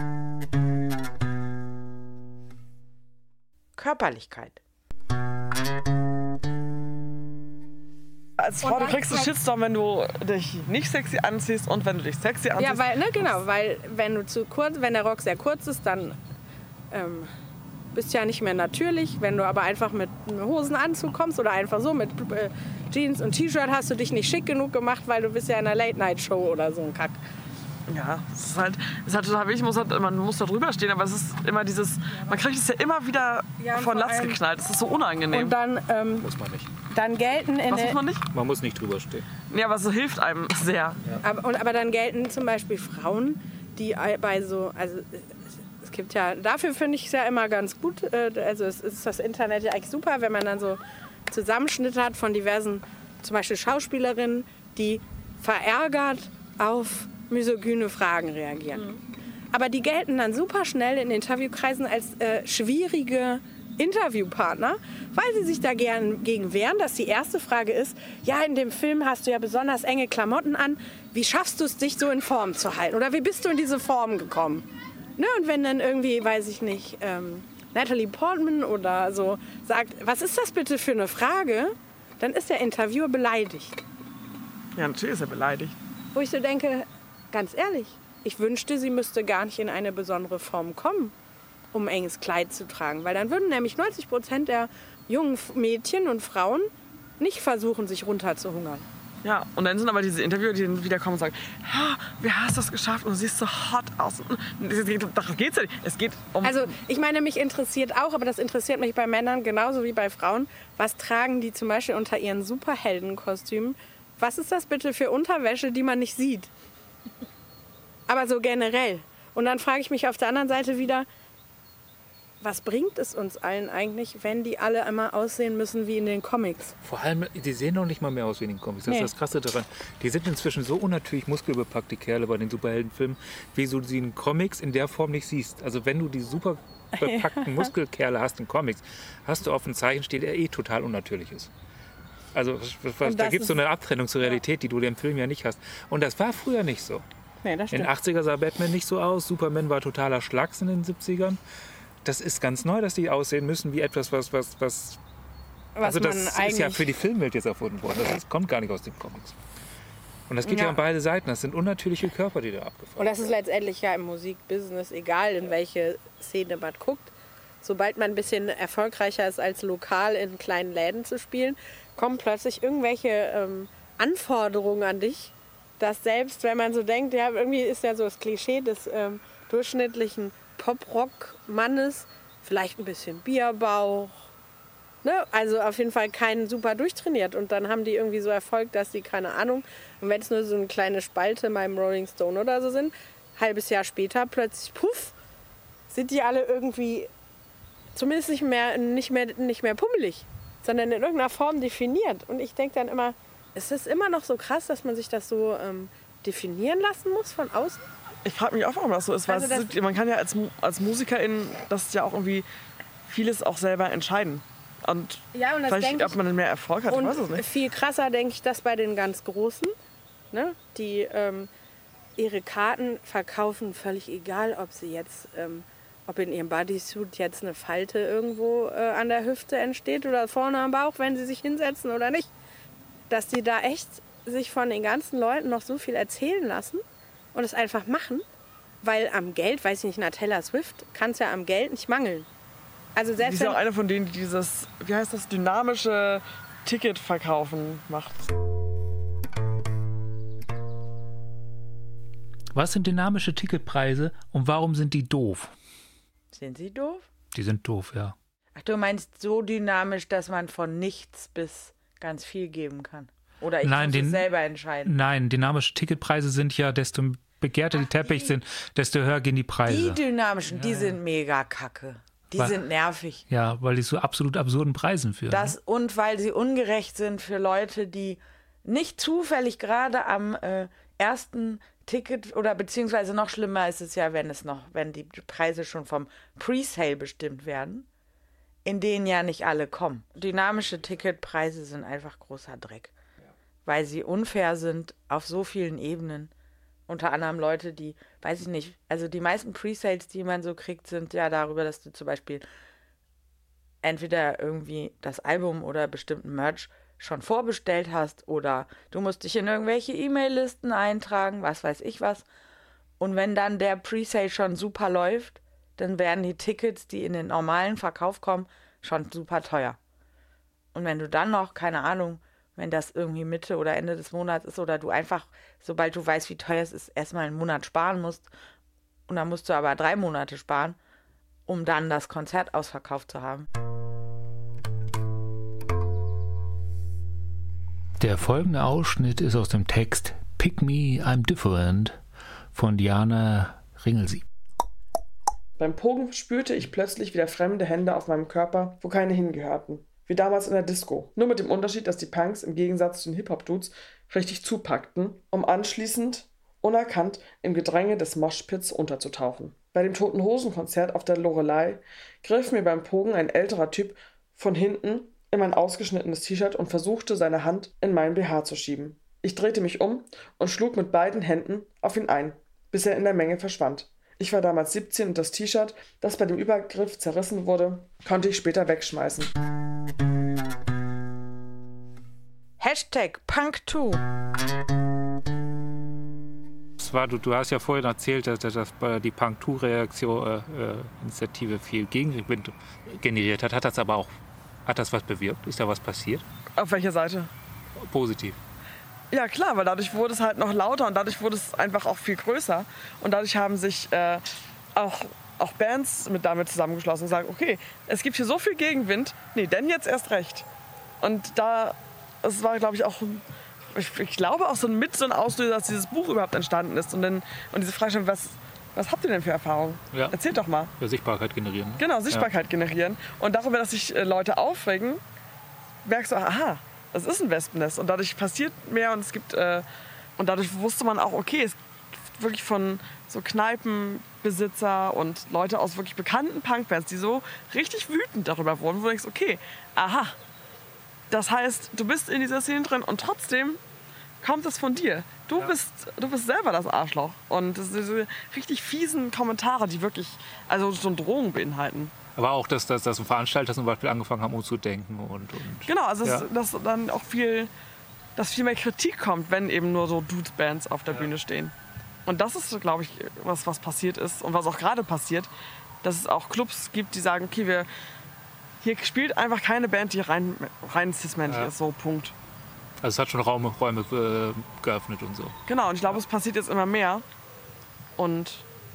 Körperlichkeit. Als Frau, du kriegst einen Shitstorm, wenn du dich nicht sexy anziehst und wenn du dich sexy anziehst. Ja, weil, ne, genau, weil wenn du zu kurz, wenn der Rock sehr kurz ist, dann ähm, bist du ja nicht mehr natürlich. Wenn du aber einfach mit einem Hosenanzug kommst oder einfach so mit äh, Jeans und T-Shirt, hast du dich nicht schick genug gemacht, weil du bist ja in einer Late-Night-Show oder so ein Kack. Ja, es ist halt, es ist halt total wichtig, muss halt, man muss da drüber stehen, aber es ist immer dieses, man kriegt es ja immer wieder Ja, von vor Latz allem- geknallt, es ist so unangenehm. Und dann, ähm, Muss man nicht. dann gelten in Was der, muss man nicht? Man muss nicht drüber stehen. Ja, aber es hilft einem sehr. aber, und, aber dann gelten zum Beispiel Frauen, die bei so, also es, es gibt ja, dafür finde ich es ja immer ganz gut, äh, also es ist das Internet ja eigentlich super, wenn man dann so Zusammenschnitte hat von diversen, zum Beispiel Schauspielerinnen, die verärgert auf misogyne Fragen reagieren. Mhm. Aber die gelten dann super schnell in Interviewkreisen als äh, schwierige Interviewpartner, weil sie sich da gern gegen wehren, dass die erste Frage ist, ja, in dem Film hast du ja besonders enge Klamotten an, wie schaffst du es, dich so in Form zu halten? Oder wie bist du in diese Form gekommen? Ne? Und wenn dann irgendwie, weiß ich nicht, ähm, Natalie Portman oder so sagt, was ist das bitte für eine Frage? Dann ist der Interviewer beleidigt. Ja, natürlich ist er beleidigt. Wo ich so denke, ganz ehrlich, ich wünschte, sie müsste gar nicht in eine besondere Form kommen, um ein enges Kleid zu tragen. Weil dann würden nämlich neunzig Prozent der jungen Mädchen und Frauen nicht versuchen, sich runterzuhungern. Ja, und dann sind aber diese Interviewer, die dann wieder kommen und sagen, ja, wie hast du das geschafft und du siehst so hot aus. Darum geht's ja nicht. Es geht um... Also ich meine, mich interessiert auch, aber das interessiert mich bei Männern genauso wie bei Frauen. Was tragen die zum Beispiel unter ihren Superheldenkostümen? Was ist das bitte für Unterwäsche, die man nicht sieht? Aber so generell. Und dann frage ich mich auf der anderen Seite wieder, was bringt es uns allen eigentlich, wenn die alle immer aussehen müssen wie in den Comics? Vor allem, die sehen noch nicht mal mehr aus wie in den Comics. Das Nee. ist das Krasse daran. Die sind inzwischen so unnatürlich muskelbepackt, die Kerle bei den Superheldenfilmen, wie du sie in Comics in der Form nicht siehst. Also wenn du die super bepackten Muskelkerle hast in Comics, hast du auf dem Zeichen steht, er eh total unnatürlich ist. Also was, da gibt es so eine Abtrennung zur Realität, die du im Film ja nicht hast. Und das war früher nicht so. Nee, das In den stimmt. achtziger sah Batman nicht so aus, Superman war totaler Schlacks in den siebzigern. Das ist ganz neu, dass die aussehen müssen wie etwas, was... was, was Was also das man ist eigentlich ja für die Filmwelt jetzt erfunden worden. Das ist, kommt gar nicht aus den Comics. Und das geht ja. Ja. an beide Seiten. Das sind unnatürliche Körper, die da abgefahren Und das ist letztendlich ja im Musikbusiness, egal in welche Szene man guckt. Sobald man ein bisschen erfolgreicher ist, als lokal in kleinen Läden zu spielen, kommen plötzlich irgendwelche ähm, Anforderungen an dich, dass selbst wenn man so denkt, ja, irgendwie ist ja so das Klischee des ähm, durchschnittlichen Pop-Rock-Mannes, vielleicht ein bisschen Bierbauch, ne? Also auf jeden Fall keinen super durchtrainiert. Und dann haben die irgendwie so Erfolg, dass die, keine Ahnung, und wenn es nur so eine kleine Spalte beim Rolling Stone oder so sind, ein halbes Jahr später plötzlich, puff, sind die alle irgendwie zumindest nicht mehr, nicht mehr, nicht mehr pummelig, sondern in irgendeiner Form definiert. Und ich denke dann immer, ist es immer noch so krass, dass man sich das so ähm, definieren lassen muss von außen? Ich frage mich auch, warum das so ist. Weil Also es das- ist, man kann ja als, Mu- als Musikerin das ja auch irgendwie vieles auch selber entscheiden. Und Ja, und das vielleicht, denke ob man dann mehr Erfolg hat, ich weiß es Und nicht. viel krasser denke ich das bei den ganz Großen, ne? Die ähm, ihre Karten verkaufen, völlig egal, ob sie jetzt, ähm, ob in ihrem Bodysuit jetzt eine Falte irgendwo äh, an der Hüfte entsteht oder vorne am Bauch, wenn sie sich hinsetzen oder nicht. Dass die da echt sich von den ganzen Leuten noch so viel erzählen lassen und es einfach machen, weil am Geld, weiß ich nicht, nach Taylor Swift kann es ja am Geld nicht mangeln. Also Die selbst ist ja wenn, auch eine von denen, die dieses, wie heißt das, dynamische Ticketverkaufen macht. Was sind dynamische Ticketpreise und warum sind die doof? Sind sie doof? Die sind doof, ja. Ach, du meinst so dynamisch, dass man von nichts bis ganz viel geben kann? Oder ich Nein, muss den- es selber entscheiden? Nein, dynamische Ticketpreise sind ja, desto begehrter die Teppich sind, desto höher gehen die Preise. Die dynamischen, die sind mega kacke. Die Was? sind nervig. Ja, weil die zu absolut absurden Preisen führen. Das, und weil sie ungerecht sind für Leute, die nicht zufällig gerade am äh, ersten Ticket oder beziehungsweise noch schlimmer ist es ja, wenn es noch, wenn die Preise schon vom Presale bestimmt werden, in denen ja nicht alle kommen. Dynamische Ticketpreise sind einfach großer Dreck, weil sie unfair sind auf so vielen Ebenen. Unter anderem Leute, die, weiß ich nicht, also die meisten Presales, die man so kriegt, sind ja darüber, dass du zum Beispiel entweder irgendwie das Album oder bestimmten Merch schon vorbestellt hast oder du musst dich in irgendwelche E-Mail-Listen eintragen, was weiß ich was. Und wenn dann der Presale schon super läuft, dann werden die Tickets, die in den normalen Verkauf kommen, schon super teuer. Und wenn du dann noch, keine Ahnung, wenn das irgendwie Mitte oder Ende des Monats ist oder du einfach, sobald du weißt, wie teuer es ist, erstmal einen Monat sparen musst und dann musst du aber drei Monate sparen, um dann das Konzert ausverkauft zu haben. Der folgende Ausschnitt ist aus dem Text Pick Me, I'm Different von Diana Ringelsieb. Beim Pogen spürte ich plötzlich wieder fremde Hände auf meinem Körper, wo keine hingehörten. Wie damals in der Disco. Nur mit dem Unterschied, dass die Punks im Gegensatz zu den Hip-Hop-Dudes richtig zupackten, um anschließend unerkannt im Gedränge des Moshpits unterzutauchen. Bei dem Toten-Hosen-Konzert auf der Loreley griff mir beim Pogen ein älterer Typ von hinten in mein ausgeschnittenes T-Shirt und versuchte, seine Hand in meinen B H zu schieben. Ich drehte mich um und schlug mit beiden Händen auf ihn ein, bis er in der Menge verschwand. Ich war damals siebzehn und das T-Shirt, das bei dem Übergriff zerrissen wurde, konnte ich später wegschmeißen. Hashtag Punk zwei. Das war, du, du hast ja vorhin erzählt, dass, dass die Punk zwei Reaktion äh, äh, Initiative viel Gegenwind generiert hat. Hat das aber auch, hat das was bewirkt? Ist da was passiert? Auf welcher Seite? Positiv. Ja klar, weil dadurch wurde es halt noch lauter und dadurch wurde es einfach auch viel größer. Und dadurch haben sich äh, auch, auch Bands mit damit zusammengeschlossen und sagen, okay, es gibt hier so viel Gegenwind, nee, denn jetzt erst recht. Und da, es war, glaube ich, auch ich, ich glaube auch so mit so ein Auslöser, dass dieses Buch überhaupt entstanden ist. Und, dann, und diese Frage, was, was habt ihr denn für Erfahrungen? Ja. Erzählt doch mal. Ja, Sichtbarkeit generieren. Ne? Genau, Sichtbarkeit ja. generieren. Und darüber, dass sich äh, Leute aufregen, merkst du, aha, das ist ein Wespennest. Und dadurch passiert mehr und es gibt, äh, und dadurch wusste man auch, okay, es gibt wirklich von so Kneipenbesitzer und Leute aus wirklich bekannten Punkbands, die so richtig wütend darüber wurden, wo du denkst, okay, aha, das heißt, du bist in dieser Szene drin und trotzdem kommt es von dir. Du, ja. bist, du bist selber das Arschloch. Und das sind diese richtig fiesen Kommentare, die wirklich also so Drohungen beinhalten. Aber auch, dass, dass, dass Veranstalter zum Beispiel angefangen haben, umzudenken. Und, und genau, also ja. dass, dass dann auch viel, dass viel mehr Kritik kommt, wenn eben nur so Dudes-Bands auf der ja. Bühne stehen. Und das ist, glaube ich, was, was passiert ist und was auch gerade passiert, dass es auch Clubs gibt, die sagen, okay, wir, hier spielt einfach keine Band, die rein, rein cis-männlich ja. ist, so Punkt. Also es hat schon Räume, Räume äh, geöffnet und so. Genau, und ich glaube, ja. es passiert jetzt immer mehr. Und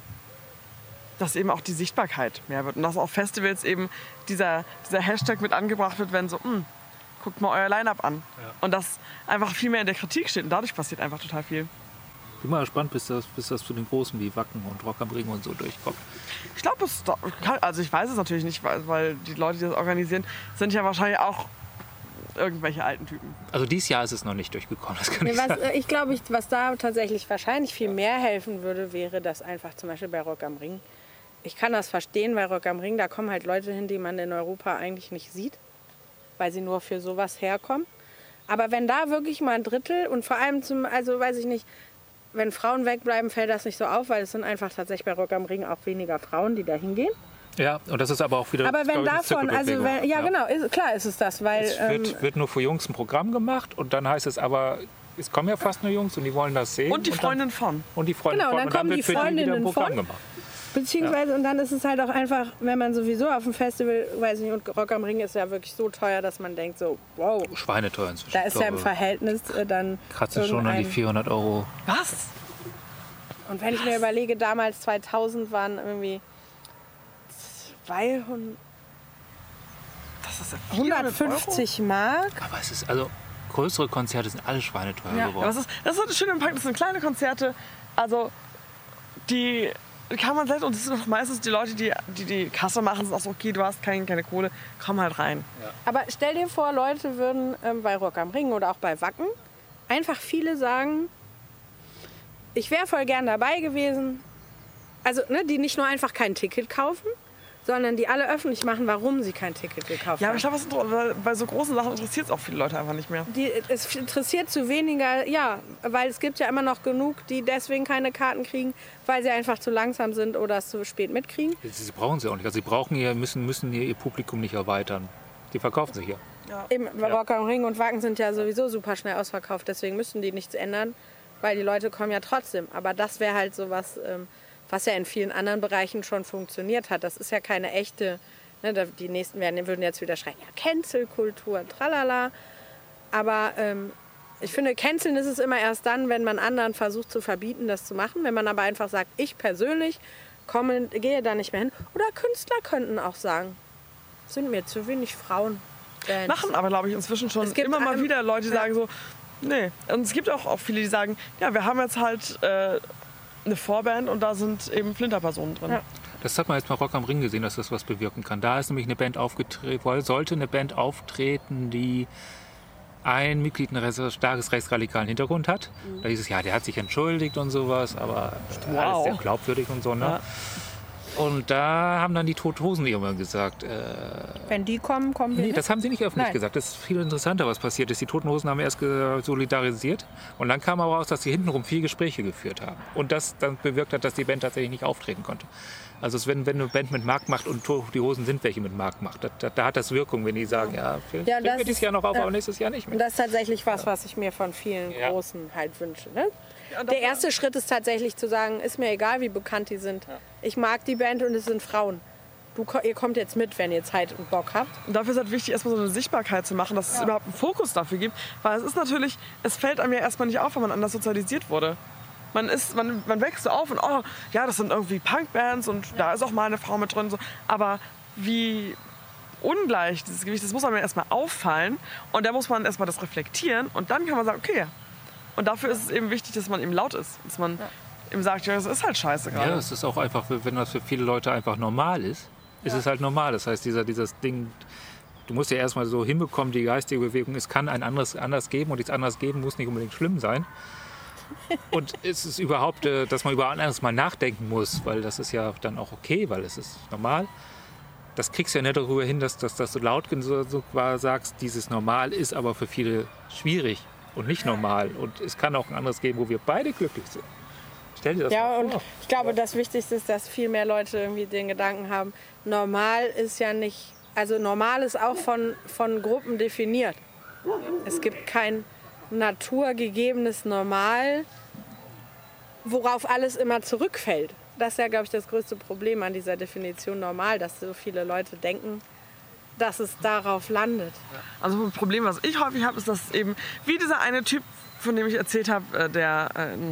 dass eben auch die Sichtbarkeit mehr wird. Und dass auf Festivals eben dieser, dieser Hashtag mit angebracht wird, wenn so, guckt mal euer Line-Up an. Ja. Und das einfach viel mehr in der Kritik steht. Und dadurch passiert einfach total viel. Ich bin mal gespannt, bis das, bis das zu den Großen wie Wacken und Rock am Ring und so durchkommt. Ich glaube, es also ich weiß es natürlich nicht, weil die Leute, die das organisieren, sind ja wahrscheinlich auch irgendwelche alten Typen. Also dieses Jahr ist es noch nicht durchgekommen, das kann nee, ich was, sagen. Ich glaube, ich, was da tatsächlich wahrscheinlich viel mehr helfen würde, wäre das einfach zum Beispiel bei Rock am Ring. Ich kann das verstehen, bei Rock am Ring, da kommen halt Leute hin, die man in Europa eigentlich nicht sieht, weil sie nur für sowas herkommen. Aber wenn da wirklich mal ein Drittel und vor allem zum, also weiß ich nicht, wenn Frauen wegbleiben, fällt das nicht so auf, weil es sind einfach tatsächlich bei Rock am Ring auch weniger Frauen, die da hingehen. Ja, und das ist aber auch wieder... Aber wenn davon, also wenn, ja, ja genau, ist, klar ist es das, weil... Es wird, ähm, wird nur für Jungs ein Programm gemacht und dann heißt es aber, es kommen ja fast nur Jungs und die wollen das sehen. Und die Freundin und dann, von. Und die Freundin genau, von. Und dann kommen und dann die wird Freundinnen wieder ein Programm von. gemacht. Beziehungsweise, ja. und dann ist es halt auch einfach, wenn man sowieso auf dem Festival, weiß nicht, und Rock am Ring ist ja wirklich so teuer, dass man denkt so, wow. Schweineteuer inzwischen. Da ist ja im Verhältnis äh, dann kratzt es schon an die vierhundert Euro. Was? Und wenn ich mir überlege, damals zweitausend waren irgendwie zweihundert, das ist ja hundertfünfzig Mark. Aber es ist, also größere Konzerte sind alle schweineteuer ja. geworden. Ja, das, ist, das ist das Schöne im Punk, das sind kleine Konzerte, also die kann man selbst, und das sind doch meistens die Leute, die die, die Kasse machen, sind auch so, okay, du hast kein, keine Kohle, komm halt rein. Ja. Aber stell dir vor, Leute würden ähm, bei Rock am Ring oder auch bei Wacken einfach viele sagen, ich wäre voll gern dabei gewesen. Also, ne, die nicht nur einfach kein Ticket kaufen, sondern die alle öffentlich machen, warum sie kein Ticket gekauft ja, haben. Ja, aber ich glaube, bei so großen Sachen interessiert es auch viele Leute einfach nicht mehr. Die, es interessiert zu weniger, ja, weil es gibt ja immer noch genug, die deswegen keine Karten kriegen, weil sie einfach zu langsam sind oder es zu spät mitkriegen. Sie brauchen sie auch nicht. Also sie brauchen ihr, müssen, müssen ihr, ihr Publikum nicht erweitern. Die verkaufen sich hier. Ja. Im Rock am Ring und Wacken sind ja sowieso super schnell ausverkauft, deswegen müssen die nichts ändern, weil die Leute kommen ja trotzdem. Aber das wäre halt so was, ähm, was ja in vielen anderen Bereichen schon funktioniert hat. Das ist ja keine echte, ne, die Nächsten werden, würden jetzt wieder schreien, ja, Cancel-Kultur, tralala. Aber ähm, ich finde, canceln ist es immer erst dann, wenn man anderen versucht zu verbieten, das zu machen. Wenn man aber einfach sagt, ich persönlich komme, gehe da nicht mehr hin. Oder Künstler könnten auch sagen, sind mir zu wenig Frauen. Bands. Machen aber, glaube ich, inzwischen schon immer mal wieder Leute, die ja. sagen so, nee. Und es gibt auch, auch viele, die sagen, ja, wir haben jetzt halt äh, eine Vorband und da sind eben Flinterpersonen drin. Ja. Das hat man jetzt bei Rock am Ring gesehen, dass das was bewirken kann. Da ist nämlich eine Band aufgetreten, sollte eine Band auftreten, die ein Mitglied einen starkes rechtsradikalen Hintergrund hat. Mhm. Da hieß es, ja, der hat sich entschuldigt und sowas, aber wow. alles sehr glaubwürdig und so. Ne? Ja. Und da haben dann die Toten Hosen irgendwann gesagt, äh, wenn die kommen, kommen wir Nee, nicht? das haben sie nicht öffentlich Nein. gesagt. Das ist viel interessanter, was passiert ist. Die Toten Hosen haben erst solidarisiert und dann kam aber raus, dass sie hintenrum vier Gespräche geführt haben. Und das dann bewirkt hat, dass die Band tatsächlich nicht auftreten konnte. Also es, wenn, wenn eine Band mit Markt macht und die Hosen sind welche mit Markt macht, da, da, da hat das Wirkung, wenn die sagen, ja, vielleicht ja, wir dieses Jahr noch auf, ja. aber nächstes Jahr nicht mehr. Und das ist tatsächlich was, was ich mir von vielen ja. Großen halt wünsche. Ne? Ja, der erste Schritt ist tatsächlich zu sagen, ist mir egal, wie bekannt die sind. Ja. Ich mag die Band und es sind Frauen. Du, ihr kommt jetzt mit, wenn ihr Zeit und Bock habt. Und dafür ist es halt wichtig, erstmal so eine Sichtbarkeit zu machen, dass ja. es überhaupt einen Fokus dafür gibt. Weil es ist natürlich, es fällt einem ja erstmal nicht auf, wenn man anders sozialisiert wurde. Man, ist, man, man wächst so auf und oh, ja, das sind irgendwie Punkbands und ja. da ist auch mal eine Frau mit drin. So. Aber wie ungleich dieses Gewicht, das muss einem ja erstmal auffallen und da muss man erstmal das reflektieren und dann kann man sagen, okay, Und dafür ist es eben wichtig, dass man eben laut ist. Dass man ja. eben sagt, ja, das ist halt scheiße gerade. Ja, es ist auch einfach, wenn das für viele Leute einfach normal ist, ist ja. es halt normal. Das heißt, dieser, dieses Ding, du musst ja erstmal so hinbekommen, die geistige Bewegung, es kann ein anderes anders geben und dieses anders geben muss nicht unbedingt schlimm sein. Und es ist überhaupt, dass man über anderes mal nachdenken muss, weil das ist ja dann auch okay, weil es ist normal. Das kriegst du ja nicht darüber hin, dass, dass, dass du laut so, so sagst, dieses Normal ist aber für viele schwierig und nicht normal. Und es kann auch ein anderes geben, wo wir beide glücklich sind. Stell dir das ja, mal vor. Und ich glaube, das Wichtigste ist, dass viel mehr Leute irgendwie den Gedanken haben, normal ist ja nicht, also normal ist auch von, von Gruppen definiert. Es gibt kein naturgegebenes Normal, worauf alles immer zurückfällt. Das ist ja, glaube ich, das größte Problem an dieser Definition normal, dass so viele Leute denken, dass es darauf landet. Also ein Problem, was ich häufig habe, ist, dass eben, wie dieser eine Typ, von dem ich erzählt habe, der,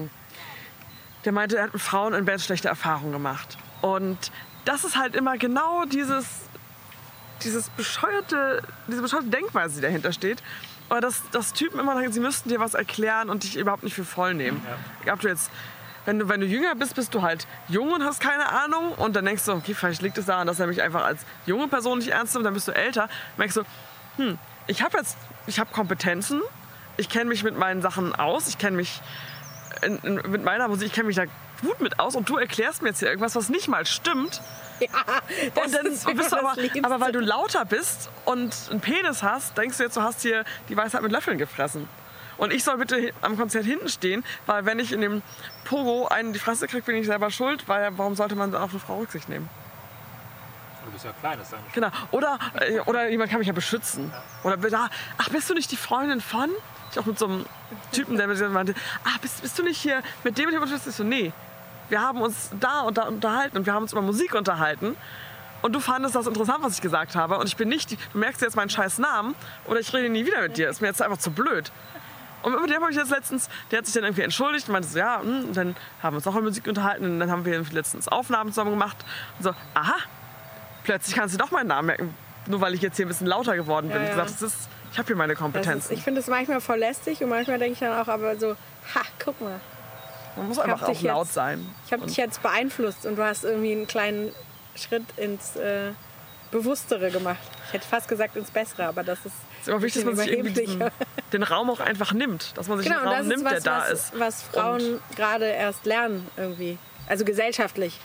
der meinte, er hat mit Frauen in Bands schlechte Erfahrungen gemacht. Und das ist halt immer genau dieses, dieses bescheuerte, diese bescheuerte Denkweise, die dahinter steht. Aber dass, dass Typen immer sagen, sie müssten dir was erklären und dich überhaupt nicht für voll nehmen. Ja. Ob du jetzt, wenn du, wenn du jünger bist, bist du halt jung und hast keine Ahnung. Und dann denkst du, okay, vielleicht liegt es daran, dass er mich einfach als junge Person nicht ernst nimmt. Dann bist du älter. Und merkst du, hm, ich habe jetzt, ich habe Kompetenzen. Ich kenne mich mit meinen Sachen aus. Ich kenne mich in, in, mit meiner Musik, ich kenne mich da gut mit aus. Und du erklärst mir jetzt hier irgendwas, was nicht mal stimmt. Ja, das und dann ist bist du aber, aber weil du lauter bist und einen Penis hast, denkst du jetzt, du hast hier die Weisheit mit Löffeln gefressen. Und ich soll bitte am Konzert hinten stehen, weil wenn ich in dem Pogo einen in die Fresse kriege, bin ich selber schuld, weil warum sollte man auf eine Frau Rücksicht nehmen? Du bist ja klein, das ist eigentlich. Genau. Oder, äh, oder jemand kann mich ja beschützen. Ja. Oder, ach, bist du nicht die Freundin von? Ich auch mit so einem Typen, der mir meinte, ach, bist, bist du nicht hier mit dem, mit dem unterstützt? Ich so, nee. Wir haben uns da und da unterhalten und wir haben uns über Musik unterhalten. Und du fandest das interessant, was ich gesagt habe. Und ich bin nicht, die, du merkst jetzt meinen scheiß Namen oder ich rede nie wieder mit dir. Ist mir jetzt einfach zu blöd. Und mit dem habe ich jetzt letztens, der hat sich dann irgendwie entschuldigt und meinte so, ja, mh, und dann haben wir uns auch über Musik unterhalten und dann haben wir letztens Aufnahmen zusammen gemacht. Und so, aha, plötzlich kannst du doch meinen Namen merken, nur weil ich jetzt hier ein bisschen lauter geworden bin. Ja, ja. Ich, gesagt, das ist, ich habe hier meine Kompetenzen. Ist, ich finde es manchmal voll lästig und manchmal denke ich dann auch, aber so, ha, guck mal. Man muss einfach auch laut jetzt, sein. Ich habe dich jetzt beeinflusst und du hast irgendwie einen kleinen Schritt ins äh, Bewusstere gemacht. Ich hätte fast gesagt ins Bessere, aber das ist. Es ist immer wichtig, dass man sich irgendwie diesen, den Raum auch einfach nimmt. Dass man sich genau, den Raum das nimmt, ist was, der da was, ist. Was Frauen gerade erst lernen irgendwie. Also gesellschaftlich.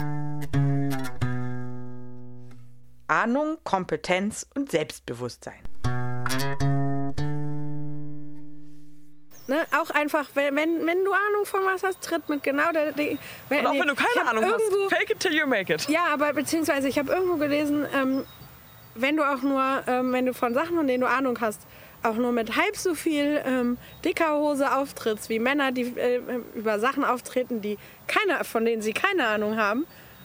Ahnung, Kompetenz und Selbstbewusstsein. Ne, auch einfach, wenn, wenn, wenn du Ahnung von was hast, tritt mit genau der... der wenn, und auch wenn du keine Ahnung irgendwo, hast, fake it till you make it. Ja, aber beziehungsweise ich habe irgendwo gelesen, ähm, wenn du auch nur, ähm, wenn du von Sachen, von denen du Ahnung hast, auch nur mit halb so viel ähm, dicker Hose auftrittst, wie Männer, die äh, über Sachen auftreten, die keine, von denen sie keine Ahnung haben,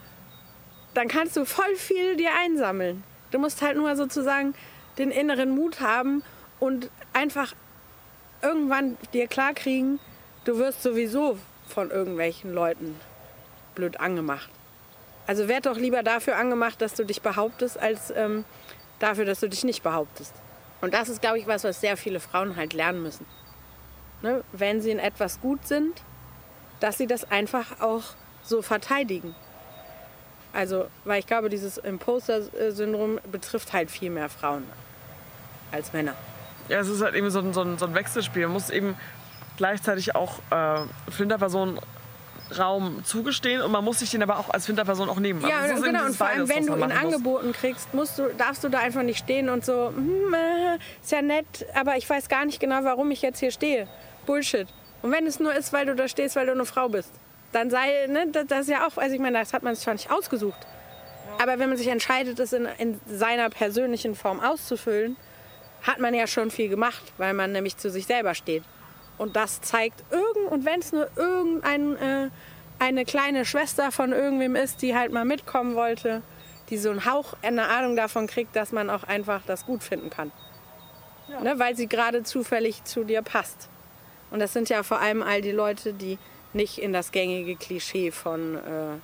dann kannst du voll viel dir einsammeln. Du musst halt nur sozusagen den inneren Mut haben und einfach irgendwann dir klarkriegen, du wirst sowieso von irgendwelchen Leuten blöd angemacht. Also werd doch lieber dafür angemacht, dass du dich behauptest, als ähm, dafür, dass du dich nicht behauptest. Und das ist, glaube ich, was, was sehr viele Frauen halt lernen müssen. Ne? Wenn sie in etwas gut sind, dass sie das einfach auch so verteidigen. Also, weil ich glaube, dieses Imposter-Syndrom betrifft halt viel mehr Frauen als Männer. Ja, es ist halt eben so ein, so ein, so ein Wechselspiel. Man muss eben gleichzeitig auch äh, Flinterpersonen Raum zugestehen und man muss sich den aber auch als Flinterperson auch nehmen. Ja, also genau. Und vor allem, wenn du ihn angeboten kriegst, musst du, darfst du da einfach nicht stehen und so, hm, äh, ist ja nett, aber ich weiß gar nicht genau, warum ich jetzt hier stehe. Bullshit. Und wenn es nur ist, weil du da stehst, weil du eine Frau bist, dann sei, ne, das, das ist ja auch, also ich meine, das hat man sich zwar nicht ausgesucht, ja. Aber wenn man sich entscheidet, es in, in seiner persönlichen Form auszufüllen, hat man ja schon viel gemacht, weil man nämlich zu sich selber steht. Und das zeigt irgend, und wenn es nur irgendein, äh, eine kleine Schwester von irgendwem ist, die halt mal mitkommen wollte, die so einen Hauch, eine Ahnung davon kriegt, dass man auch einfach das gut finden kann. Ja. Ne, weil sie gerade zufällig zu dir passt. Und das sind ja vor allem all die Leute, die nicht in das gängige Klischee von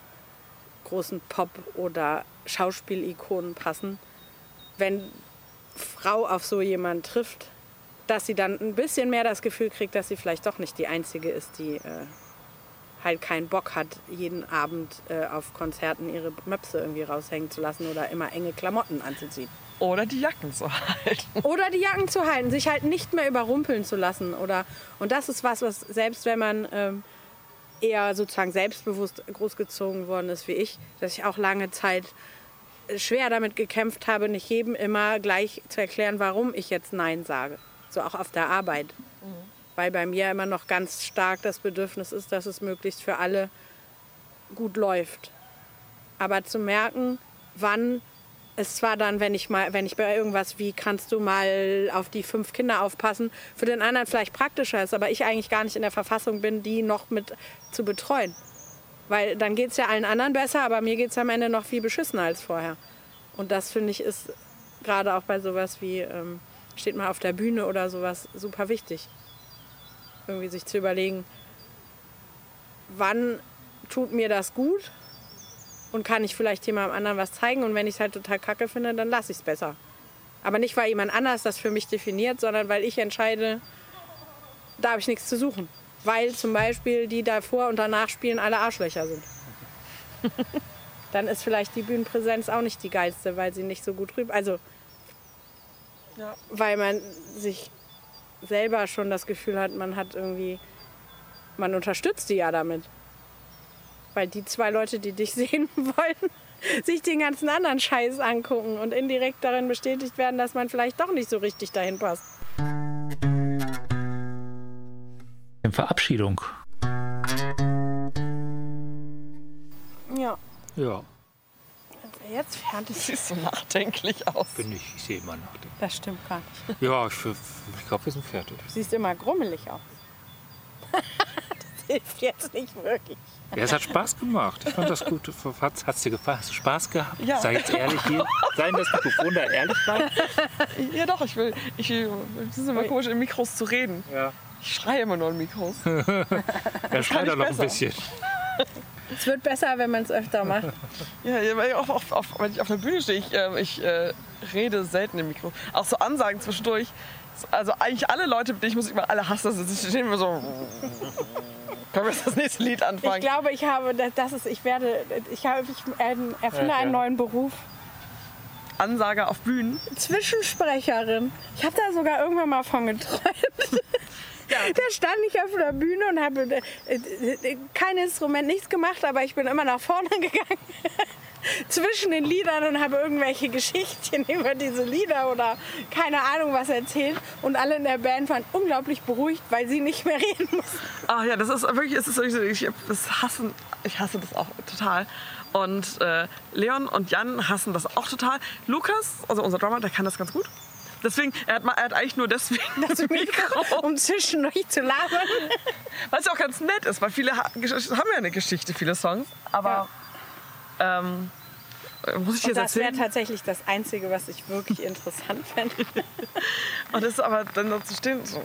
äh, großen Pop- oder Schauspielikonen passen. Wenn Frau auf so jemanden trifft, dass sie dann ein bisschen mehr das Gefühl kriegt, dass sie vielleicht doch nicht die Einzige ist, die äh, halt keinen Bock hat, jeden Abend äh, auf Konzerten ihre Möpse irgendwie raushängen zu lassen oder immer enge Klamotten anzuziehen. Oder die Jacken zu halten. Oder die Jacken zu halten, sich halt nicht mehr überrumpeln zu lassen. Oder, und das ist was, was selbst wenn man ähm, eher sozusagen selbstbewusst großgezogen worden ist wie ich, dass ich auch lange Zeit schwer damit gekämpft habe, nicht jedem immer gleich zu erklären, warum ich jetzt Nein sage. So auch auf der Arbeit. Mhm. Weil bei mir immer noch ganz stark das Bedürfnis ist, dass es möglichst für alle gut läuft. Aber zu merken, wann es zwar dann, wenn ich mal, wenn ich bei irgendwas wie kannst du mal auf die fünf Kinder aufpassen, für den anderen vielleicht praktischer ist, aber ich eigentlich gar nicht in der Verfassung bin, die noch mit zu betreuen. Weil dann geht es ja allen anderen besser, aber mir geht es am Ende noch viel beschissener als vorher. Und das, finde ich, ist gerade auch bei sowas wie, ähm, steht mal auf der Bühne oder sowas, super wichtig. Irgendwie sich zu überlegen, wann tut mir das gut und kann ich vielleicht jemandem anderen was zeigen, und wenn ich es halt total kacke finde, dann lasse ich es besser. Aber nicht, weil jemand anders das für mich definiert, sondern weil ich entscheide, da habe ich nichts zu suchen. Weil zum Beispiel die davor und danach spielen alle Arschlöcher sind. Dann ist vielleicht die Bühnenpräsenz auch nicht die geilste, weil sie nicht so gut rüber... Also, ja. Weil man sich selber schon das Gefühl hat, man hat irgendwie... Man unterstützt die ja damit. Weil die zwei Leute, die dich sehen wollen, sich den ganzen anderen Scheiß angucken und indirekt darin bestätigt werden, dass man vielleicht doch nicht so richtig dahin passt. Verabschiedung. Ja. Ja. Jetzt fertig. Siehst so nachdenklich aus. Bin ich, ich sehe immer nachdenklich. Das stimmt gar nicht. Ja, ich, ich glaube, wir sind fertig. Du siehst immer grummelig aus. Das hilft jetzt nicht wirklich. Ja, es hat Spaß gemacht. Ich fand das gut. Hat es dir gefallen? Hast du Spaß gehabt? Ja. Sei jetzt ehrlich hier. Sei in das Mikrofon da ehrlich bleiben. Ja doch, ich will. Ich will es ist immer komisch, in Mikros zu reden. Ja. Ich schreie immer nur in Mikros. Ja, schrei doch noch ein bisschen. Es wird besser, wenn man es öfter macht. Ja, weil ich auf, auf, auf, wenn ich auf der Bühne stehe, ich, äh, ich äh, rede selten im Mikro. Auch so Ansagen zwischendurch. Also eigentlich alle Leute, mit denen ich muss immer alle hassen, also sie stehen immer so. Können wir jetzt das nächste Lied anfangen? Ich glaube, ich habe, das ist, ich werde, ich habe, ich erfinde ja, einen ja. neuen Beruf. Ansager auf Bühnen. Zwischensprecherin. Ich habe da sogar irgendwann mal von geträumt. Ja. Da stand ich auf der Bühne und habe äh, kein Instrument, nichts gemacht, aber ich bin immer nach vorne gegangen. Zwischen den Liedern und habe irgendwelche Geschichten über diese Lieder oder keine Ahnung was erzählt. Und alle in der Band waren unglaublich beruhigt, weil sie nicht mehr reden mussten. Ach ja, das ist wirklich, es ist wirklich, ich, das hassen, ich hasse das auch total. Und äh, Leon und Jan hassen das auch total. Lukas, also unser Drummer, der kann das ganz gut. Deswegen, er hat, er hat eigentlich nur deswegen das Mikro, um zwischendurch zu labern. Was ja auch ganz nett ist, weil viele ha- haben ja eine Geschichte, viele Songs. Aber ja. ähm, muss ich und jetzt das wäre erzählen? tatsächlich das Einzige, was ich wirklich interessant fände. Und das ist aber dann da zu stehen, so,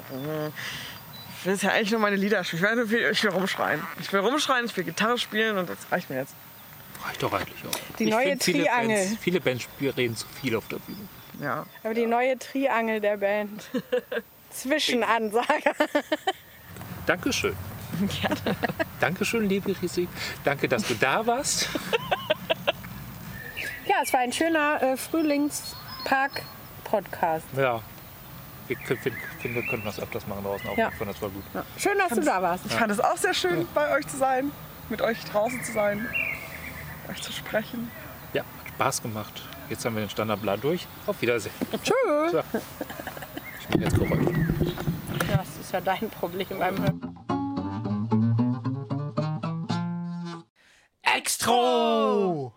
ich will jetzt ja eigentlich nur meine Lieder spielen. Ich will, ich will rumschreien. Ich will rumschreien, ich will Gitarre spielen und das reicht mir jetzt. Reicht doch eigentlich auch. Die ich neue find, viele Triangel. Bands, viele Bands reden zu viel auf der Bühne. Ja. Aber die neue Triangel der Band. Zwischenansager. Dankeschön. Gerne. Dankeschön, liebe Risi. Danke, dass du da warst. Ja, es war ein schöner äh, Frühlingspark-Podcast. Ja. Ich finde, wir könnten das öfters machen draußen. Auch. Ja. Ich fand das war gut. Ja. Schön, dass du da warst. Ich fand es auch sehr schön, bei euch zu sein, mit euch draußen zu sein, euch zu sprechen. Ja, hat Spaß gemacht. Jetzt haben wir den Standardplan durch. Auf Wiedersehen. Tschüss. So. Ich bin jetzt geräumt. Ja, das ist ja dein Problem beim Hören. Extra!